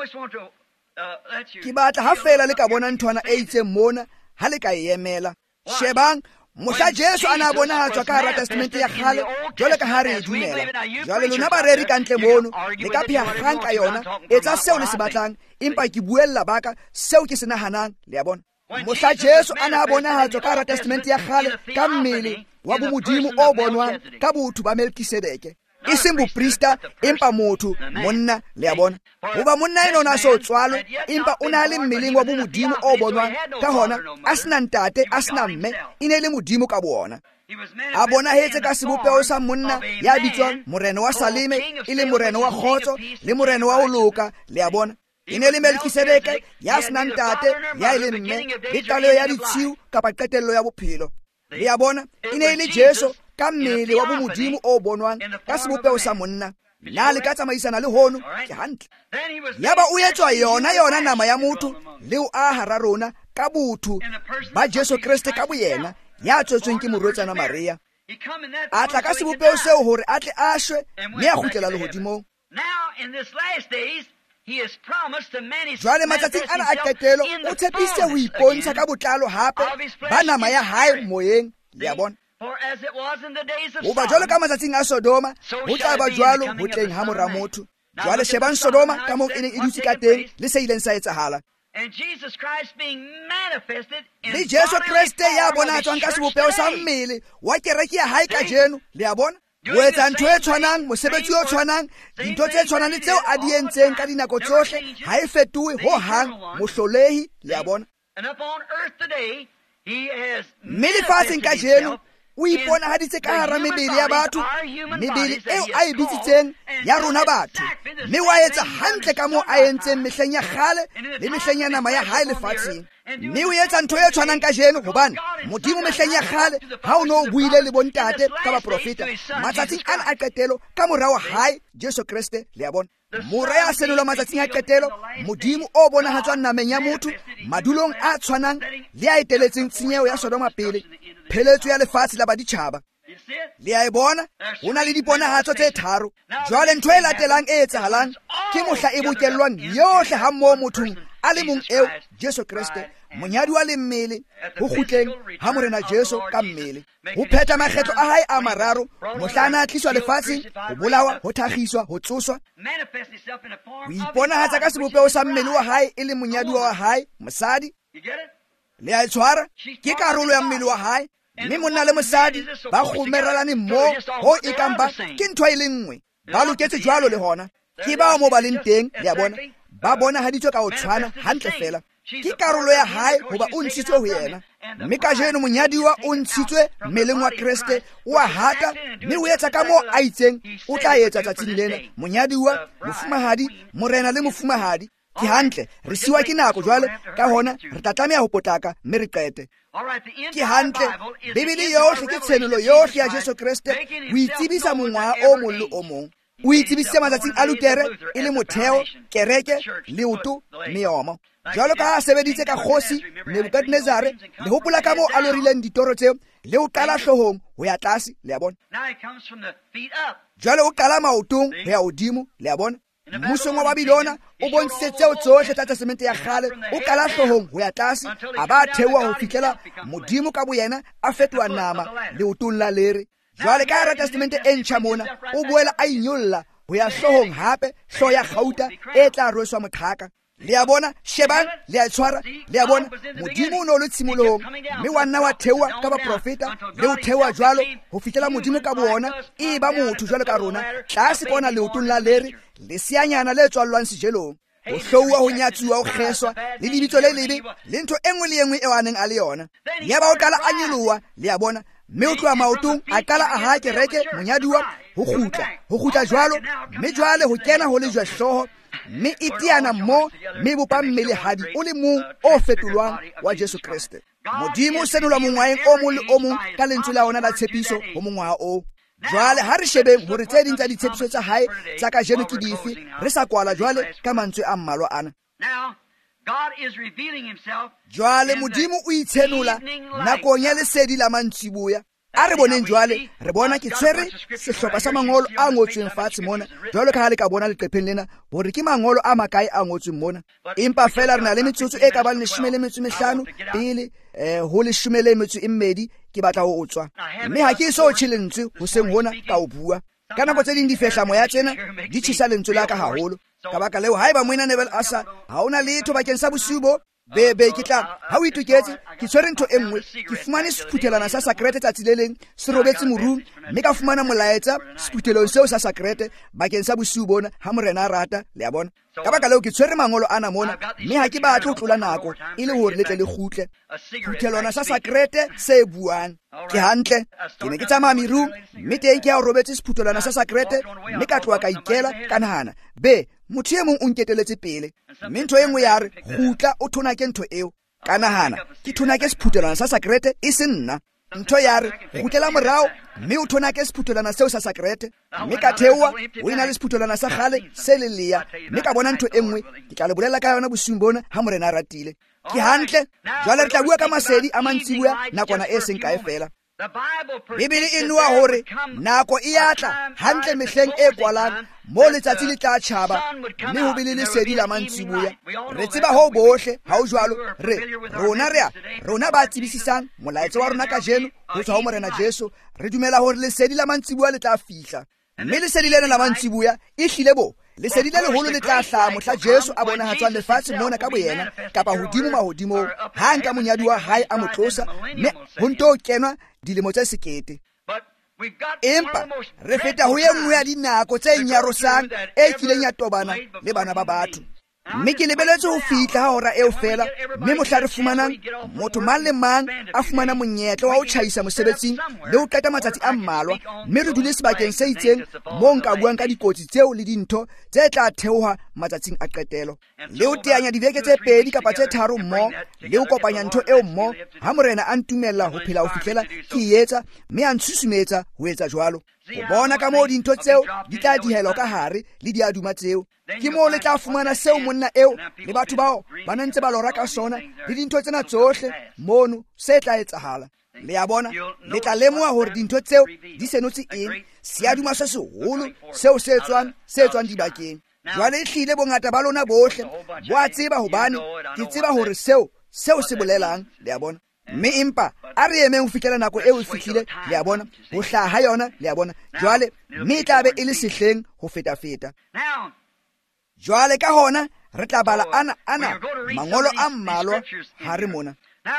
Ke batla ha fela le ka bona nthwana e itseng mona ha le ka e emela. Shebang, mohla Jesu a na bonahatswa ka hara testamente ya kgale jwale ka ha re e dumela. Jwale lona bareri ka ntle mono le ka pheha kgang ka yona, etsa seo le se batlang, empa ke buella baka seo ke se nahanang. Le a bona, mohla Jesu a na bonahatswa ka hara testamente ya kgale ka mmele wa bomodimo o bonwang ka botho ba Melkisedeke, e seng boprista empa motho monna. Le a bona, hoba monna ena o na so tswalwe empa o na le mmeleng wa bomodimo o bonwang ka hona, a sena ntate a sena mme, e ne le modimo ka bona. A bonahetse ka sebopeo sa monna ya bitswang morena wa Saleme, e le morena wa kgotso le morena wa ho loka. Le a bona, e ne le Melkisedeke ya sena ntate ya e le mme, le taleho ya ditshiu kapa qetello ya bophelo. Le a bona, e ne le Jesu ka mmele wa bomodimo o bonwang ka sebopeo sa monna. Na le ka tsamaisana le hono ke hantle. Yaba o etswa yona yona nama ya motho le o a hara rona ka botho ba Jesu Kriste ka boyena ya tswetsweng ke morwetsana Maria. A tla ka sebopeo seo hore a tle a shwe mme a kgutlela lehodimong. Jwale matsatsing ana a qetelo o tshepise ho ipontsha ka botlalo hape ba nama ya hae moyeng. Le a bona, hoba jwalo ka matsatsing a Sodoma ho tla ba jwalo ho teng ha mora motho. Jwale shebang Sodoma ka moo e neng e dutse ka teng le se ileng sa etsahala. Le Jesu Kriste ya bonahatswang ka sebopeo sa mmele wa kereke ya hae ka jeno. Le a bona, o etsa ntho e tshwanang, mosebetsi o tshwanang, dintho tse tshwanang le tseo a di entseng ka dinako tsohle, ha e fetohe ho hang, mohlolehi. Le a bona, mme lefatsheng ka jeno o iponahaditse ka hara mebele ya batho, mebele eo a e bitsitseng ya rona batho, mme wa etsa hantle ka moo a entseng mehleng ya kgale le mehleng ya nama ya hae lefatsheng. Mme o etsa ntho e tshwanang ka jeno, hobane modimo mehleng ya kgale ha o no o buile le bontate ka baprofeta, matsatsing ana a qetelo ka morao hae Jesu Kriste. Le a bona, mora ya senolwa matsatsing a qetelo, modimo o bonahatswang nameng ya motho madulong a tshwanang le a eteletseng tshenyeho ya Sodoma pele, pheletso ya lefatshe la baditjhaba. Le a e bona, ho na le diponahatso tse tharo. Jwale ntho e latelang e etsahalang ke mohla e bokellwang yohle ha mmoho mothong a le mong eo Jesu Kriste, monyadi wa le mmele, ho kgutleng ha morena Jesu ka mmele, ho phetha makgetlo a hae a mararo, mohla a na tliswa lefatsheng, ho bolawa, ho thagiswa, ho tsoswa, ho iponahatsa ka sebopeo sa mmele wa hae e le monyadi wa hae mosadi. Le a e tshwara, ke karolo ya mmele wa hae, mme monna le mosadi ba kgomerelane mmoho ho e kang ba ke ntho e le nngwe. Ba loketse jwalo le hona, ke bao moo ba leng teng. Le a bona, ba bonahaditswe ka ho tshwana hantle fela. Ke karolo ya hae hoba o ntshitswe ho yena, mme ka jeno monyadiwa o ntshitswe mmeleng wa Kriste, o a hata mme o etsa ka moo a itseng o tla etsa tsatsing lena. Monyadiwa, mofumahadi, morena le mofumahadi. Ke hantle, re siwa ke nako jwale, ka hona re tla tlameha ho potlaka mme re qete. Ke hantle, Bibele yohle ke tshenolo yohle ya Jesu Kriste ho itsebisa mongwaha o mong le o mong. o itsebisitse matsatsing a Lutere e le motheo, kereke, leoto, meomo. Jalo ka a sebeditse ka kgosi Nebukadnezare, le hopola ka moo a lorileng ditoro tseo, le o qala hlohong ho ya tlase, le a bona. Jalo o qala maotong ho ya hodimo, le a bona. Mmusong wa Babilona o bontshitse tseo tsohle tsa testamente ya kgale, o qala hlohong ho ya tlase, a ba theoha ho fihlela modimo ka boyena a fetoha nama leotong la lere. Jwale ka hara testamente e ntjha mona o boela a inyolla ho ya hlohong hape, hloho ya gauta e tla rweswa mothaka. Le a bona, shebang, le a tshwara, le a bona, modimo o ne o le tshimolohong, mme wa nna wa theoha ka baprofeta, le o theoha jwalo ho fihlela modimo ka boona e ba motho jwalo ka rona, tlase kwana leotong la lere, leseanyana le tswallwang sejelong, ho hlouwa, ho nyatsuwa, ho kgeswa, le lebitso le lebe, le ntho e nngwe le e nngwe eo a neng a le yona. Ya ba o qala a nyoloha, le a bona, mme o tloha maotong a qala a ha kereke monyaduwa ho kgutla, ho kgutla jwalo, mme jwale ho kena ho le jwa hlooho, mme iteana mo mme bopa mmele hadi o le mong o fetolwang wa Jesu Kriste. Modimo o senolwa mongwaeng o mong le o mong ka lentswe la ona la tshepiso ho mongwaha o. Jwale ha re shebeng hore tse ding tsa ditshepiso tsa hae tsa kajeno ke dife, re sa kwala jwale ka mantswe a mmalwa ana. Jwale modimo o itshenola nakong ya lesedi la mantsiboya. A re boneng jwale, re bona ke tshwere sehlopha sa mangolo a ngotsweng fatshe mona, jwalo ka ha le ka bona leqepheng lena hore ke mangolo a makae a ngotsweng mona. Empa fela re na le metsotso e ka bang leshome le metso mehlano pele eh, ho leshome le metso e mmedi ke batla ho otswa. Mme ha ke so tjhe lentswe hoseng hona ka o bua. Ka nako tse ding difehla moya tsena di tjhesa lentswe la ka haholo. Ka baka leo haeba moena Nebel asa ha ona letho bakeng sa bosiu bo, bebe ke tla ha o itoketse ke tshwere ntho e nngwe, ke fumane sephuthelana sa sakrete tsatsi le leng se robetse morung, mme ka fumana molaetsa sephuthelong seo sa sakrete bakeng sa bosiu bona ha morena a rata, le a bona. Ka baka leo ke tshwere mangolo ana mona, mme ha ke batle ho tlola nako e le hore le tle le kgutle. Phuthelwana sa sakrete se buang ke hantle, ke ne ke tsamaya merung, mme teng ke ha o robetse sephuthelwana sa sakrete, mme ka tloha ka ikela ka nahana, be motho e mong o nketeletse pele, mme ntho e nngwe ya re kgutla o thonake ntho eo. Ka nahana ke thonake sephuthelwana sa sakrete e se nna. Ntho ya re kgutlela morao, mme o thonake sephuthelwana seo sa sakrete, mme ka theoha o ena le sephuthelwana sa kgale se le leya, mme ka bona ntho e nngwe ke tla le bolela ka yona bosiung bona ha morena a ratile. Ke hantle, jwale re tla bua ka masedi a mantsiboya nakwana e seng kae fela. Bibele e noa hore nako e atla hantle mehleng e kwalang mo letsatsi le tla tjhaba, mme ho be le lesedi la mantsiboya. Re tseba ho bohle ha o jwalo, re rona rea rona ba tsebisisang molaetsa wa rona ka jeno ho tswa ho morena Jesu, re dumela hore lesedi la mantsiboya le tla fihla. Mme lesedi lena la mantsiboya e hlile bo lesedi le leholo le tla hlaha mohla Jesu a bonahatswang lefatshe mona ka boyena kapa hodimo mahodimo ha nka monyadi wa hae a motlosa, mme ho nto kenwa dilemo tse sekete. Empa re feta ho ye nngwe ya dinako tse nyarosang e kileng ya tobana le bana ba batho. Mme ke lebeletse ho fihla ha hora eo fela, mme mohla re fumanang motho mang le mang a fumana monyetla wa ho tjhaisa mosebetsing le ho qeta matsatsi a mmalwa, mme re dule sebakeng se itseng moo nka buang ka dikotsi tseo le dintho tse tla theoha matsatsing a qetelo, le ho teanya dibeke tse pedi kapa tse tharo mmoho, le ho kopanya ntho eo mmoho ha morena a ntumella ho phela ho fihlela ke etsa, mme a ntshusumetsa ho etsa jwalo, ho bona ka moo dintho tseo di tla dihelwa ka hare le diaduma tseo. Ke moo le tla fumana seo monna eo le batho bao ba ntse ba lora ka sona le dintho tsena tsohle mono se tla etsahala. Le a bona, le tla lemoha hore dintho tseo di senotse eng, seaduma se seholo seo se etswang se etswang dibakeng. Jwale e hlile bongata ba lona bohle bo a tseba hobane ke tseba hore seo seo se bolelang, le a bona. Mme empa a re emeng ho fihlela nako eo e fihlile, le a bona, ho hlaha yona, le a bona. Jwale mme e tla be e le sehleng ho feta-feta. Jwale ka hona re tla bala ana ana mangolo a mmalwa ha re mona.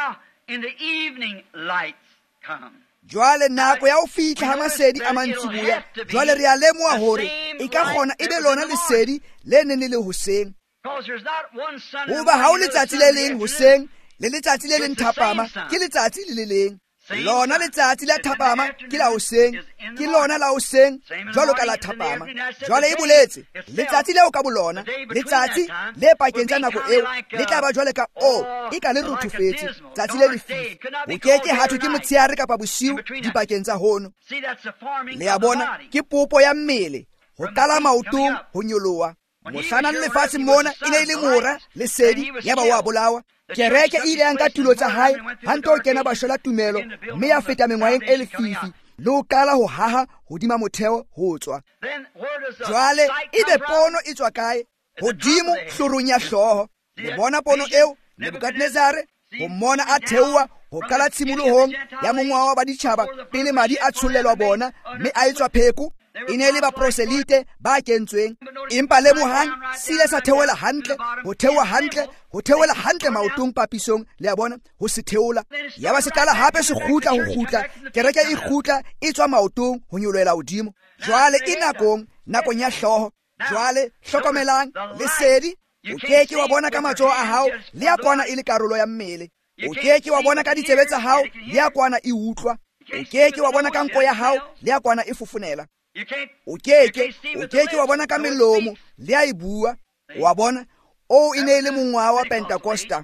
Jwale nako ya ho fihla ha masedi a mantsiboya, jwale re a lemoha hore e ka kgona e be lona lesedi le neng le le hoseng, hoba ha o letsatsi le leng hoseng le letsatsi le leng thapama ke letsatsi le le leng. Lona letsatsi la thapama ke la hoseng, ke lona la hoseng jwalo ka la thapama. Jwale e boletse letsatsi leo ka bolona, letsatsi le pakeng tsa nako eo le tla ba jwale ka o e ka le rothofetse tsatsi le lefifi. O keke hatho ke motshehare kapa bosiu dipakeng tsa hono. Le a bona ke popo ya mmele ho qala maotong ho nyoloa. Mohlana le lefatshe mona e ne le mora le sedi ya ba wa bolawa. Kereke e ile nka tulo tsa hae ha nto kena bashola tumelo mme ya feta mengwaeng e lefifi le ho qala ho haha hodima motheo ho tswa. Jwale ebe pono e tswa kae? Hodimo hlorong ya hlooho. Le bona pono eo Nebukadnezare ho mmona a theoha ho qala tshimolohong ya mongwa wa baditjhaba pele madi a tshollelwa bona mme a etswa pheko. E ne le ba proselite ba kentsweng, empa le mohang sile sa theola hantle, ho theoha hantle, ho theola hantle maotong papisong le a bona ho se theola. Ya ba se qala hape se kgutla ho kgutla, kereke e kgutla e tswa maotong ho nyolohela hodimo. Jwale e nakong nakong ya hlooho. Jwale hlokomelang lesedi, o keke wa bona ka matsoho a hao le ya kwana e le karolo ya mmele. O keke wa bona ka ditsebe tsa hao le ya kwana e utlwa. O keke wa bona ka nko ya hao le ya kwana e fufunela. O keke o keke wa bona ka melomo le ya e bua. Wa bona o ine ile mongwa wa Pentecosta.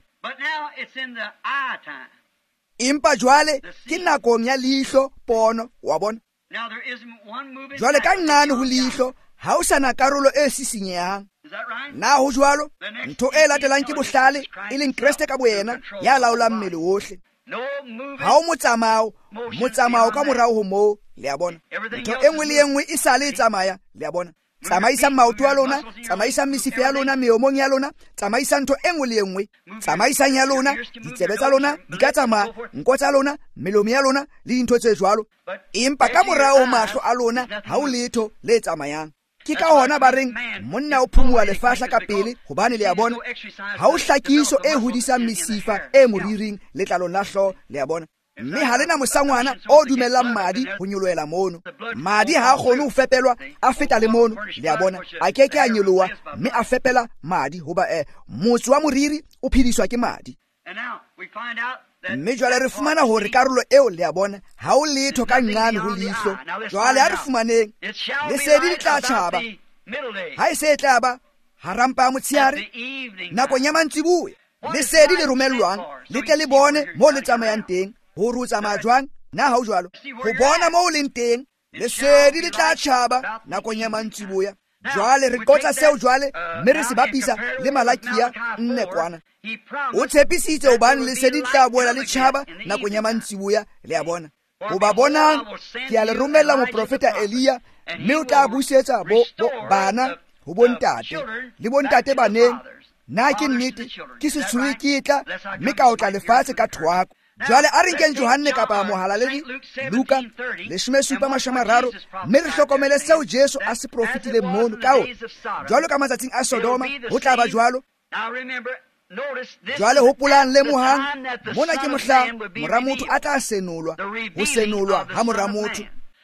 Impa jwale ke nakong ya leihlo pono. Wa bona jwale ka nqane ho leihlo ha o sana karolo e sisinyang. Na ho jwalo ntho e latelang ke bohlale e leng Kriste ka boyena ya laolang mmele wohle. Ha o motsamao motsamao ka morao ho moo le a bona ntho engwe le engwe e sale e tsamaya le a bona. Tsamaisa maoto a lona, tsamaisa mesife ya lona meomong ya lona, tsamaisa ntho engwe le engwe, tsamaisa ya lona, ditsebe tsa lona di ka tsamaya, nko tsa lona, melomo ya lona le dintho tse jwalo. Empa ka morao ho mahlo a lona ha o letho le tsamayang. Ke ka hona ba reng monna o phumua lefahla ka pele hobane le a bona ha o hlakiso e hodisang mesifa e moriring letlalong la hlooho le a bona. Mme ha lena mosangwana o dumellang madi ho nyolohela mono. Madi ha a kgone ho fepelwa a feta le mono le a bona. A keke a nyoloha mme a fepela madi hoba eh motse wa moriri o phediswa ke madi. Mme jwale re fumana hore karolo eo le a bona ha o letho ka nqane ho leihlo. Jwale ha re fumaneng lesedi le tla tjhaba ha e se tla ba harampa ya motshehare nakong ya mantsibuya. Lesedi le romellwang le tle le bone mo le tsamayang teng hore o tsamaya jwang na ha o jwalo. Ho bona mo o leng teng lesedi le tla tjhaba nakong ya mantsibuya. Jwale re qotsa seo jwale mme re se bapisa le Malakia nne kwana. O tshepisitse hobane lesedi le tla boela le tjhaba nakong ya mantsibuya le a bona. Ho ba bonang ke a le romella moprofeta Elia mme o tla busetsa bo bana ho bontate le bontate baneng. Na ke nnete ke se tshoe ke tla mme ka o tla lefatshe ka thwako. Jwale a re nkeng Johanne kapa mohala le Luka leshome supa mashome a mararo mme re hlokomele seo Jesu a se profetile mono ka o jwalo ka matsatsing a Sodoma ho tla ba jwalo. Jwale hopolang le mohang mona ke mohlang mora motho a tla senolwa ho senolwa ha mora motho.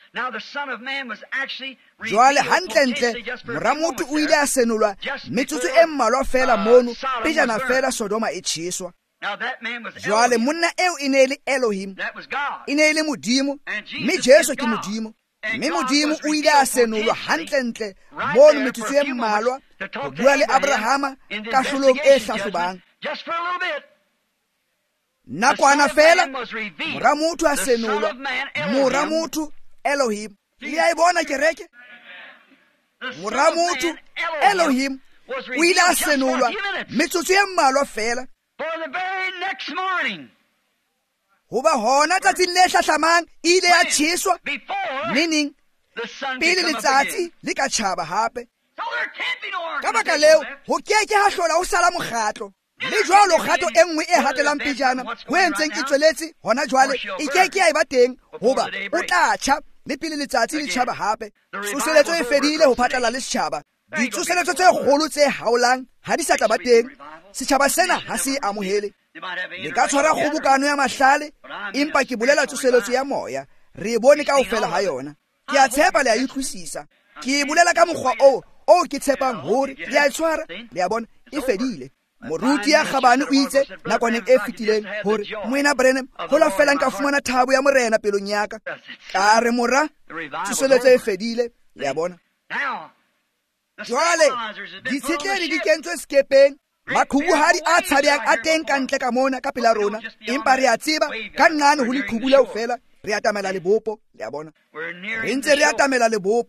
Jwale hantlentle mora motho o ile a senolwa metsotso e mmalwa fela mono pejana fela Sodoma e tjheswa. Jwale monna eo e ne le Elohim, e ne le Modimo, mme Jesu ke Modimo. Mme Modimo o ile a senolwa hantlentle mono metsotso e mmalwa ho bua le Abrahama ka hlolong e hlahlobang. Nakwana fela mora motho a senolwa, mora motho Elohim. Le a e bona kereke? Mora motho Elohim o ile a senolwa metsotso e mmalwa fela. For the very next morning, hoba hona tsatsing le hlahlamang ile ya tjheswa, before meaning the sun pele could come up letsatsi again. le ka tjhaba hape. So there can't be no Ka baka organization leo left. ho keke ha hlola ho sala mokgatlo le jwalo kgato e nngwe e hatelang pejana ho entseng e tsweletse hona jwale e keke ya e ba teng hoba o tla tjha le pele letsatsi le tjhaba hape. Tsoseletso e fedile ho phatlala le setjhaba. Ditsoseletso tse kgolo tse haolang ha di sa tla ba teng. Setjhaba sena ha se amohele. They might have a Le ka tshwara kgobokano ya mahlale empa ke bolela tsoseletso ya moya re e bone kaofela ha yona. Ke a tshepa le a utlwisisa. Ke e bolela ka mokgwa o o ke tshepang hore le a tshwara le a bona e fedile. Moruti ya kgabane o itse nakwaneng e fetileng hore moena Branham ho la fela nka fumana thabo ya morena pelong ya ka. Ka re mora tsoseletso e fedile le a bona. Now, the Jwale stabilizers have been put on ditshitleri the di ship. kentswe skepeng. Maqhubuhadi a tshabehang a teng ka ntle ka mona ka pela rona empa re a tseba ka nqane ho leqhubu leo fela re atamela lebopo le a bona. We're near Re the ntse re shore. atamela lebopo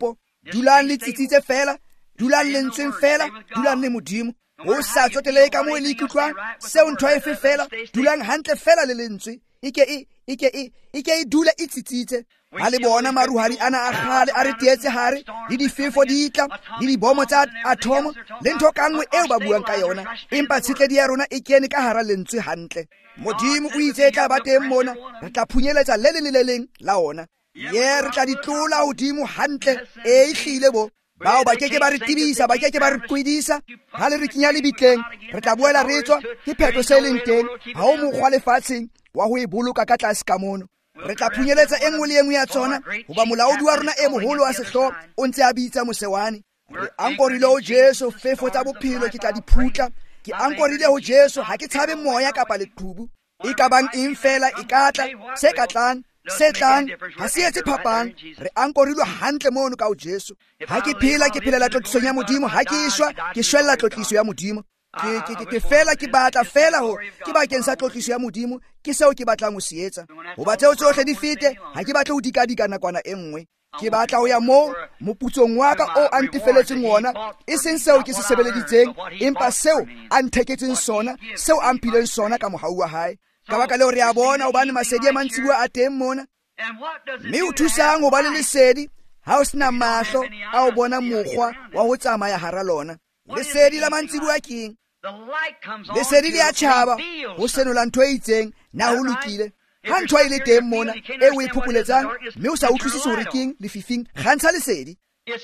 dulang le tsitsitse fela, dulang lentsweng fela, dulang le Modimo. O sa tsotelehe ka moo le ikutlwang, seo ntho efe fela, dulang hantle fela le lentswe. Ike e, ike e, ike e dule e tsitsitse. Ha le bona maruhari ana a kgale a re tietse hare, le difefo di itla, le dibomo tsa atomo, le ntho ka nngwe eo ba buang ka yona, empa tshetledi ya rona e kene ka hara lentswe hantle. Modimo o itse e tla ba teng mona, re tla phunyeletsa le leng le leng la ona. Ye re tla di tlola hodimo hantle, e ehlile bo. Bao ba keke ba re tibisa, ba keke ba re kwedisa. Ha le re kenya lebitleng, re tla boela re tswa ke pheto se leng teng, ha o mokgwa lefatsheng wa ho e boloka ka tlase ka mono. Re tla phunyeletsa e nngwe le e nngwe ya tsona, hoba molaodi wa rona e moholo wa sehlooho o ntse a bitsa mosewane. Re ankorile ho Jesu, fefo tsa bophelo ke tla di phutla. Ke ankorile ho Jesu, ha ke tshabe moya kapa leqhubu. E ka bang eng fela e ka tla, se ka tlang, se tlang, ha se etse phapang. Re ankorilwe hantle mono ka ho Jesu. Ha ke phela ke phelela tlotlisong ya Modimo, ha ke shwa ke shwella tlotliso ya Modimo. Ke ke ke fela ke batla fela ho ke bakeng sa tlotliso ya Modimo, ke seo ke batlang ho se etsa. Hoba tseo tsohle di fete, ha ke batle ho dikadika nakwana e nngwe. Ke batla ho ya moo moputsong wa ka o antefeletseng wona, e seng seo ke se sebeleditseng, empa seo a ntheketseng sona, seo a mphileng sona ka mohau wa hae. Ka baka leo re a bona hobane masedi a mantsibua a teng mona. Mme o thusang ho ba le lesedi ha o sena mahlo a o bona mokgwa wa ho tsamaya hara lona. Lesedi la mantsibua ke eng? Lesedi le a tjhaba ho senola ntho e itseng na ho lokile. Ha ntho e le teng mona e o e phopoletsang, mme o sa utlwisise hore ke eng lefifing, kgantsha lesedi.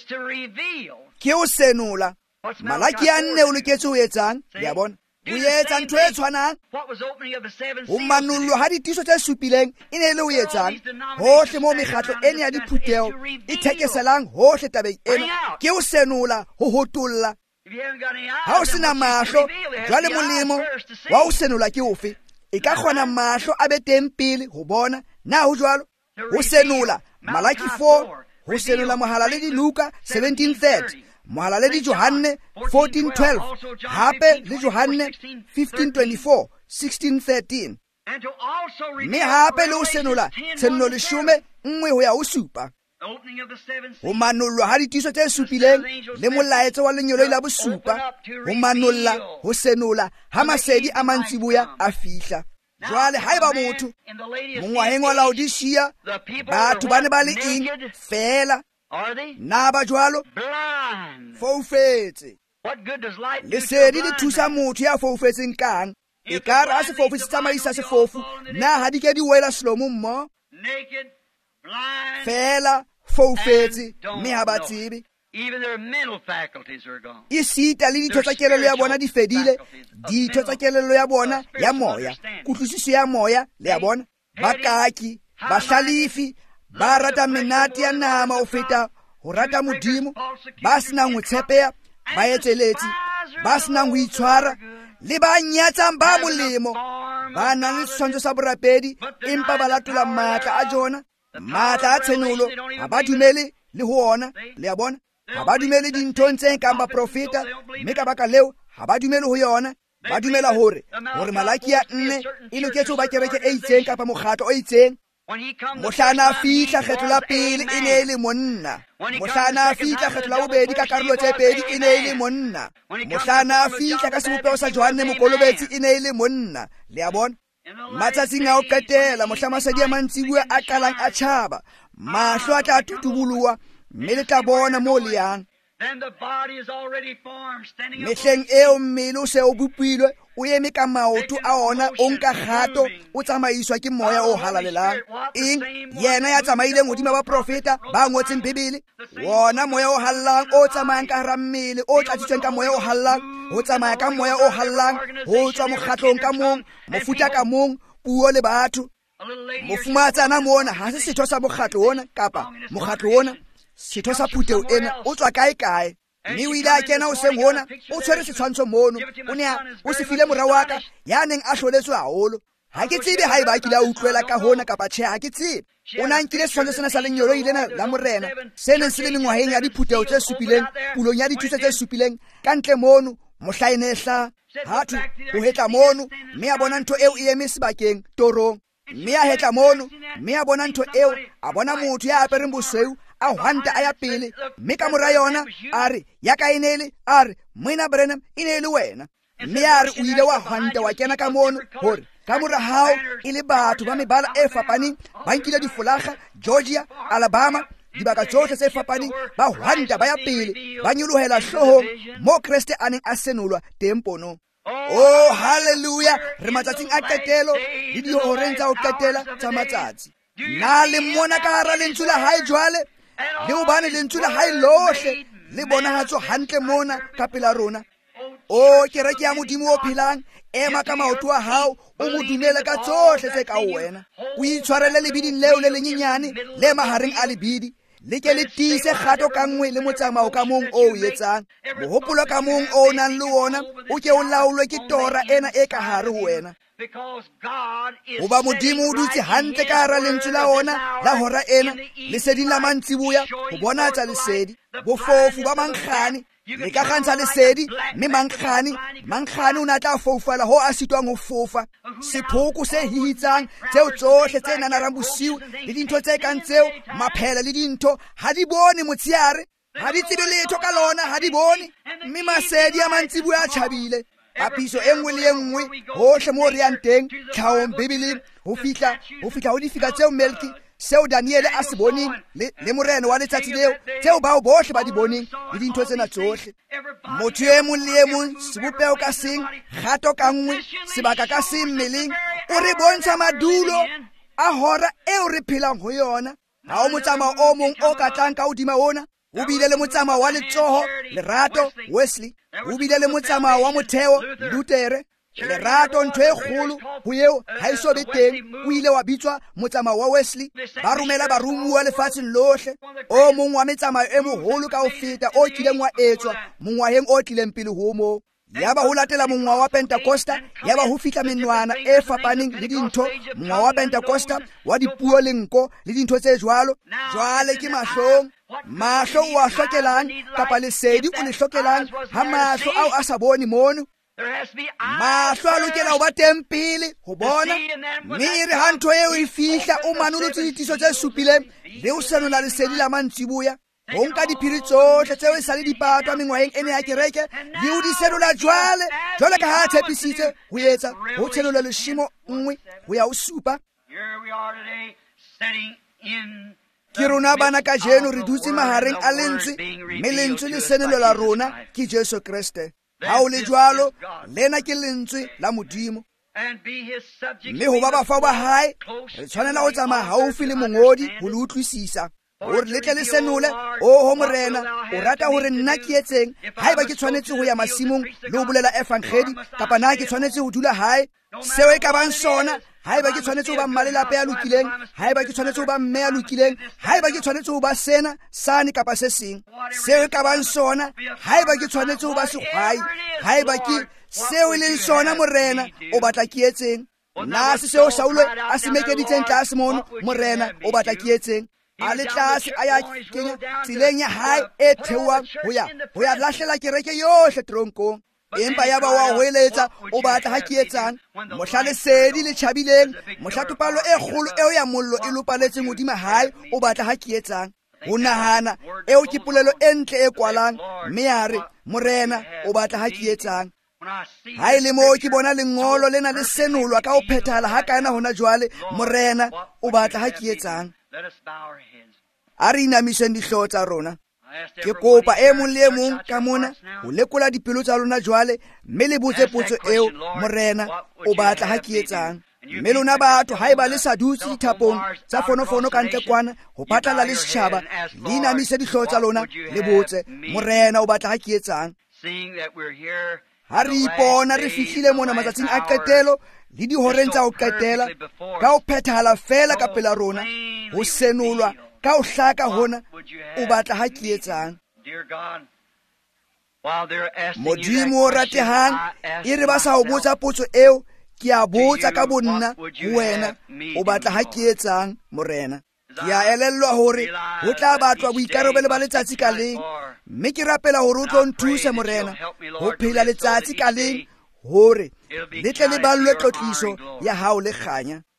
Ke o senola. Malaki a nne o loketse ho etsang, le a bona? O etsa ntho e tshwanang. Ho manollo ha ditiso tse supileng e ne le o etsang. Hohle mo mekgatlo ena ya diphuteho e thekeselang hohle tabeng ena, ke o senola, ho hotolla. Ha o sena mahlo, jwale molemo wa o senola ke ofe? E ka kgona mahlo a be teng pele ho bona, na ho jwalo? Ho senola Malaki four, ho senola mohala le di Luka seventeen thirty, mohala le di Johanne fourteen twelve, hape le Johanne fifteen twenty-four, sixteen thirteen. Mme hape le ho senola tshenno leshome nngwe ho ya ho supa. Ho manollwa ha ditiso tse supileng le molaetsa wa lenyolo la bosupa. Ho manolla, ho senola ha masedi a mantsiboya a fihla. Jwale haeba motho mongwaheng wa Laodicea batho ba ne ba le eng fela? Na ba jwalo? Foufetse. Lesedi le thusa motho ya foufetseng kang? E ka re a sefofu se tsamaisa sefofu, na ha di ke di wela selomong mo? Fela foufetse, mme ha ba tsebe. E sita le ditho tsa kelello ya bona di fedile, ditho tsa kelello ya bona ya moya, kutlwisiso ya moya, le ya bona. Bakaki, bahlalifi, ba rata menate ya nama ho feta ho rata Modimo, ba senang ho tshepeha, ba etseletsi, ba senang ho itshwara, le ba nyatsang ba molemo, ba nang le setshwantsho sa borapedi, empa ba latola matla a jona. Matla a tshenolo ha ba dumele le ho ona, le ya bona. Ha ba dumele dinthong tse kang baprofeta, mme ka baka leo ha ba dumele ho yona. Ba dumela hore hore Malaki ya nne e loketse ho ba kereke e itseng kapa mokgatlo o itseng. Mohlana a fihla kgetlo la pele e ne e le monna. Mohlana a fihla kgetlo la bobedi ka karolo tse pedi e ne e le monna. Mohlana a fihla ka sebopeho sa Johanne Mokolobetsi e ne e le monna, le ya bona. Matsatsing a ho qetela, mohla masedi a mantsibua a qalang a tjhaba, mahlo a tla tutubuluwa, mme le tla bona moo le yang. Mehleng eo mmele o se o bopilwe, o eme ka maoto a ona, o nka kgato, o tsamaiswa ke moya o halalelang. Eng? Yena ya tsamaileng hodima ba profeta ba ngotseng Bebele. Wona moya o hallang o tsamayang ka hara mmele, o tlatsitsweng ka moya o hallang, ho tsamaya ka moya o hallang, ho tswa mokgatlong ka mong, mofuta ka mong, puo le batho. Mofumatsana mona ha se setho sa mokgatlo ona kapa mokgatlo ona, setho sa phuteo ena o tswa kae kae. Mme o ile a kena hoseng hona, o tshwere setshwantsho mono, o ne o se file mora wa ka ya neng a hloletswe haholo. Ha ke tsebe haeba a kile a utlwela ka hona kapa tjhe, ha ke tsebe. O na nkile setshwantsho sena sa lenyolo ilena la morena, se neng se le mengwaheng ya diphuteho tse supileng, pulong ya dithuso tse supileng, ka ntle mono mohla e ne hla. Hatho ho hetla mono, mme a bona ntho eo e eme sebakeng torong. Mme a hetla mono, mme a bona ntho eo, a bona motho ya apereng bosweu a hwanta a ya pele mme ka mora yona a re ya ka e ne le a re Moena Branham e ne le wena mme a re o ile wa hwanta wa kena ka mono hore ka mora hao e le batho ba mebala e fapaneng ba nkile difolaga Georgia, Alabama, dibaka tsohle tse fapaneng ba hwanta ba ya pele ba nyolohela hlohong mo Kriste a neng a senolwa teng ponong. Oh hallelujah, re matsatsing a qetelo le dihoreng tsa ho qetela tsa matsatsi. Na le mmona ka hara lentswe la hae jwale le hobane lentswe la hae lohle le bonahatso hantle mona ka pela rona. O kereke ya Modimo o phelang, ema ka maoto a hao o mo dumele ka tsohle tse ka wena. O itshwarele lebiding leo le lenyenyane le mahareng a lebidi, le ke le tiise kgato ka nngwe le motsamao ka mong o o etsang. Mohopolo ka mong o nang le wona o ke o laolwe ke tora ena e ka hare ho wena. Hoba Modimo o dutse hantle ka hara lentswe la ona la hora ena, leseding la mantsiboya ho bonatsa lesedi. Bofofu ba mankgane le ka gantsha lesedi, mme mankgane mankgane o na tla foufala ho a sitwang ho fofa. Sephoko se hihitsang tseo tsohle tse nanarang bosiu le dintho tse kang tseo maphela le dintho ha di bone motsheare, ha di tsebe letho ka lona, ha di bone, mme masedi a mantsiboya a tjhabile. Papiso e nngwe le e nngwe hohle mo re yang teng tlhaong Bibeleng ho fihla ho fihla ho difika tseo Melki seo Daniel a se boneng le, le morena wa letsatsi leo tseo bao bohle ba di boneng le dintho tsena tsohle. Motho e mong le e mong sebopeo ka seng, kgato ka nngwe, sebaka ka seng mmeleng o re bontsha madulo a hora eo re phelang ho yona. Ha o motsamao o mong o ka tlang ka hodima ona. O bile le motsamao wa letsoho Lerato, Wesley. O bile le motsamao wa motheo Luther. Lerato ntho e kgolo ho eo ha e so be teng o ile wa bitswa motsamao wa Wesley. Ba romela barumuwa lefatsheng lohle. O mong wa metsamao e moholo ka ho feta o kileng wa etswa mongwaheng o tlileng pele ho moo. Yaba ho latela mongwa wa Pentecosta, yaba ho fihla menwana e fapaneng le dintho, mongwa wa Pentecosta wa dipuo le nko le dintho tse jwalo. Jwale ke mahlong, mahlo o a hlokelang kapa lesedi o le hlokelang ha mahlo ao a sa bone mono. Mahlo a lokela ho ba teng pele ho bona, mme re ha ntho eo e fihla o manolotse ditiso tse supileng le o senola lesedi la mantsiboya. Ho nka diphiri tsohle tseo e sale dipatwa mengwaheng ene ya kereke le o di senola jwale jwale ka ha a tshepisitse ho etsa ho tshelola leshimo nngwe ho ya ho supa. Ke rona bana ka jeno re dutse mahareng a lentswe, mme lentswe le senelola rona ke Jesu Kriste. Ha o le jwalo, lena ke lentswe la Modimo, mme ho ba bafao ba hae re tshwanela ho tsamaya haufi le mongodi ho le utlwisisa hore le tle le senole. O ho morena o rata hore nna ke etseng, haeba ke tshwanetse ho ya masimong le ho bolela evangeli kapa na ke tshwanetse ho dula hae, seo e ka bang sona. Haeba ke tshwanetse ho ba mmalelape a lokileng, haeba ke tshwanetse ho ba mme a lokileng, haeba ke tshwanetse ho ba sena sane kapa se seng, seo e ka bang sona. Haeba ke tshwanetse ho ba sehwai, haeba ke seo e leng sona morena o batla ke etseng. Na se seo Saulo a se mekeditseng tlase mono morena o batla ke etseng. A le tlase a ya kenya tseleng ya hae e theoang ho ya ho ya lahlela kereke yohle tronkong. Empa ya ba wa hoeletsa o batla ha ke etsang. Mohla lesedi le tjhabileng, mohla topalo e kgolo eo ya mollo e lopaletseng hodima hae o batla ha ke etsang. Ho nahana eo ke polelo e ntle e kwalang, mme ya re morena o batla ha ke etsang. Ha e le moo ke bona lengolo lena le senolwa ka ho phethahala ha kana hona jwale, morena o batla ha ke etsang. A re inamiseng dihlooho tsa rona. Ke kopa e mong le e mong ka mona ho lekola dipelo tsa lona jwale, mme le botse potso eo, morena o batla ha ke etsang. Mme lona batho haeba le sa dutse dithapong tsa fonofono ka ntle kwana ho phatlalla le setjhaba, le inamise dihlooho tsa lona le botse, morena o batla ha ke etsang. Ha re ipona re fihlile mona matsatsing a qetelo le dihoreng tsa ho qetela, ka ho phethahala fela ka pela rona, ho senolwa ka ho hlaka hona o batla ha ke etsang. Modimo o ratehang, e re ba sa ho botsa potso eo, ke a botsa ka bonna ho wena o batla ha ke etsang morena. Ke a elellwa hore ho tla batlwa boikarabelo ba letsatsi ka leng, mme ke rapela hore o tlo nthusa morena ho phela letsatsi ka leng hore le tle le ballwe tlotliso ya hao le kganya.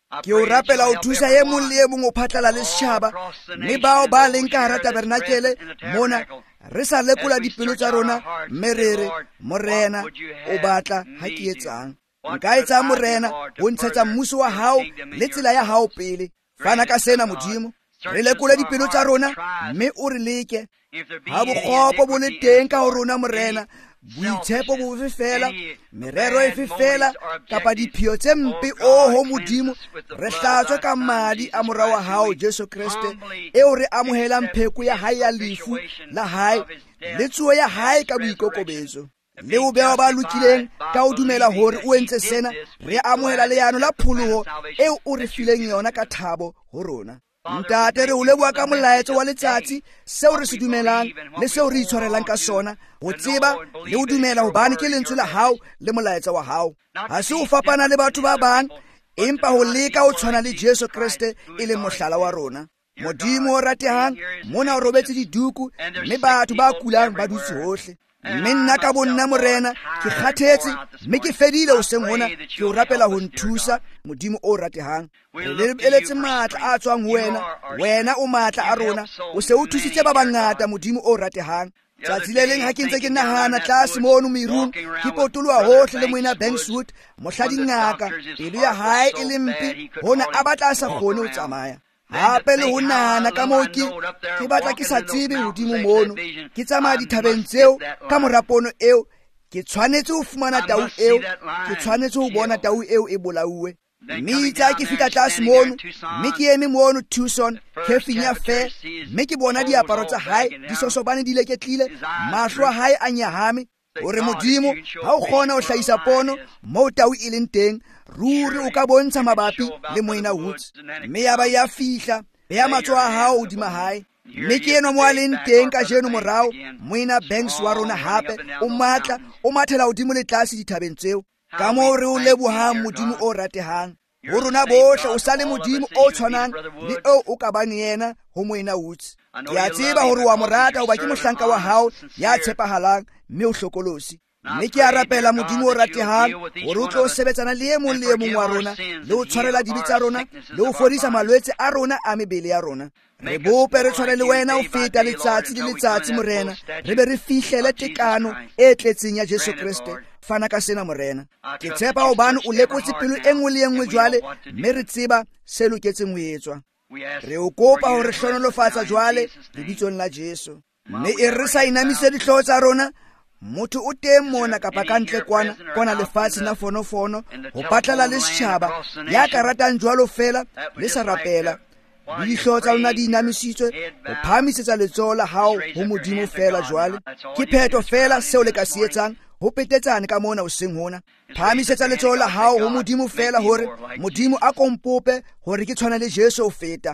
ke o rapela o thusa ye mong le ye mong o phatlala le setšhaba, mme bao ba leng ka hara tabernakele mona re sa lekola dipelo tsa rona, mme re re, Morena o batla ha ke etsang. Nka etsang Morena o ntshetsa mmuso wa hao le tsela ya hao pele. Fana ka sena Modimo, re lekole dipelo tsa rona, mme o re leke. Ha bokgopo bo le teng ka ho rona Morena, boitshepo bofe fela, merero efe fela, kapa diphio tse mpe, oho Modimo, re hlatswe ka madi a morao wa hao Jesu Kriste, eo re amohelang pheko ya hae ya lefu la hae le tsuo ya hae ka boikokobetso. Le o bewa ba lokileng ka o dumela hore o entse sena, re amohela leano la pholoho eo o re fileng yona ka thabo ho rona. Ntate, re o leboha ka molaetso wa letsatsi, seo re se dumelang le seo re itshwarelang ka sona, ho tseba le ho dumela hobane ke lentswe la hao le molaetsa wa hao. Ha se ho fapana le batho ba bang, empa ho leka ho tshwana le Jesu Kriste e leng mohlala wa rona. Modimo o ratehang, mona o robetse diduku, mme batho ba kulang ba dutse hohle. Mme nna ka bonna Morena ke kgathetse, mme ke fedile ho seng hona, ke o rapela ho nthusa Modimo o ratehang. Re lebeletse matla a tswang ho wena, wena o matla a rona, o se o thusitse ba bangata Modimo o ratehang. Tsatsi le leng ha ke ntse ke nahana tlase mono merung, ke potoloha hohle le moena Bankswood, mohladi ngaka, pelo ya hae e le mpe, hona a batla a sa kgone ho tsamaya. Hape le ho nahana ka moo ke ke batla ke sa tsebe hodimo mono, ke tsamaya dithabeng tseo ka morapono eo, ke tshwanetse ho fumana tau eo, ke tshwanetse ho bona tau eo e bolauwe. Mme itse ke fihla tlase mono, mme ke eme mono Tucson, khefing ya Fair, mme ke bona diaparo tsa hae di sosobane di leketlile, mahlo a hae a nyahame. Hore Modimo ha o kgona ho hlahisa pono moo tau e leng teng, ruri o ka bontsha mabapi le moena Woods. Mme ya ba ya fihla, beha matsoho a hao hodima hae, mme ke enwa mo a leng teng ka jeno morao, moena Banks wa rona hape, o matla, o mathela hodimo le tlase dithabeng tseo. Ka moo re o lebohang Modimo o ratehang. Ho rona bohle o sa le Modimo o tshwanang le eo o ka bang yena ho moena Woods. Ke a tseba hore wa mo rata hoba ke mohlanka wa hao ya tshepahalang, mme o hlokolosi. Mme ke a rapela Modimo o ratehang hore o tlo sebetsana le e mong le e mong wa rona, le ho tshwarela dibe tsa rona, le ho fodisa malwetse a rona a mebele ya rona. Re bope re tshware le wena ho feta letsatsi le letsatsi Morena, re be re fihlele tekano e tletseng ya Jesu Kriste. Fana ka sena Morena, ke tshepa hobane o lekotse pelo e nngwe le e nngwe jwale, mme re tseba se loketseng ho etswa. Re o kopa hore hlonolofatsa jwale lebitsong la Jesu. Mme e re sa inamise dihlooho tsa rona, motho o teng mona kapa ka ntle kwana kwana lefatshe na fonofono, ho patlala le setjhaba ya ka ratang jwalo fela le sa rapela, le dihlooho tsa lona di inamisitswe ho phahamisetsa letsoho la hao ho Modimo fela jwale. Ke phetho fela seo le ka se etsang, ho petetsane ka mona hoseng hona. Phahamisetsa letsoho la hao ho Modimo fela hore Modimo a kompope hore ke tshwana le Jesu o feta.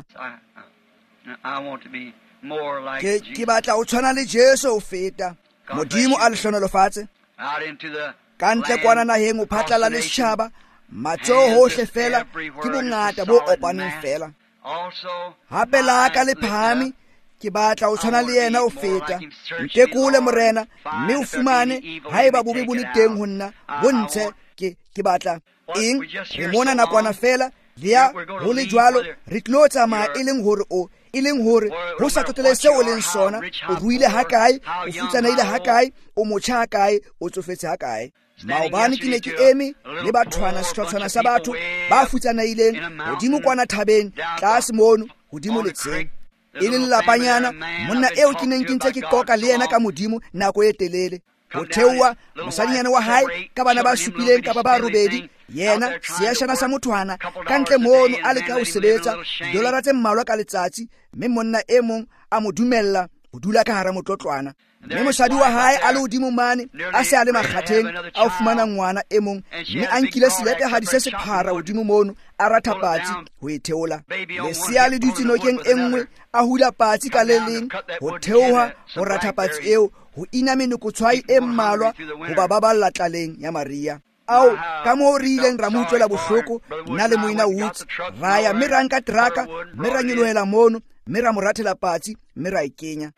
Ke ke batla o tshwana le Jesu o feta. Modimo a le hlonolofatse. Ka ntle kwana naheng o phatlala le setjhaba, matsoho hohle fela ke bongata bo opaneng fela. Hape la ka le phahame, ke batla o tshwana le yena o feta. Ntekole Morena, mme o fumane haeba bobe bo le teng ho nna, bo ntshe. Ke ke batla eng re mona nakwana fela, le ya ho le jwalo re tlo tsamaya e leng hore o e leng hore ho sa totele seo o leng sona, o ruile hakae, o futsanaile hakae, o motjha hakae, o tsofetse hakae. Maobane ke ne ke eme le bathwana sehlotshwana sa batho ba futsanaileng hodimo kwana thabeng tlase mono hodimo letsheng. E le lelapanyana monna eo ke neng ke ntse ke qoqa le yena ka Modimo nako e telele. Ho theoha mosadinyana wa hae ka bana ba supileng kapa ba robedi, yena seashana sa mothwana ka ntle mono a leka ho sebetsa didolara tse mmalwa ka letsatsi, mme monna e mong a mo dumella ho dula ka hara motlotlwana. Mme mosadi wa hae a le hodimo mane a se a le makgatheng a ho fumana ngwana e mong, mme a nkile seletehadi se sephara hodimo mono a ratha patsi ho e theola. Lesea le dutse nokeng e nngwe a hula patsi ka le leng ho theoha ho ratha patsi eo, ho ina menokotshwai e mmalwa ho ba baballa tlaleng ya Maria. Ao ka moo re ileng ra mo utlwela bohloko nna le moena Woods, ra ya mme ra nka traka, mme ra nyelohela mono, mme ra mo rathela patsi, mme ra e kenya.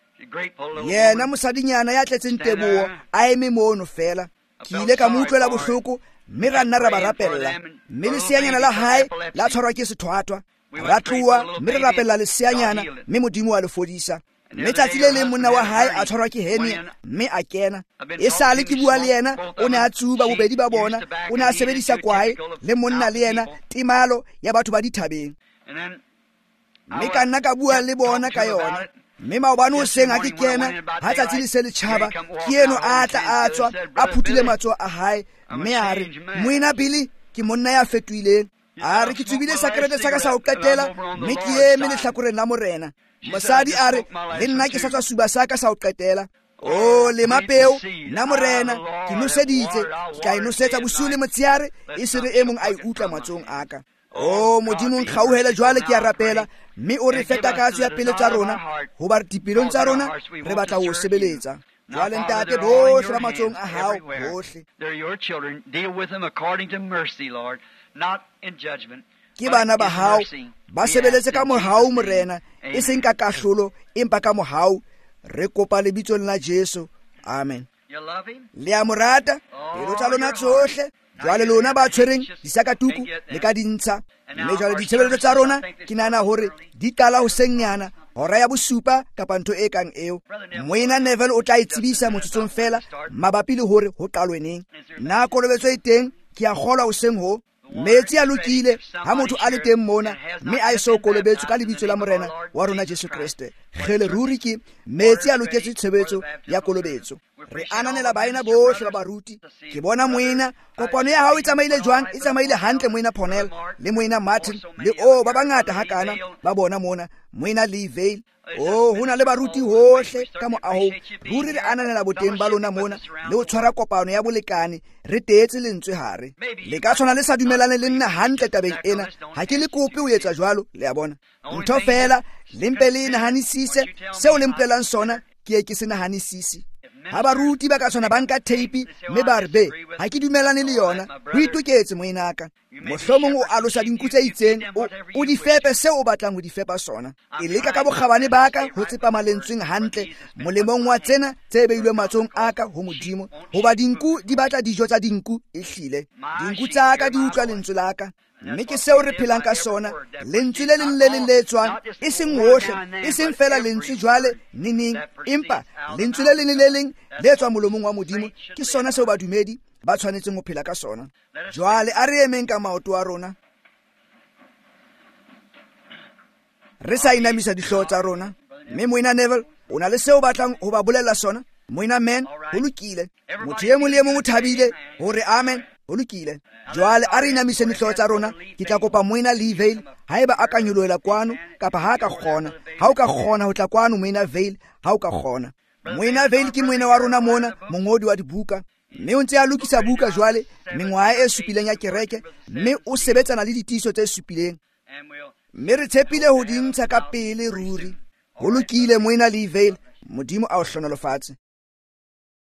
Yena mosadinyana ya tletseng teboho a eme mono fela. Ke ile ka mo utlwela bohloko, mme ra nna ra ba rapella, mme leseanyana la hae la tshwarwa ke sethwathwa. Ra tloa mme re rapella leseanyana, mme Modimo a le fodisa. Mme tsatsi le leng monna wa hae a tshwarwa ke hernia, mme a kena. E sale ke bua le yena, o ne a tsuba bobedi ba bona, o ne a sebedisa kwae le monna le yena timalo ya batho ba dithabeng. Mme ka nna ka bua le bona ka yona. Mme maobane hoseng ha ke kena, ha tsatsi le se le tjhaba, ke eno a tla a tswa a phutile matsoho a hae, mme a re, "Moena Billy, ke monna ya fetohileng." A re, "Ke tsubile sakerete sa ka sa ho qetela, mme ke eme lehlakoreng la morena." Mosadi a re, "Le nna ke sa tswa suba sa ka sa ho qetela. O le mapeo, nna morena ke noseditse, ke tla e nosetsa bosiu le motsheare, e se re e mong a e utlwa matsohong a ka." O Modimo nkgauhele jwale ke a rapela, mme o re fe takatso ya pelo tsa rona, hoba dipelong tsa rona re batla ho sebeletsa. Jwale ntate bohle ba matsohong a hao bohle, ke bana ba hao, ba sebeletse ka mohau morena, e seng ka kahlolo empa ka mohau. Re kopa lebitsong la Jesu, amen. Le a mo rata pelo tsa lona tsohle. Jwale lona ba tshwereng disakatuku le ka dintsha, mme jwale ditshebeletso tsa rona ke nahana hore di qala hosengnyana, hora ya bosupa kapa ntho e kang eo. Moena Neville o tla e tsebisa motsotsong fela mabapi le hore ho qalwe neng. Na kolobetso e teng, ke a kgolwa hoseng ho. Metsi a lokile ha motho a le teng mona, mme a e so kolobetswe ka lebitso la morena wa rona Jesu Kriste. Kgele ruri ke metsi a loketse tshebetso ya kolobetso. Re ananela baena bohle ba baruti. Ke bona moena, kopano ya hao e tsamaile jwang? E tsamaile hantle moena Ponel le moena Martin le o ba bangata hakana ba bona mona, moena Lee Vale. O hona le baruti hohle ka moahong. Ruri re ananela boteng ba lona mona le ho tshwara kopano ya bolekane. Re teetse lentswe hare. Le ka tshwana le sa dumelane le nna hantle tabeng ena. Ha ke le kope ho etsa jwalo, le a bona. Ntho fela le mpe le nahanisise seo le mpelang sona, ke e ke se nahanisise. Ha baruti ba ka tshwana ba nka teipi mme ba re, "Be, ha ke dumelane le yona." Ho itoketse moenaka. Mohlomong o alosa dinku tse itseng, o di fepe seo o batlang ho di fepa sona. E leka ka bokgabane ba ka ho tsepama lentsweng hantle molemong wa tsena tse beilwe matsohong a ka ho Modimo, hoba dinku di batla dijo tsa dinku e hlile. Dinku tsa ka di utlwa lentswe la ka, mme ke seo re phelang ka sona. Lentswe le leng le leng le tswang, e seng hohle, e seng fela lentswe jwale neneng, empa lentswe le leng le leng le tswang molomong wa Modimo, ke sona seo badumedi ba tshwanetseng ho phela ka sona. Jwale a re emeng ka maoto a rona, re sa inamisa dihlooho tsa rona. Mme moena Neville, o na le seo batlang ho ba bolella sona? Moena Man, ho lokile. Motho e mong le e mong o thabile hore amen, ho lokile. Jwale a re inamise dihlooho tsa rona. Ke tla kopa moena Lee Vale, haeba a ka nyoloela kwano kapa ha ka kgona. Ha o ka kgona ho tla kwano moena Vale, ha o ka kgona. Moena Vale ke moena wa rona mona, mongodi wa dibuka, mme o ntse a lokisa buka jwale mengwaha e supileng ya kereke, mme o sebetsana le ditiiso tse supileng, mme re tshepile ho di ntsha ka pele ruri. Ho lokile moena Lee Vale, Modimo a o hlonolofatse.